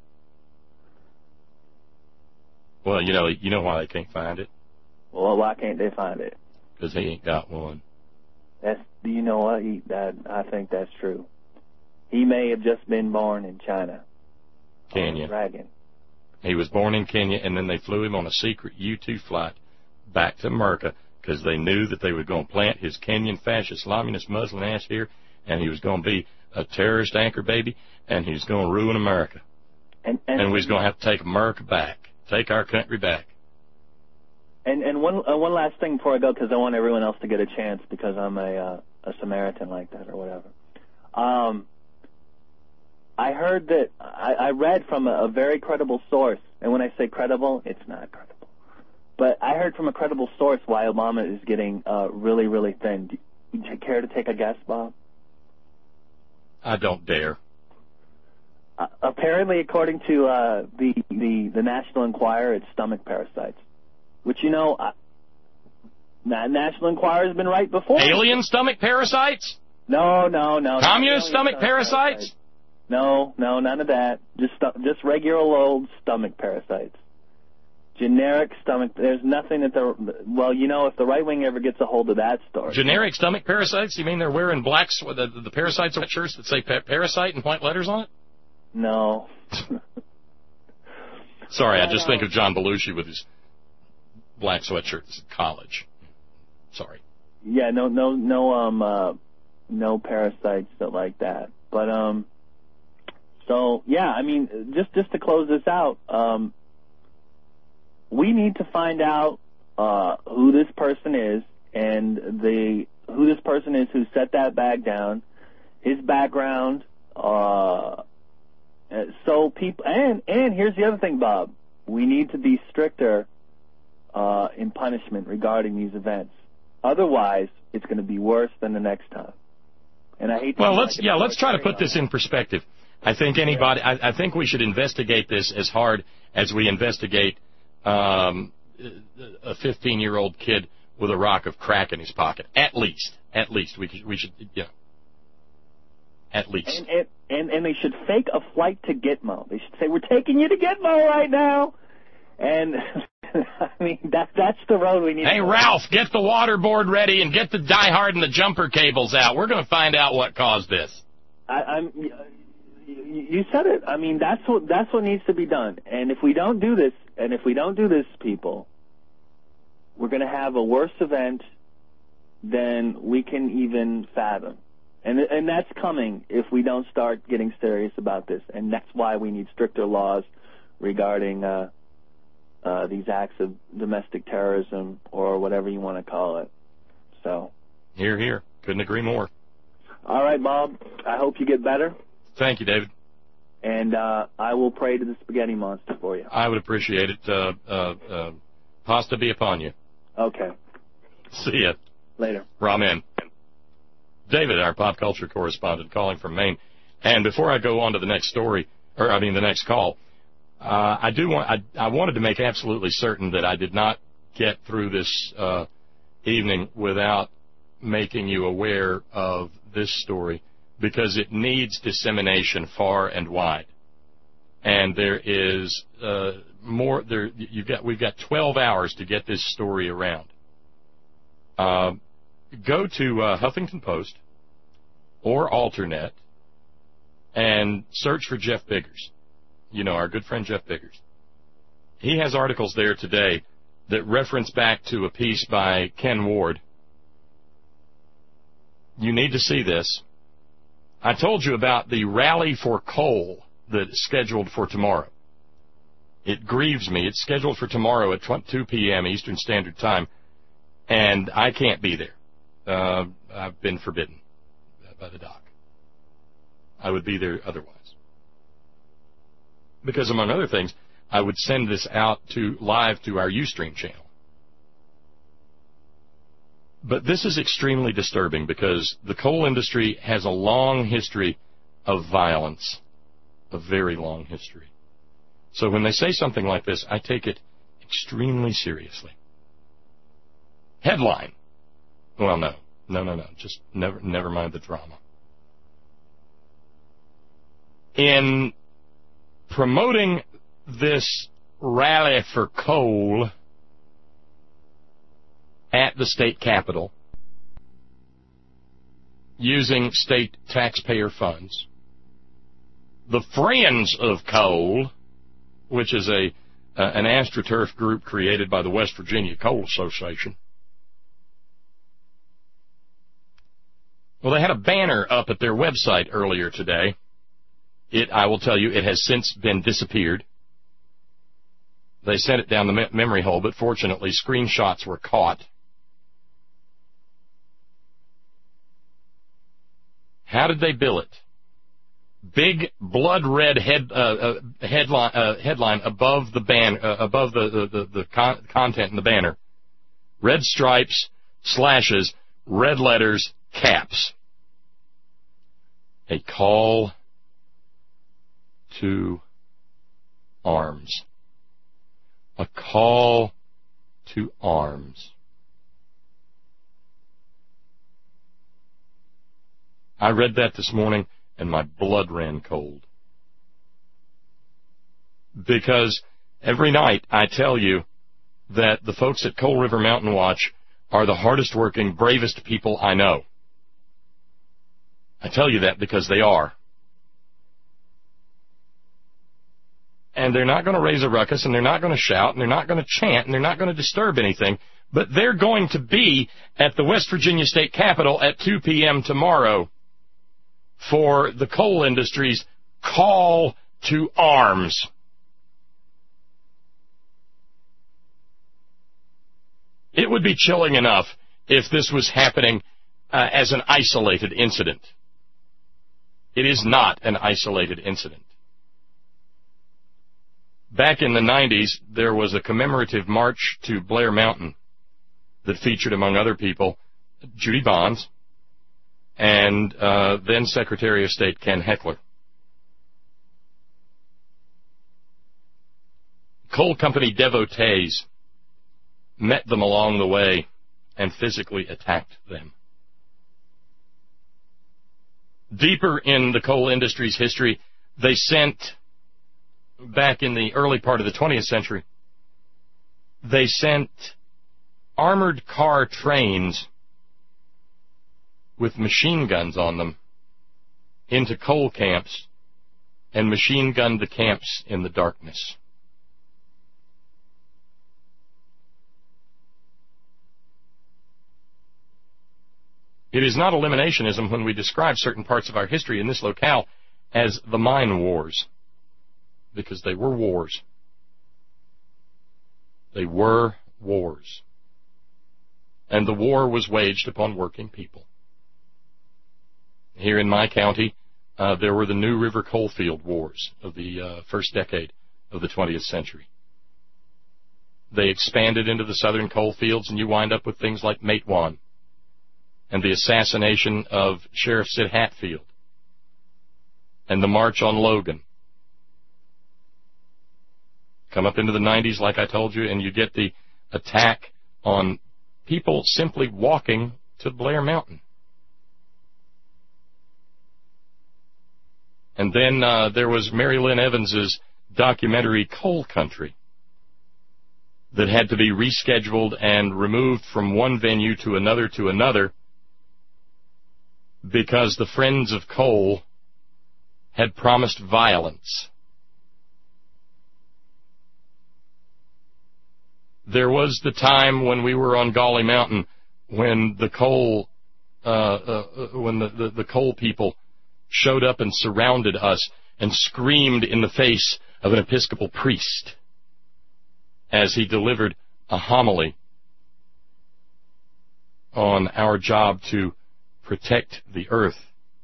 Well, you know, you know why they can't find it? Well, why can't they find it? Because he ain't got one. That's, you know what? He, that, I think that's true. He may have just been born in China. Kenya. Dragon. He was born in Kenya, and then they flew him on a secret U two flight back to America because they knew that they were going to plant his Kenyan fascist Islamist Muslim ass here, and he was going to be a terrorist anchor baby, and he was going to ruin America. And, and, and we was going to have to take America back, take our country back. And and one uh, one last thing before I go, because I want everyone else to get a chance, because I'm a uh, a Samaritan like that or whatever. Um, I heard that I, I read from a, a very credible source, and when I say credible, it's not credible. But I heard from a credible source why Obama is getting uh, really, really thin. Do you care to take a guess, Bob? I don't dare. Uh, apparently, according to uh, the, the the National Enquirer, it's stomach parasites. Which, you know, uh, National Enquirer has been right before. Alien stomach parasites? No, no, no. Communist stomach, stomach parasites? parasites? No, no, none of that. Just just regular old stomach parasites. Generic stomach. There's nothing that they're. Well, you know, if the right wing ever gets a hold of that story. Generic stomach parasites? You mean they're wearing black the, the parasites on shirts that say pa- parasite in white letters on it? No. Sorry, I just think of John Belushi with his black sweatshirts at college. Sorry. Yeah, no, no, no, um, uh, no parasites like that. But um, so yeah, I mean, just just to close this out, um, we need to find out uh, who this person is and the who this person is who set that bag down, his background. Uh, so people, and and here's the other thing, Bob, we need to be stricter Uh, in punishment regarding these events. Otherwise, it's going to be worse than the next time. And I hate. To well, let's like yeah, let's try to put this in perspective. I think anybody. I, I think we should investigate this as hard as we investigate um, a fifteen-year-old kid with a rock of crack in his pocket. At least, at least we could, we should yeah. At least. And, and and and they should fake a flight to Gitmo. They should say, "We're taking you to Gitmo right now," and. I mean, that, that's the road we need hey, to go. Ralph, get the waterboard ready and get the die-hard and the jumper cables out. We're going to find out what caused this. I, I'm, you said it. I mean, that's what that's what needs to be done. And if we don't do this, and if we don't do this, people, we're going to have a worse event than we can even fathom. And and that's coming if we don't start getting serious about this. And that's why we need stricter laws regarding uh, Uh, these acts of domestic terrorism or whatever you want to call it. So. Here, here. Couldn't agree more. All right, Bob. I hope you get better. Thank you, David. And uh, I will pray to the spaghetti monster for you. I would appreciate it. Uh, uh, uh, pasta be upon you. Okay. See ya. Later. Ramen. David, our pop culture correspondent, calling from Maine. And before I go on to the next story, or I mean the next call, Uh, I do want. I, I wanted to make absolutely certain that I did not get through this uh, evening without making you aware of this story because it needs dissemination far and wide. And there is uh, more. There, you've got. We've got twelve hours to get this story around. Uh, go to uh, Huffington Post or Alternet and search for Jeff Biggers. You know, our good friend Jeff Biggers. He has articles there today that reference back to a piece by Ken Ward. You need to see this. I told you about the rally for coal that is scheduled for tomorrow. It grieves me. It's scheduled for tomorrow at two p.m. Eastern Standard Time, and I can't be there. Uh, I've been forbidden by the doc. I would be there otherwise. Because, among other things, I would send this out to live to our Ustream channel. But this is extremely disturbing because the coal industry has a long history of violence, a very long history. So when they say something like this, I take it extremely seriously. Headline. Well, no. No, no, no. Just never, never mind the drama. In promoting this rally for coal at the state capitol using state taxpayer funds, the Friends of Coal, which is a uh, an AstroTurf group created by the West Virginia Coal Association, well, they had a banner up at their website earlier today. It, I will tell you, it has since been disappeared. They sent it down the me- memory hole, but fortunately, screenshots were caught. How did they bill it? Big blood red head uh, uh, headline uh, headline above the ban uh, above the the, the, the con- content in the banner. Red stripes, slashes, red letters, caps. A call to arms. A call to arms. I read that this morning, and my blood ran cold. Because every night I tell you that the folks at Coal River Mountain Watch are the hardest working, bravest people I know. I tell you that because they are. And they're not going to raise a ruckus, and they're not going to shout, and they're not going to chant, and they're not going to disturb anything, but they're going to be at the West Virginia State Capitol at two p.m. tomorrow for the coal industry's call to arms. It would be chilling enough if this was happening uh, as an isolated incident. It is not an isolated incident. Back in the nineties, there was a commemorative march to Blair Mountain that featured, among other people, Judy Bonds and uh, then Secretary of State Ken Heckler. Coal company devotees met them along the way and physically attacked them. Deeper in the coal industry's history, they sent, back in the early part of the twentieth century, they sent armored car trains with machine guns on them into coal camps and machine gunned the camps in the darkness. It is not eliminationism when we describe certain parts of our history in this locale as the mine wars, because they were wars. They were wars. And the war was waged upon working people. Here in my county, uh, there were the New River Coalfield Wars of the uh, first decade of the twentieth century. They expanded into the southern coal fields, and you wind up with things like Matewan and the assassination of Sheriff Sid Hatfield and the March on Logan. Come up into the nineties, like I told you, and you get the attack on people simply walking to Blair Mountain. And then uh, there was Mary Lynn Evans's documentary Coal Country that had to be rescheduled and removed from one venue to another to another because the Friends of Coal had promised violence. There was the time when we were on Gauley Mountain when the coal, uh, uh, when the, the, the coal people showed up and surrounded us and screamed in the face of an Episcopal priest as he delivered a homily on our job to protect the earth.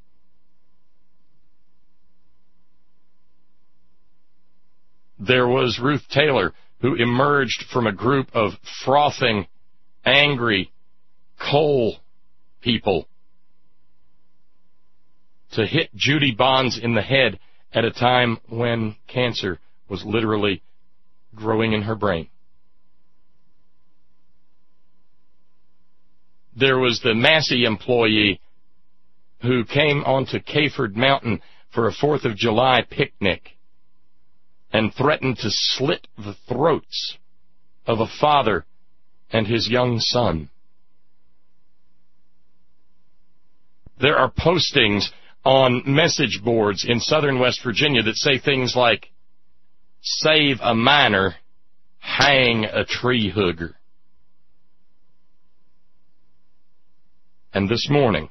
There was Ruth Taylor, who emerged from a group of frothing, angry coal people to hit Judy Bonds in the head at a time when cancer was literally growing in her brain. There was the Massey employee who came onto Cayford Mountain for a Fourth of July picnic and threatened to slit the throats of a father and his young son. There are postings on message boards in southern West Virginia that say things like, "Save a miner, hang a tree hugger." And this morning,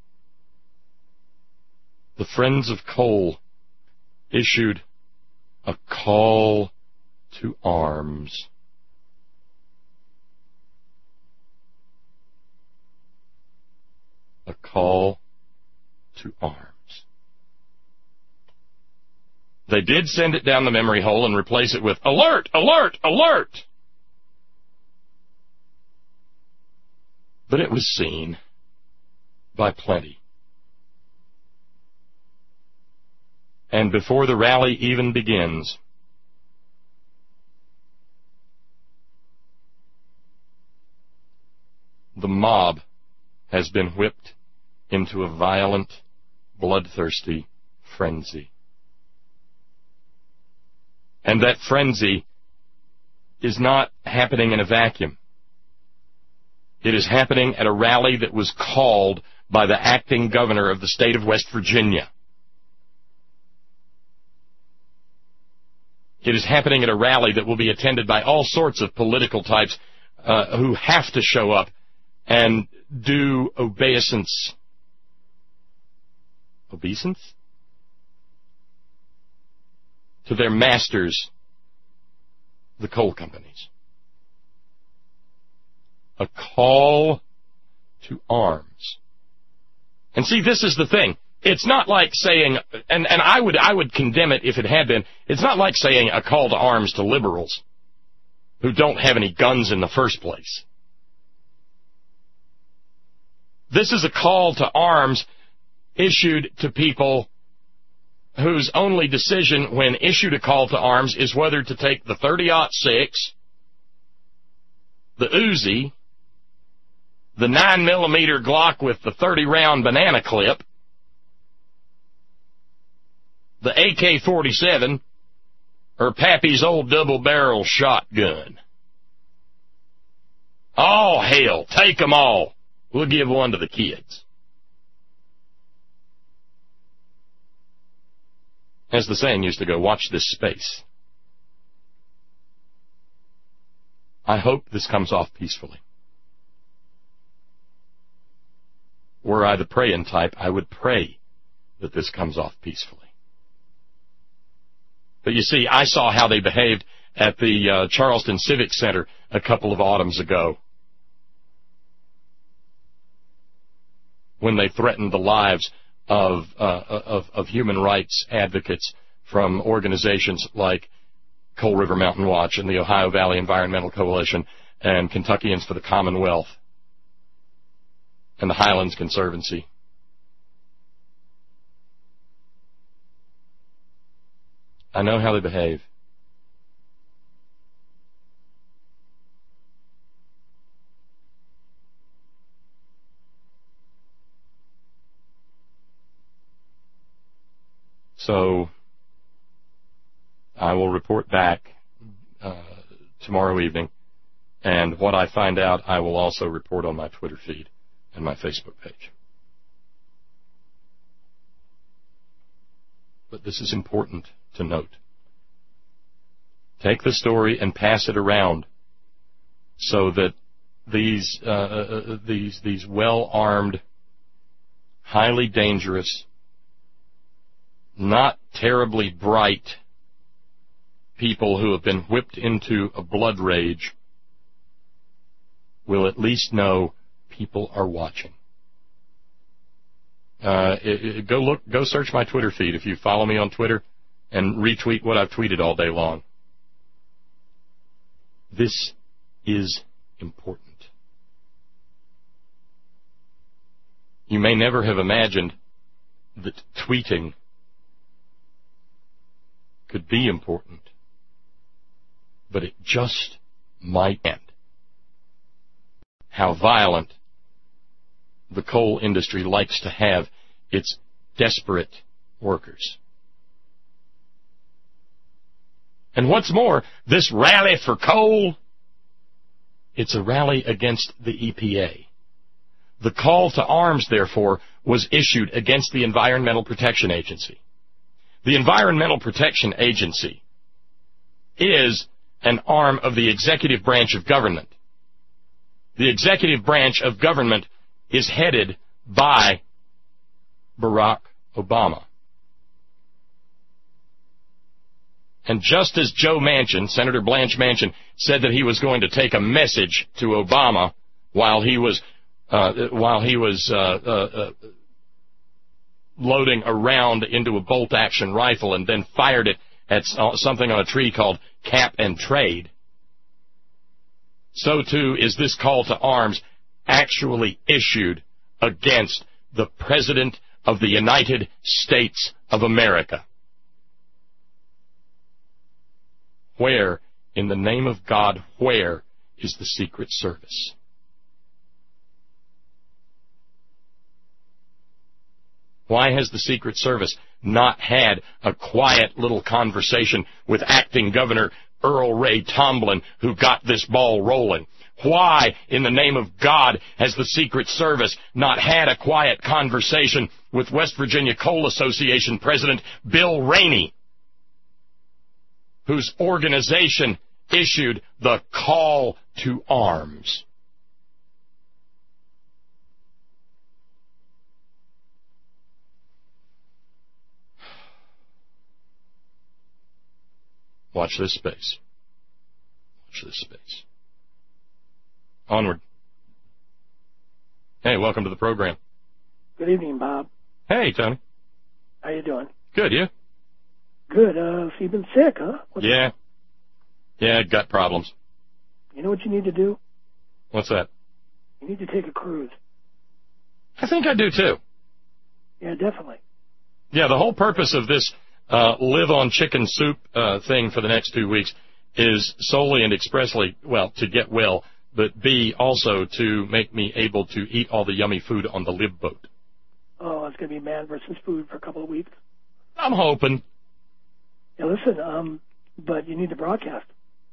the Friends of Coal issued a call to arms. A call to arms. They did send it down the memory hole and replace it with alert, alert, alert. But it was seen by plenty. And before the rally even begins, the mob has been whipped into a violent, bloodthirsty frenzy. And that frenzy is not happening in a vacuum. It is happening at a rally that was called by the acting governor of the state of West Virginia. It is happening at a rally that will be attended by all sorts of political types uh, who have to show up and do obeisance. Obeisance? To their masters, the coal companies. A call to arms. And see, this is the thing. It's not like saying, and, and I would I would condemn it if it had been, it's not like saying a call to arms to liberals who don't have any guns in the first place. This is a call to arms issued to people whose only decision when issued a call to arms is whether to take the thirty aught six, the Uzi, the nine millimeter Glock with the thirty round banana clip, the A K forty-seven, or Pappy's old double-barrel shotgun. Oh, hell, take them all. We'll give one to the kids. As the saying used to go, watch this space. I hope this comes off peacefully. Were I the praying type, I would pray that this comes off peacefully. But you see, I saw how they behaved at the uh, Charleston Civic Center a couple of autumns ago when they threatened the lives of, uh, of, of human rights advocates from organizations like Coal River Mountain Watch and the Ohio Valley Environmental Coalition and Kentuckians for the Commonwealth and the Highlands Conservancy. I know how they behave. So I will report back uh, tomorrow evening, and what I find out I will also report on my Twitter feed and my Facebook page. but this is important to note. Take the story and pass it around so that these uh, uh, these these well-armed, highly dangerous, not terribly bright people who have been whipped into a blood rage will at least know people are watching. Uh, it, it, go look, go search my Twitter feed if you follow me on Twitter, and retweet what I've tweeted all day long. This is important. You may never have imagined that tweeting could be important, but it just might end. How violent the coal industry likes to have its desperate workers. And what's more, this rally for coal, it's a rally against the E P A. The call to arms, therefore, was issued against the Environmental Protection Agency. The Environmental Protection Agency is an arm of the executive branch of government. The executive branch of government is headed by Barack Obama. And just as Joe Manchin, Senator Blanche Manchin, said that he was going to take a message to Obama while he was uh, while he was uh, uh, uh, loading a round into a bolt-action rifle and then fired it at something on a tree called cap and trade, so too is this call to arms actually issued against the President of the United States of America. Where, in the name of God, where is the Secret Service? Why has the Secret Service not had a quiet little conversation with acting Governor Earl Ray Tomblin, who got this ball rolling? Why, in the name of God, has the Secret Service not had a quiet conversation with West Virginia Coal Association President Bill Rainey, whose organization issued the call to arms? Watch this space. Watch this space. Onward. Hey, welcome to the program. Good evening, Bob. Hey, Tony. How you doing? Good, you? Good. Uh, so you've been sick, huh? What's yeah. Yeah, gut problems. You know what you need to do? What's that? You need to take a cruise. I think I do, too. Yeah, definitely. Yeah, the whole purpose of this uh, live on chicken soup uh, thing for the next two weeks is solely and expressly, well, to get well, but B, also to make me able to eat all the yummy food on the Lib boat. Oh, it's going to be man versus food for a couple of weeks. I'm hoping. Yeah, listen, um, but you need to broadcast.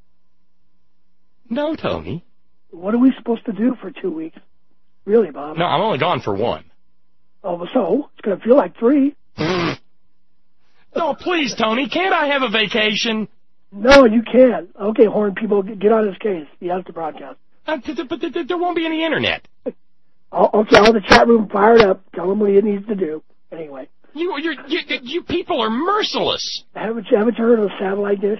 No, Tony. What are we supposed to do for two weeks? Really, Bob? No, I'm only gone for one. Oh, so? It's going to feel like three. No, please, Tony, can't I have a vacation? No, you can't. Okay, Horn people, get on his case. He has to broadcast. Uh, but there won't be any internet. Okay, all the chat room fired up. Tell him what he needs to do. Anyway. You, you, you, you people are merciless. Haven't you, haven't you heard of a satellite dish?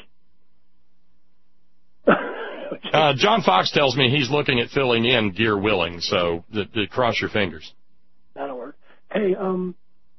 uh, John Fox tells me he's looking at filling in, gear willing, so th- th- cross your fingers. That'll work. Hey, um,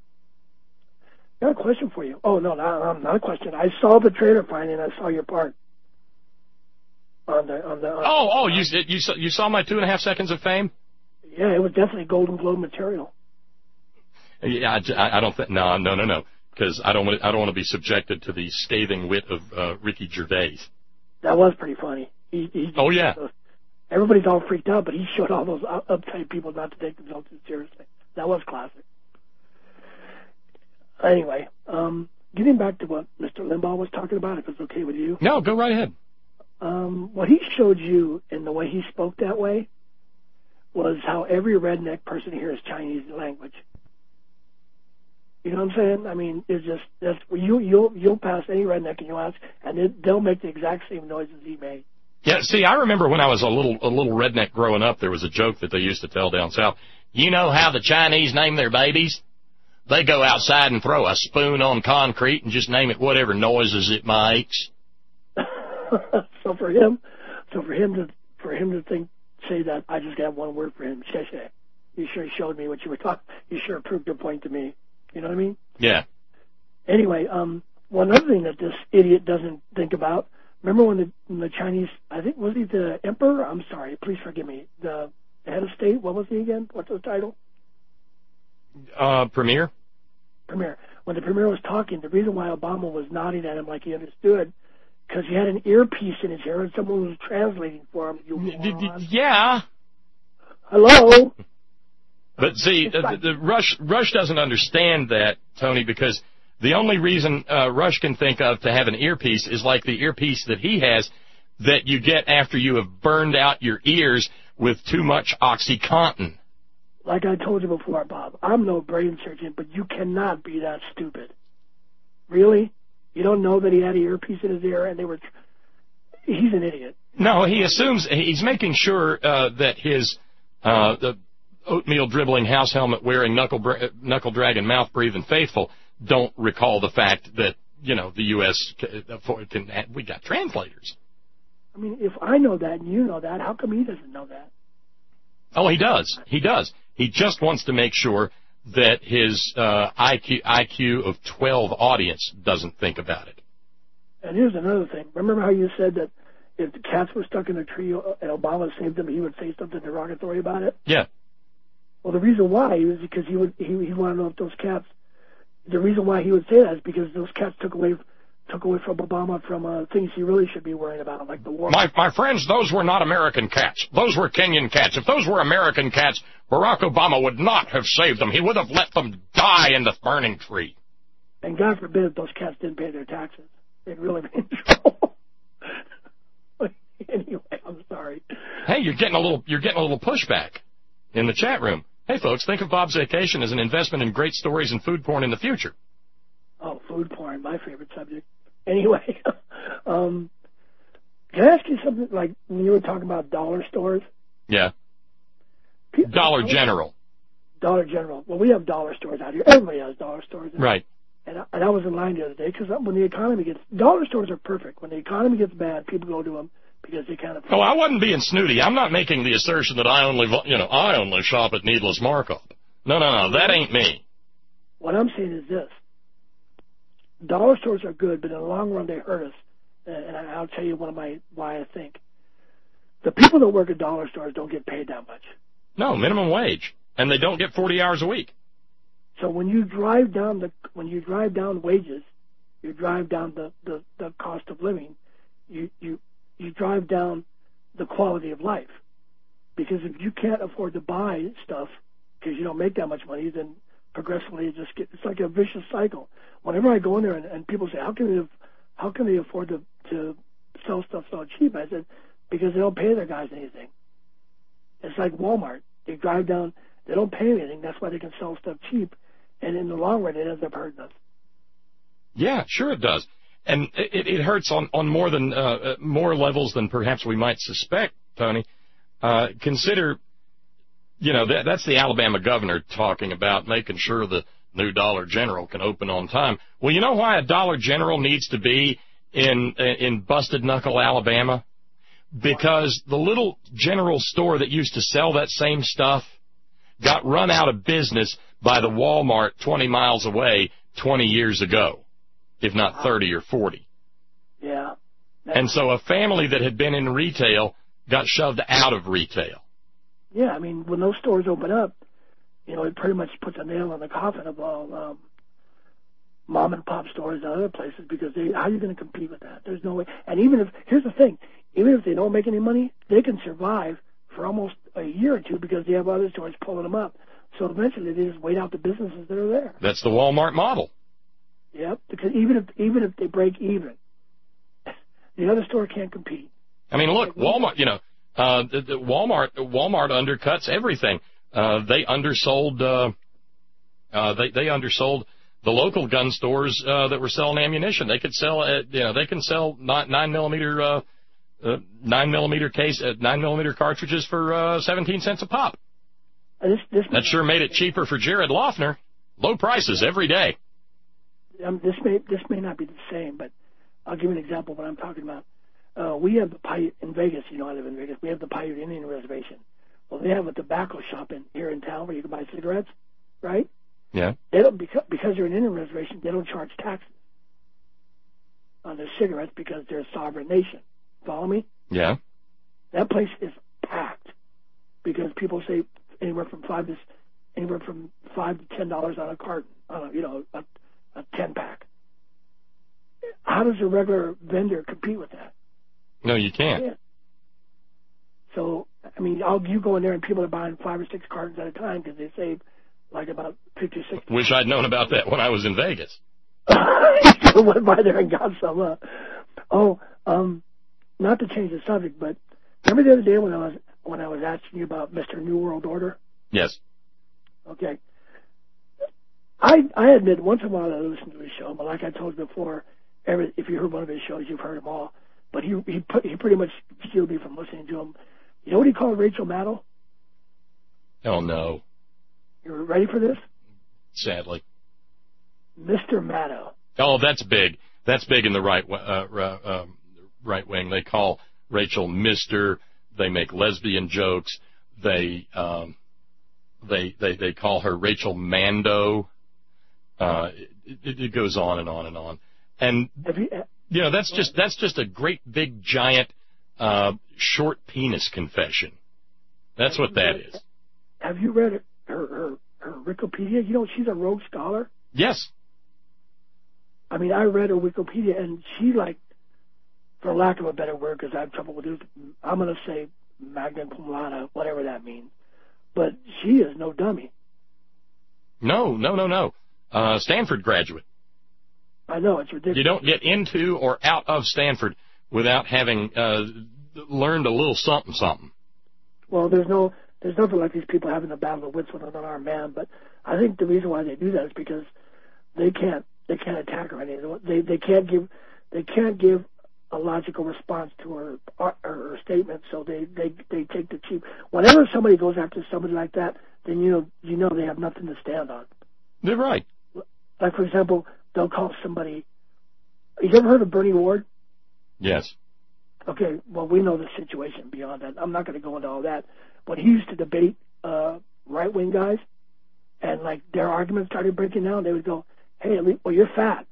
I got a question for you. Oh, no, not, not a question. I saw the trailer finally, and I saw your part. On the, on the, on oh, oh, you, you, saw, you saw my two and a half seconds of fame? Yeah, it was definitely Golden Globe material. Yeah, I, I don't think. No, no, no, no. Because I don't want. I don't want to be subjected to the scathing wit of uh, Ricky Gervais. That was pretty funny. He, he, oh yeah. Uh, everybody's all freaked out, but he showed all those uptight people not to take themselves too seriously. That was classic. Anyway, um, getting back to what Mister Limbaugh was talking about, if it's okay with you. No, go right ahead. Um, what he showed you in the way he spoke that way was how every redneck person here is Chinese language. You know what I'm saying? I mean, it's just that's you you'll you'll pass any redneck and you'll ask, and it, they'll make the exact same noises he made. Yeah, see, I remember when I was a little a little redneck growing up, there was a joke that they used to tell down south. You know how the Chinese name their babies? They go outside and throw a spoon on concrete and just name it whatever noises it makes. so for him, so for him to for him to think say that, I just got one word for him. She, she. You sure showed me what you were talking. You sure proved your point to me. You know what I mean? Yeah. Anyway, um, one other thing that this idiot doesn't think about. Remember when the, when the Chinese, I think, was he the emperor? I'm sorry, please forgive me. The, the head of state, what was he again? What's his title? Uh, premier. Premier. When the premier was talking, the reason why Obama was nodding at him like he understood, because he had an earpiece in his ear and someone was translating for him. You moron. Yeah. Hello? But see, the, the Rush Rush doesn't understand that, Tony, because the only reason uh, Rush can think of to have an earpiece is like the earpiece that he has that you get after you have burned out your ears with too much OxyContin. Like I told you before, Bob, I'm no brain surgeon, but you cannot be that stupid. Really? You don't know that he had an earpiece in his ear and they were... He's an idiot. No, he assumes... He's making sure uh, that his... Uh, the oatmeal dribbling, house helmet wearing, knuckle bra- knuckle dragging, mouth breathing faithful don't recall the fact that, you know, the U S can, can we got translators. I mean, if I know that and you know that, how come he doesn't know that? Oh, he does. He does. He just wants to make sure that his uh, I Q I Q of twelve audience doesn't think about it. And here's another thing. Remember how you said that if the cats were stuck in a tree and Obama saved them, he would say something derogatory about it? Yeah. Well, the reason why was because he would he, he wanted to know if those cats. The reason why he would say that is because those cats took away took away from Obama from uh, things he really should be worrying about, like the war. My my friends, those were not American cats. Those were Kenyan cats. If those were American cats, Barack Obama would not have saved them. He would have let them die in the burning tree. And God forbid if those cats didn't pay their taxes, they'd really be in trouble. Anyway, I'm sorry. Hey, you're getting a little you're getting a little pushback in the chat room. Hey, folks, think of Bob's Vacation as an investment in great stories and food porn in the future. Oh, food porn, my favorite subject. Anyway, um, can I ask you something, like when you were talking about dollar stores? Yeah. People, Dollar General. Dollar General. Well, we have dollar stores out here. Everybody has dollar stores. Right. And I, and I was in line the other day because when the economy gets... Dollar stores are perfect. When the economy gets bad, people go to them because they can't afford. Oh, I wasn't being snooty. I'm not making the assertion that I only, you know, I only shop at Needless Markup. No, no, no, that ain't me. What I'm saying is this. Dollar stores are good, but in the long run they hurt us. And I'll tell you one of my why I think. The people that work at dollar stores don't get paid that much. No, minimum wage. And they don't get forty hours a week. So when you drive down the when you drive down wages, you drive down the, the, the cost of living, you, you you drive down the quality of life. Because if you can't afford to buy stuff because you don't make that much money, then progressively it just gets, it's like a vicious cycle. Whenever I go in there and, and people say, how can they how can they afford to, to sell stuff so cheap? I said, because they don't pay their guys anything. It's like Walmart. They drive down, they don't pay anything. That's why they can sell stuff cheap. And in the long run, it ends up hurting us. Yeah, sure it does. And it, it hurts on, on more than uh, more levels than perhaps we might suspect, Tony. Uh, consider, you know, that, that's the Alabama governor talking about making sure the new Dollar General can open on time. Well, you know why a Dollar General needs to be in in Busted Knuckle, Alabama? Because the little general store that used to sell that same stuff got run out of business by the Walmart twenty miles away twenty years ago, if not thirty or forty. Yeah. And so a family that had been in retail got shoved out of retail. Yeah, I mean, when those stores open up, you know, it pretty much puts a nail in the coffin of all um, mom and pop stores and other places, because they, how are you going to compete with that? There's no way. And even if, here's the thing, even if they don't make any money, they can survive for almost a year or two because they have other stores pulling them up. So eventually they just wait out the businesses that are there. That's the Walmart model. Yep, because even if even if they break even, the other store can't compete. I mean, look, Walmart, you know, uh, the, the Walmart Walmart undercuts everything. Uh, they undersold uh, uh, they they undersold the local gun stores uh, that were selling ammunition. They could sell, uh, you know, they can sell nine, nine millimeter, uh, uh, nine millimeter case, uh, nine millimeter cartridges for uh, seventeen cents a pop. This, this that sure made it cheaper for Jared Loeffner. Low prices every day. Um, this may this may not be the same, but I'll give you an example of what I'm talking about. Uh, we have the Paiute in Vegas. You know, I live in Vegas. We have the Paiute Indian Reservation. Well, they have a tobacco shop in here in town where you can buy cigarettes, right? Yeah. They don't because because they're an Indian reservation. They don't charge taxes on their cigarettes because they're a sovereign nation. Follow me? Yeah. That place is packed because people say anywhere from five to anywhere from five to ten dollars on a carton, on a, you know, a, a ten pack. How does a regular vendor compete with that? No, you can't. Yeah. So, I mean, I'll, you go in there and people are buying five or six cartons at a time because they save like about fifty or sixty. Wish I'd known about that when I was in Vegas. I went by there and got some. Uh, oh, um, not to change the subject, but remember the other day when I was when I was asking you about Mister New World Order? Yes. Okay. I I admit once in a while I listen to his show, but like I told you before, every, if you heard one of his shows, you've heard them all. But he he put, he pretty much shielded me from listening to him. You know what he called Rachel Maddow? Oh no. You ready for this? Sadly. Mister Maddow. Oh, that's big. That's big in the right uh, uh, um, right wing. They call Rachel Mister They make lesbian jokes. They um, they they they call her Rachel Mando. Uh, it, it goes on and on and on. And you, uh, you know that's just that's just a great big giant uh, short penis confession. That's what that read, is. Have you read her her her Wikipedia? You know she's a Rogue Scholar. Yes. I mean, I read her Wikipedia, and she, like, for lack of a better word, because I have trouble with it, I'm going to say magna cum laude, whatever that means. But she is no dummy. No, no, no, no. Uh, Stanford graduate. I know, it's ridiculous. You don't get into or out of Stanford without having uh, learned a little something, something. Well, there's no, there's nothing like these people having a battle of wits with an unarmed man, but I think the reason why they do that is because they can't, they can't attack her. Anything. They they can't give they can't give a logical response to her her, her statement. So they, they they take the cheap. Whenever somebody goes after somebody like that, then you know you know they have nothing to stand on. They're right. Like for example, they'll call somebody. You ever heard of Bernie Ward? Yes. Okay. Well, we know the situation beyond that. I'm not going to go into all that. But he used to debate uh, right wing guys, and like their arguments started breaking down. They would go, hey, well, you're fat.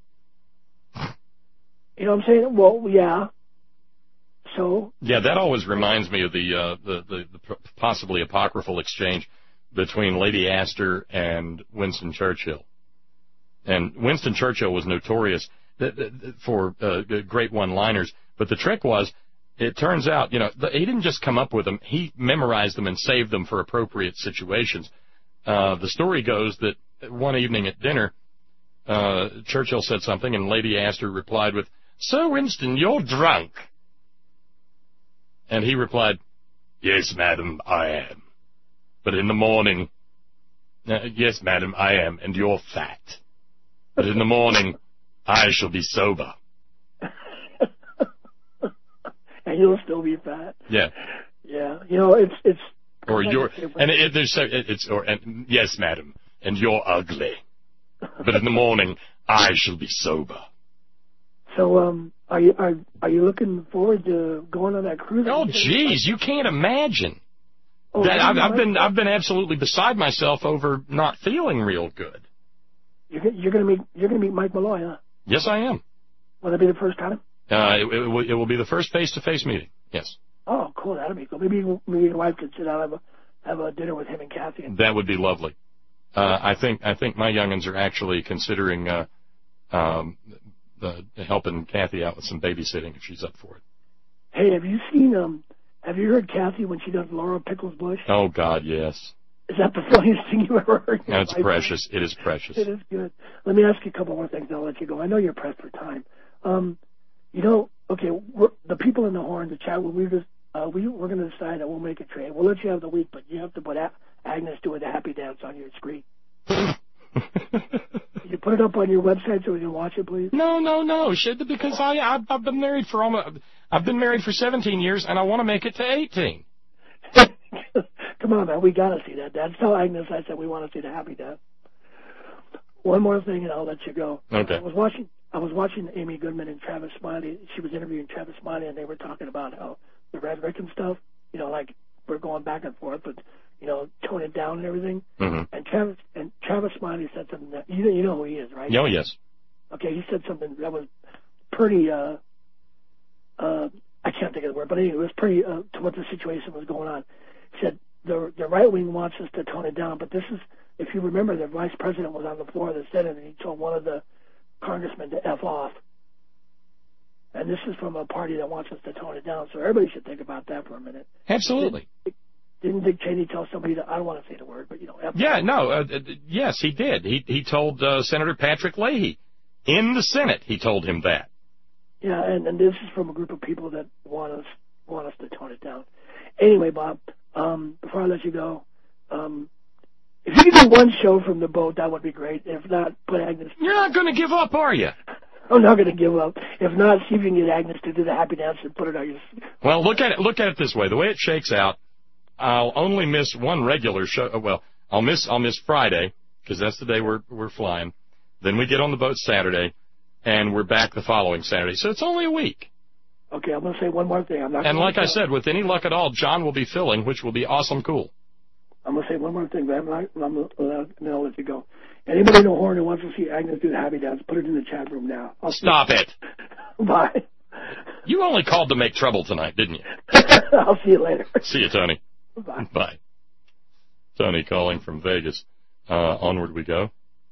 You know what I'm saying? Well, yeah. So? Yeah, that always reminds me of the, uh, the, the, the possibly apocryphal exchange between Lady Astor and Winston Churchill. And Winston Churchill was notorious for uh, great one-liners, but the trick was, it turns out, you know, he didn't just come up with them, he memorized them and saved them for appropriate situations. Uh, the story goes that one evening at dinner, Uh, Churchill said something, and Lady Astor replied with, "Sir Winston, you're drunk." And he replied, "Yes, madam, I am. But in the morning, uh, yes, madam, I am, and you're fat. But in the morning, I shall be sober." And you'll still be fat. Yeah. Yeah. You know, it's it's. Or you're, and it, there's, it's, or and, yes, madam, and you're ugly. But in the morning, I shall be sober. So, um, are you are are you looking forward to going on that cruise? Oh, geez, you can't imagine. Oh, that I've, I've been I've been absolutely beside myself over not feeling real good. You're you're gonna meet you're gonna meet Mike Malloy, huh? Yes, I am. Will that be the first time? Uh, it, it, will, it will be the first face-to-face meeting. Yes. Oh, cool. That'll be cool. Maybe maybe your wife could sit down and have a have a dinner with him and Kathy. That would be lovely. Uh, I think I think my youngins are actually considering uh, um, the, helping Kathy out with some babysitting if she's up for it. Hey, have you seen um? Have you heard Kathy when she does Laura Pickles Bush? Oh God, yes. Is that the funniest thing you ever heard? No, it's precious. It is precious. It is good. Let me ask you a couple more things, and I'll let you go. I know you're pressed for time. Um, you know, okay, we're, the people in the horn, the chat, we just uh, we we're going to decide that we'll make a trade. We'll let you have the week, but you have to put a- Agnes doing the happy dance on your screen. You put it up on your website so we can watch it, please? No, no, no. Should, because I, I've, I've been married for almost, I've been married for seventeen years, and I want to make it to eighteen. Come on, man. We got to see that, Dad. Tell Agnes I said we want to see the Happy Dad. One more thing, and I'll let you go. Okay. I was watching I was watching Amy Goodman and Travis Smiley. She was interviewing Travis Smiley, and they were talking about how the rhetoric and stuff, you know, like we're going back and forth, but, you know, tone it down and everything. Mm-hmm. And Travis and Travis Smiley said something that, you know, you know who he is, right? Oh, yes. Okay, he said something that was pretty, uh, uh, I can't think of the word, but anyway, it was pretty, uh, to what the situation was going on. He said, the, the right wing wants us to tone it down, but this is, if you remember, the vice president was on the floor of the Senate, and he told one of the congressmen to F off. And this is from a party that wants us to tone it down, so everybody should think about that for a minute. Absolutely. Didn't, didn't Dick Cheney tell somebody that, I don't want to say the word, but, you know, F Yeah, off? no, uh, uh, yes, he did. He he told uh, Senator Patrick Leahy in the Senate, he told him that. Yeah, and, and this is from a group of people that want us want us to tone it down. Anyway, Bob, um, before I let you go, um, if you could do one show from the boat, that would be great. If not, put Agnes... You're not going to give up, are you? I'm not going to give up. If not, see if you can get Agnes to do the happy dance and put it on your... Well, look at it, look at it this way. The way it shakes out, I'll only miss one regular show. Well, I'll miss I'll miss Friday, because that's the day we're we're flying. Then we get on the boat Saturday, and we're back the following Saturday. So it's only a week. Okay, I'm going to say one more thing. I'm not. And like I said, with any luck at all, John will be filling, which will be awesome cool. I'm going to say one more thing, but I'm not, I'm not, then I'll let you go. Anybody in the horn who wants to see Agnes do the happy dance, put it in the chat room now. I'll Stop it. Bye. You only called to make trouble tonight, didn't you? I'll see you later. See you, Tony. Bye. Bye. Tony calling from Vegas. Uh, onward we go.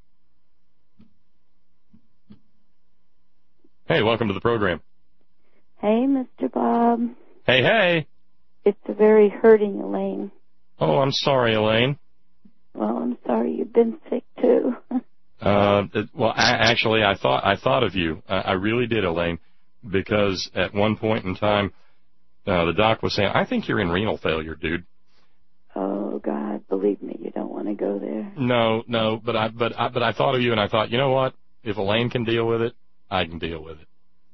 Hey, welcome to the program. Hey, Mister Bob. Hey, hey. It's a very hurting Elaine. Oh, I'm sorry, Elaine. Well, I'm sorry you've been sick too. uh, it, well, I, actually, I thought I thought of you. I, I really did, Elaine, because at one point in time, uh, the doc was saying, "I think you're in renal failure, dude." Oh God, believe me, you don't want to go there. No, no, but I but I, but I thought of you, and I thought, you know what? If Elaine can deal with it, I can deal with it.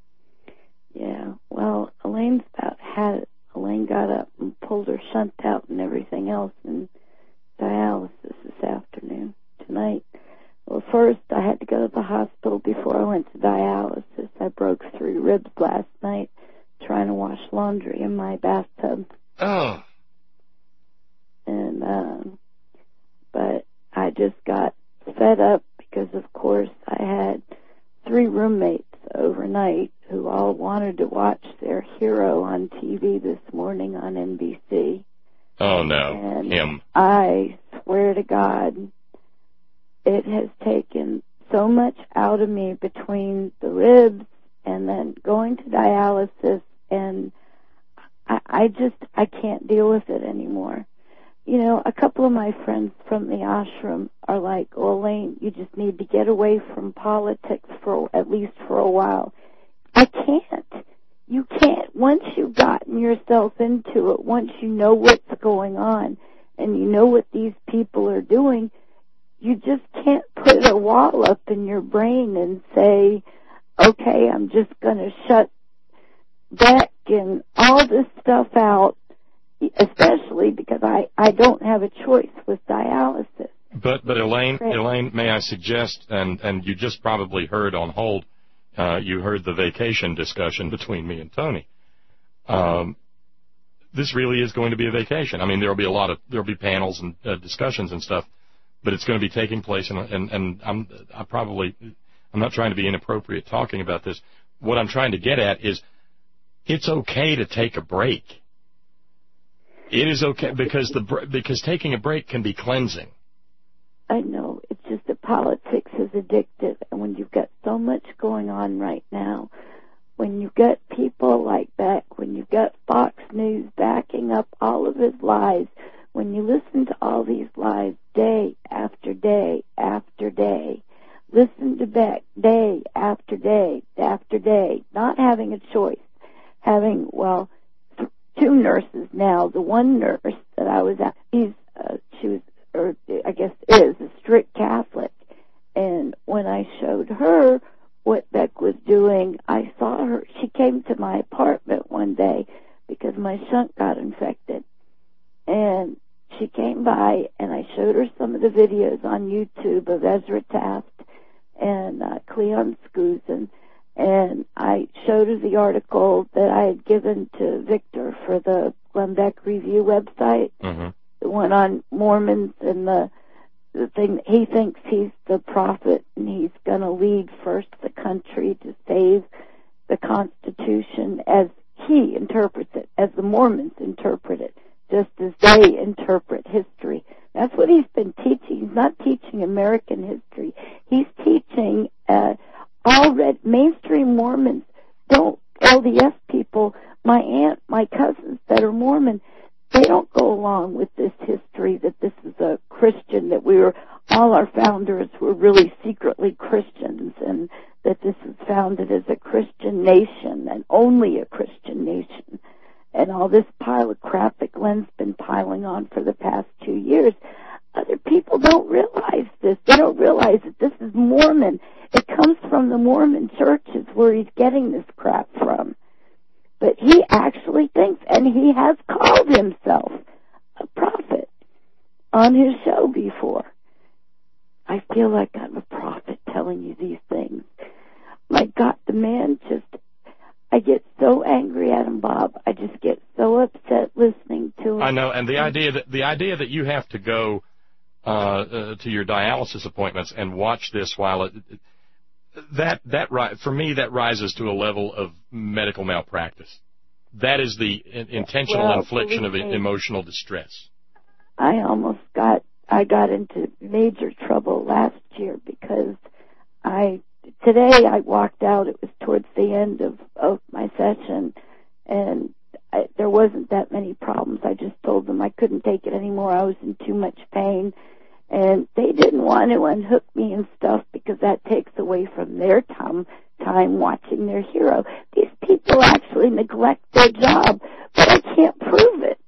Yeah. Well, Elaine's about had it. Elaine got up and pulled her shunt out and everything else, and dialysis this afternoon, tonight. Well, first I had to go to the hospital before I went to dialysis. I broke three ribs last night trying to wash laundry in my bathtub. Oh. And, um, but I just got fed up because, of course, I had three roommates overnight who all wanted to watch their hero on T V this morning on N B C. Oh, no, and him. I swear to God, it has taken so much out of me between the ribs and then going to dialysis, and I, I just, I can't deal with it anymore. You know, a couple of my friends from the ashram are like, oh, Elaine, you just need to get away from politics for at least for a while. I can't. You can't. Once you've gotten yourself into it, once you know what's going on and you know what these people are doing, you just can't put a wall up in your brain and say, okay, I'm just going to shut Beck and all this stuff out, especially because I, I don't have a choice with dialysis. But, but Elaine, Elaine, may I suggest, and, and you just probably heard on hold, uh, you heard the vacation discussion between me and Tony. Um, this really is going to be a vacation. I mean, there'll be a lot of, there'll be panels and uh, discussions and stuff, but it's going to be taking place, and, and, and I'm, I probably, I'm not trying to be inappropriate talking about this. What I'm trying to get at is, it's okay to take a break. It is okay because the because taking a break can be cleansing. I know. It's just that politics is addictive, and when you've got so much going on right now, when you've got people like Beck, when you've got Fox News backing up all of his lies, when you listen to all these lies day after day after day, listen to Beck day after day after day, not having a choice, having, well, two nurses now. The one nurse that I was at, he's, uh, she was, or I guess is, a strict Catholic. And when I and she came by, and I showed her some of the videos on YouTube of Ezra Taft and uh, Cleon Skousen, and I showed her the article that I had given to Victor for the Glenn Beck Review website, mm-hmm. the one on Mormons and the the thing. He thinks he's the prophet, and he's going to lead first the country to save the Constitution as he interprets it, as the Mormons interpret it, just as they interpret history. That's what he's been teaching. He's not teaching American history. He's teaching uh, all red mainstream Mormons. Don't L D S people, my aunt, my cousins that are Mormon, they don't go along with this history that this is a Christian, that we were, all our founders were really secretly Christians, and that this is founded as a Christian nation and only a Christian nation. And all this pile of crap that Glenn's been piling on for the past two years. Other people don't realize this. They don't realize that this is Mormon. It comes from the Mormon churches where he's getting this crap from. But he actually thinks, and he has called himself a prophet on his show before. I feel like I'm a prophet telling you these things. My God, the man just, I get so angry at him, Bob. I just get so upset listening to him. I know, and the idea that the idea that you have to go uh, uh, to your dialysis appointments and watch this while it, that that for me that rises to a level of medical malpractice. That is the in, intentional well, infliction of me, emotional distress. I almost got I got into major trouble last year because I today I walked out. It was towards the end of of my session, and I, there wasn't that many problems. I just told them I couldn't take it anymore. I was in too much pain. And they didn't want to unhook me and stuff because that takes away from their time, time watching their hero. These people actually neglect their job, but I can't prove it.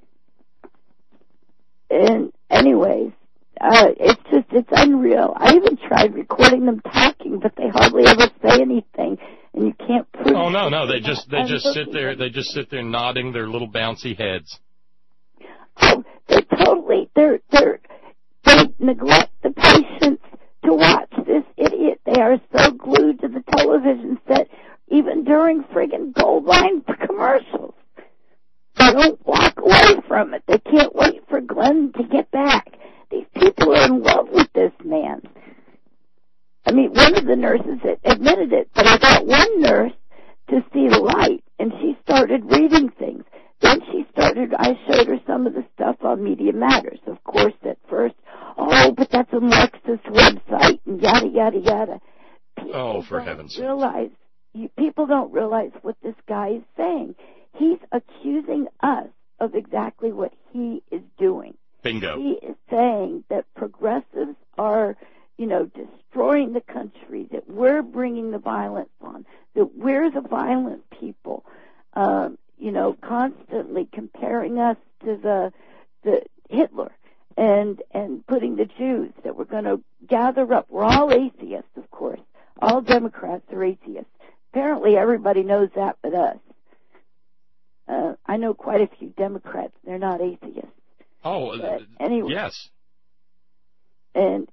And anyways, uh, it's just, it's unreal. I even tried recording them talking, but they hardly ever say anything, and you can't prove it. Oh, no, no, they just, they just sit there, they just sit there nodding their little bouncy heads. Oh, they're totally, they're, they're, They neglect the patients to watch this idiot. They are so glued to the television set, even during friggin' Goldline commercials. They don't walk away from it. They can't wait for Glenn to get back. These people are in love with this man. I mean, one of the nurses admitted it, but I got one nurse to see the light, and she started reading things. Then she started, I showed her some of the stuff on Media Matters. Of course, at first, oh, but that's a Marxist website, and yada, yada, yada. People oh, for heaven's sake. Realize, you, people don't realize what this guy is saying. He's accusing us of exactly what he is doing. Bingo. He is saying that progressives are, you know, destroying the country, that we're bringing the violence on, that we're the violent people. Um, you know, constantly comparing us to the the Hitler and and putting the Jews that we're going to gather up. We're all atheists, of course. All Democrats are atheists. Apparently everybody knows that but us. Uh, I know quite a few Democrats. They're not atheists. Oh, but anyway. Yes. And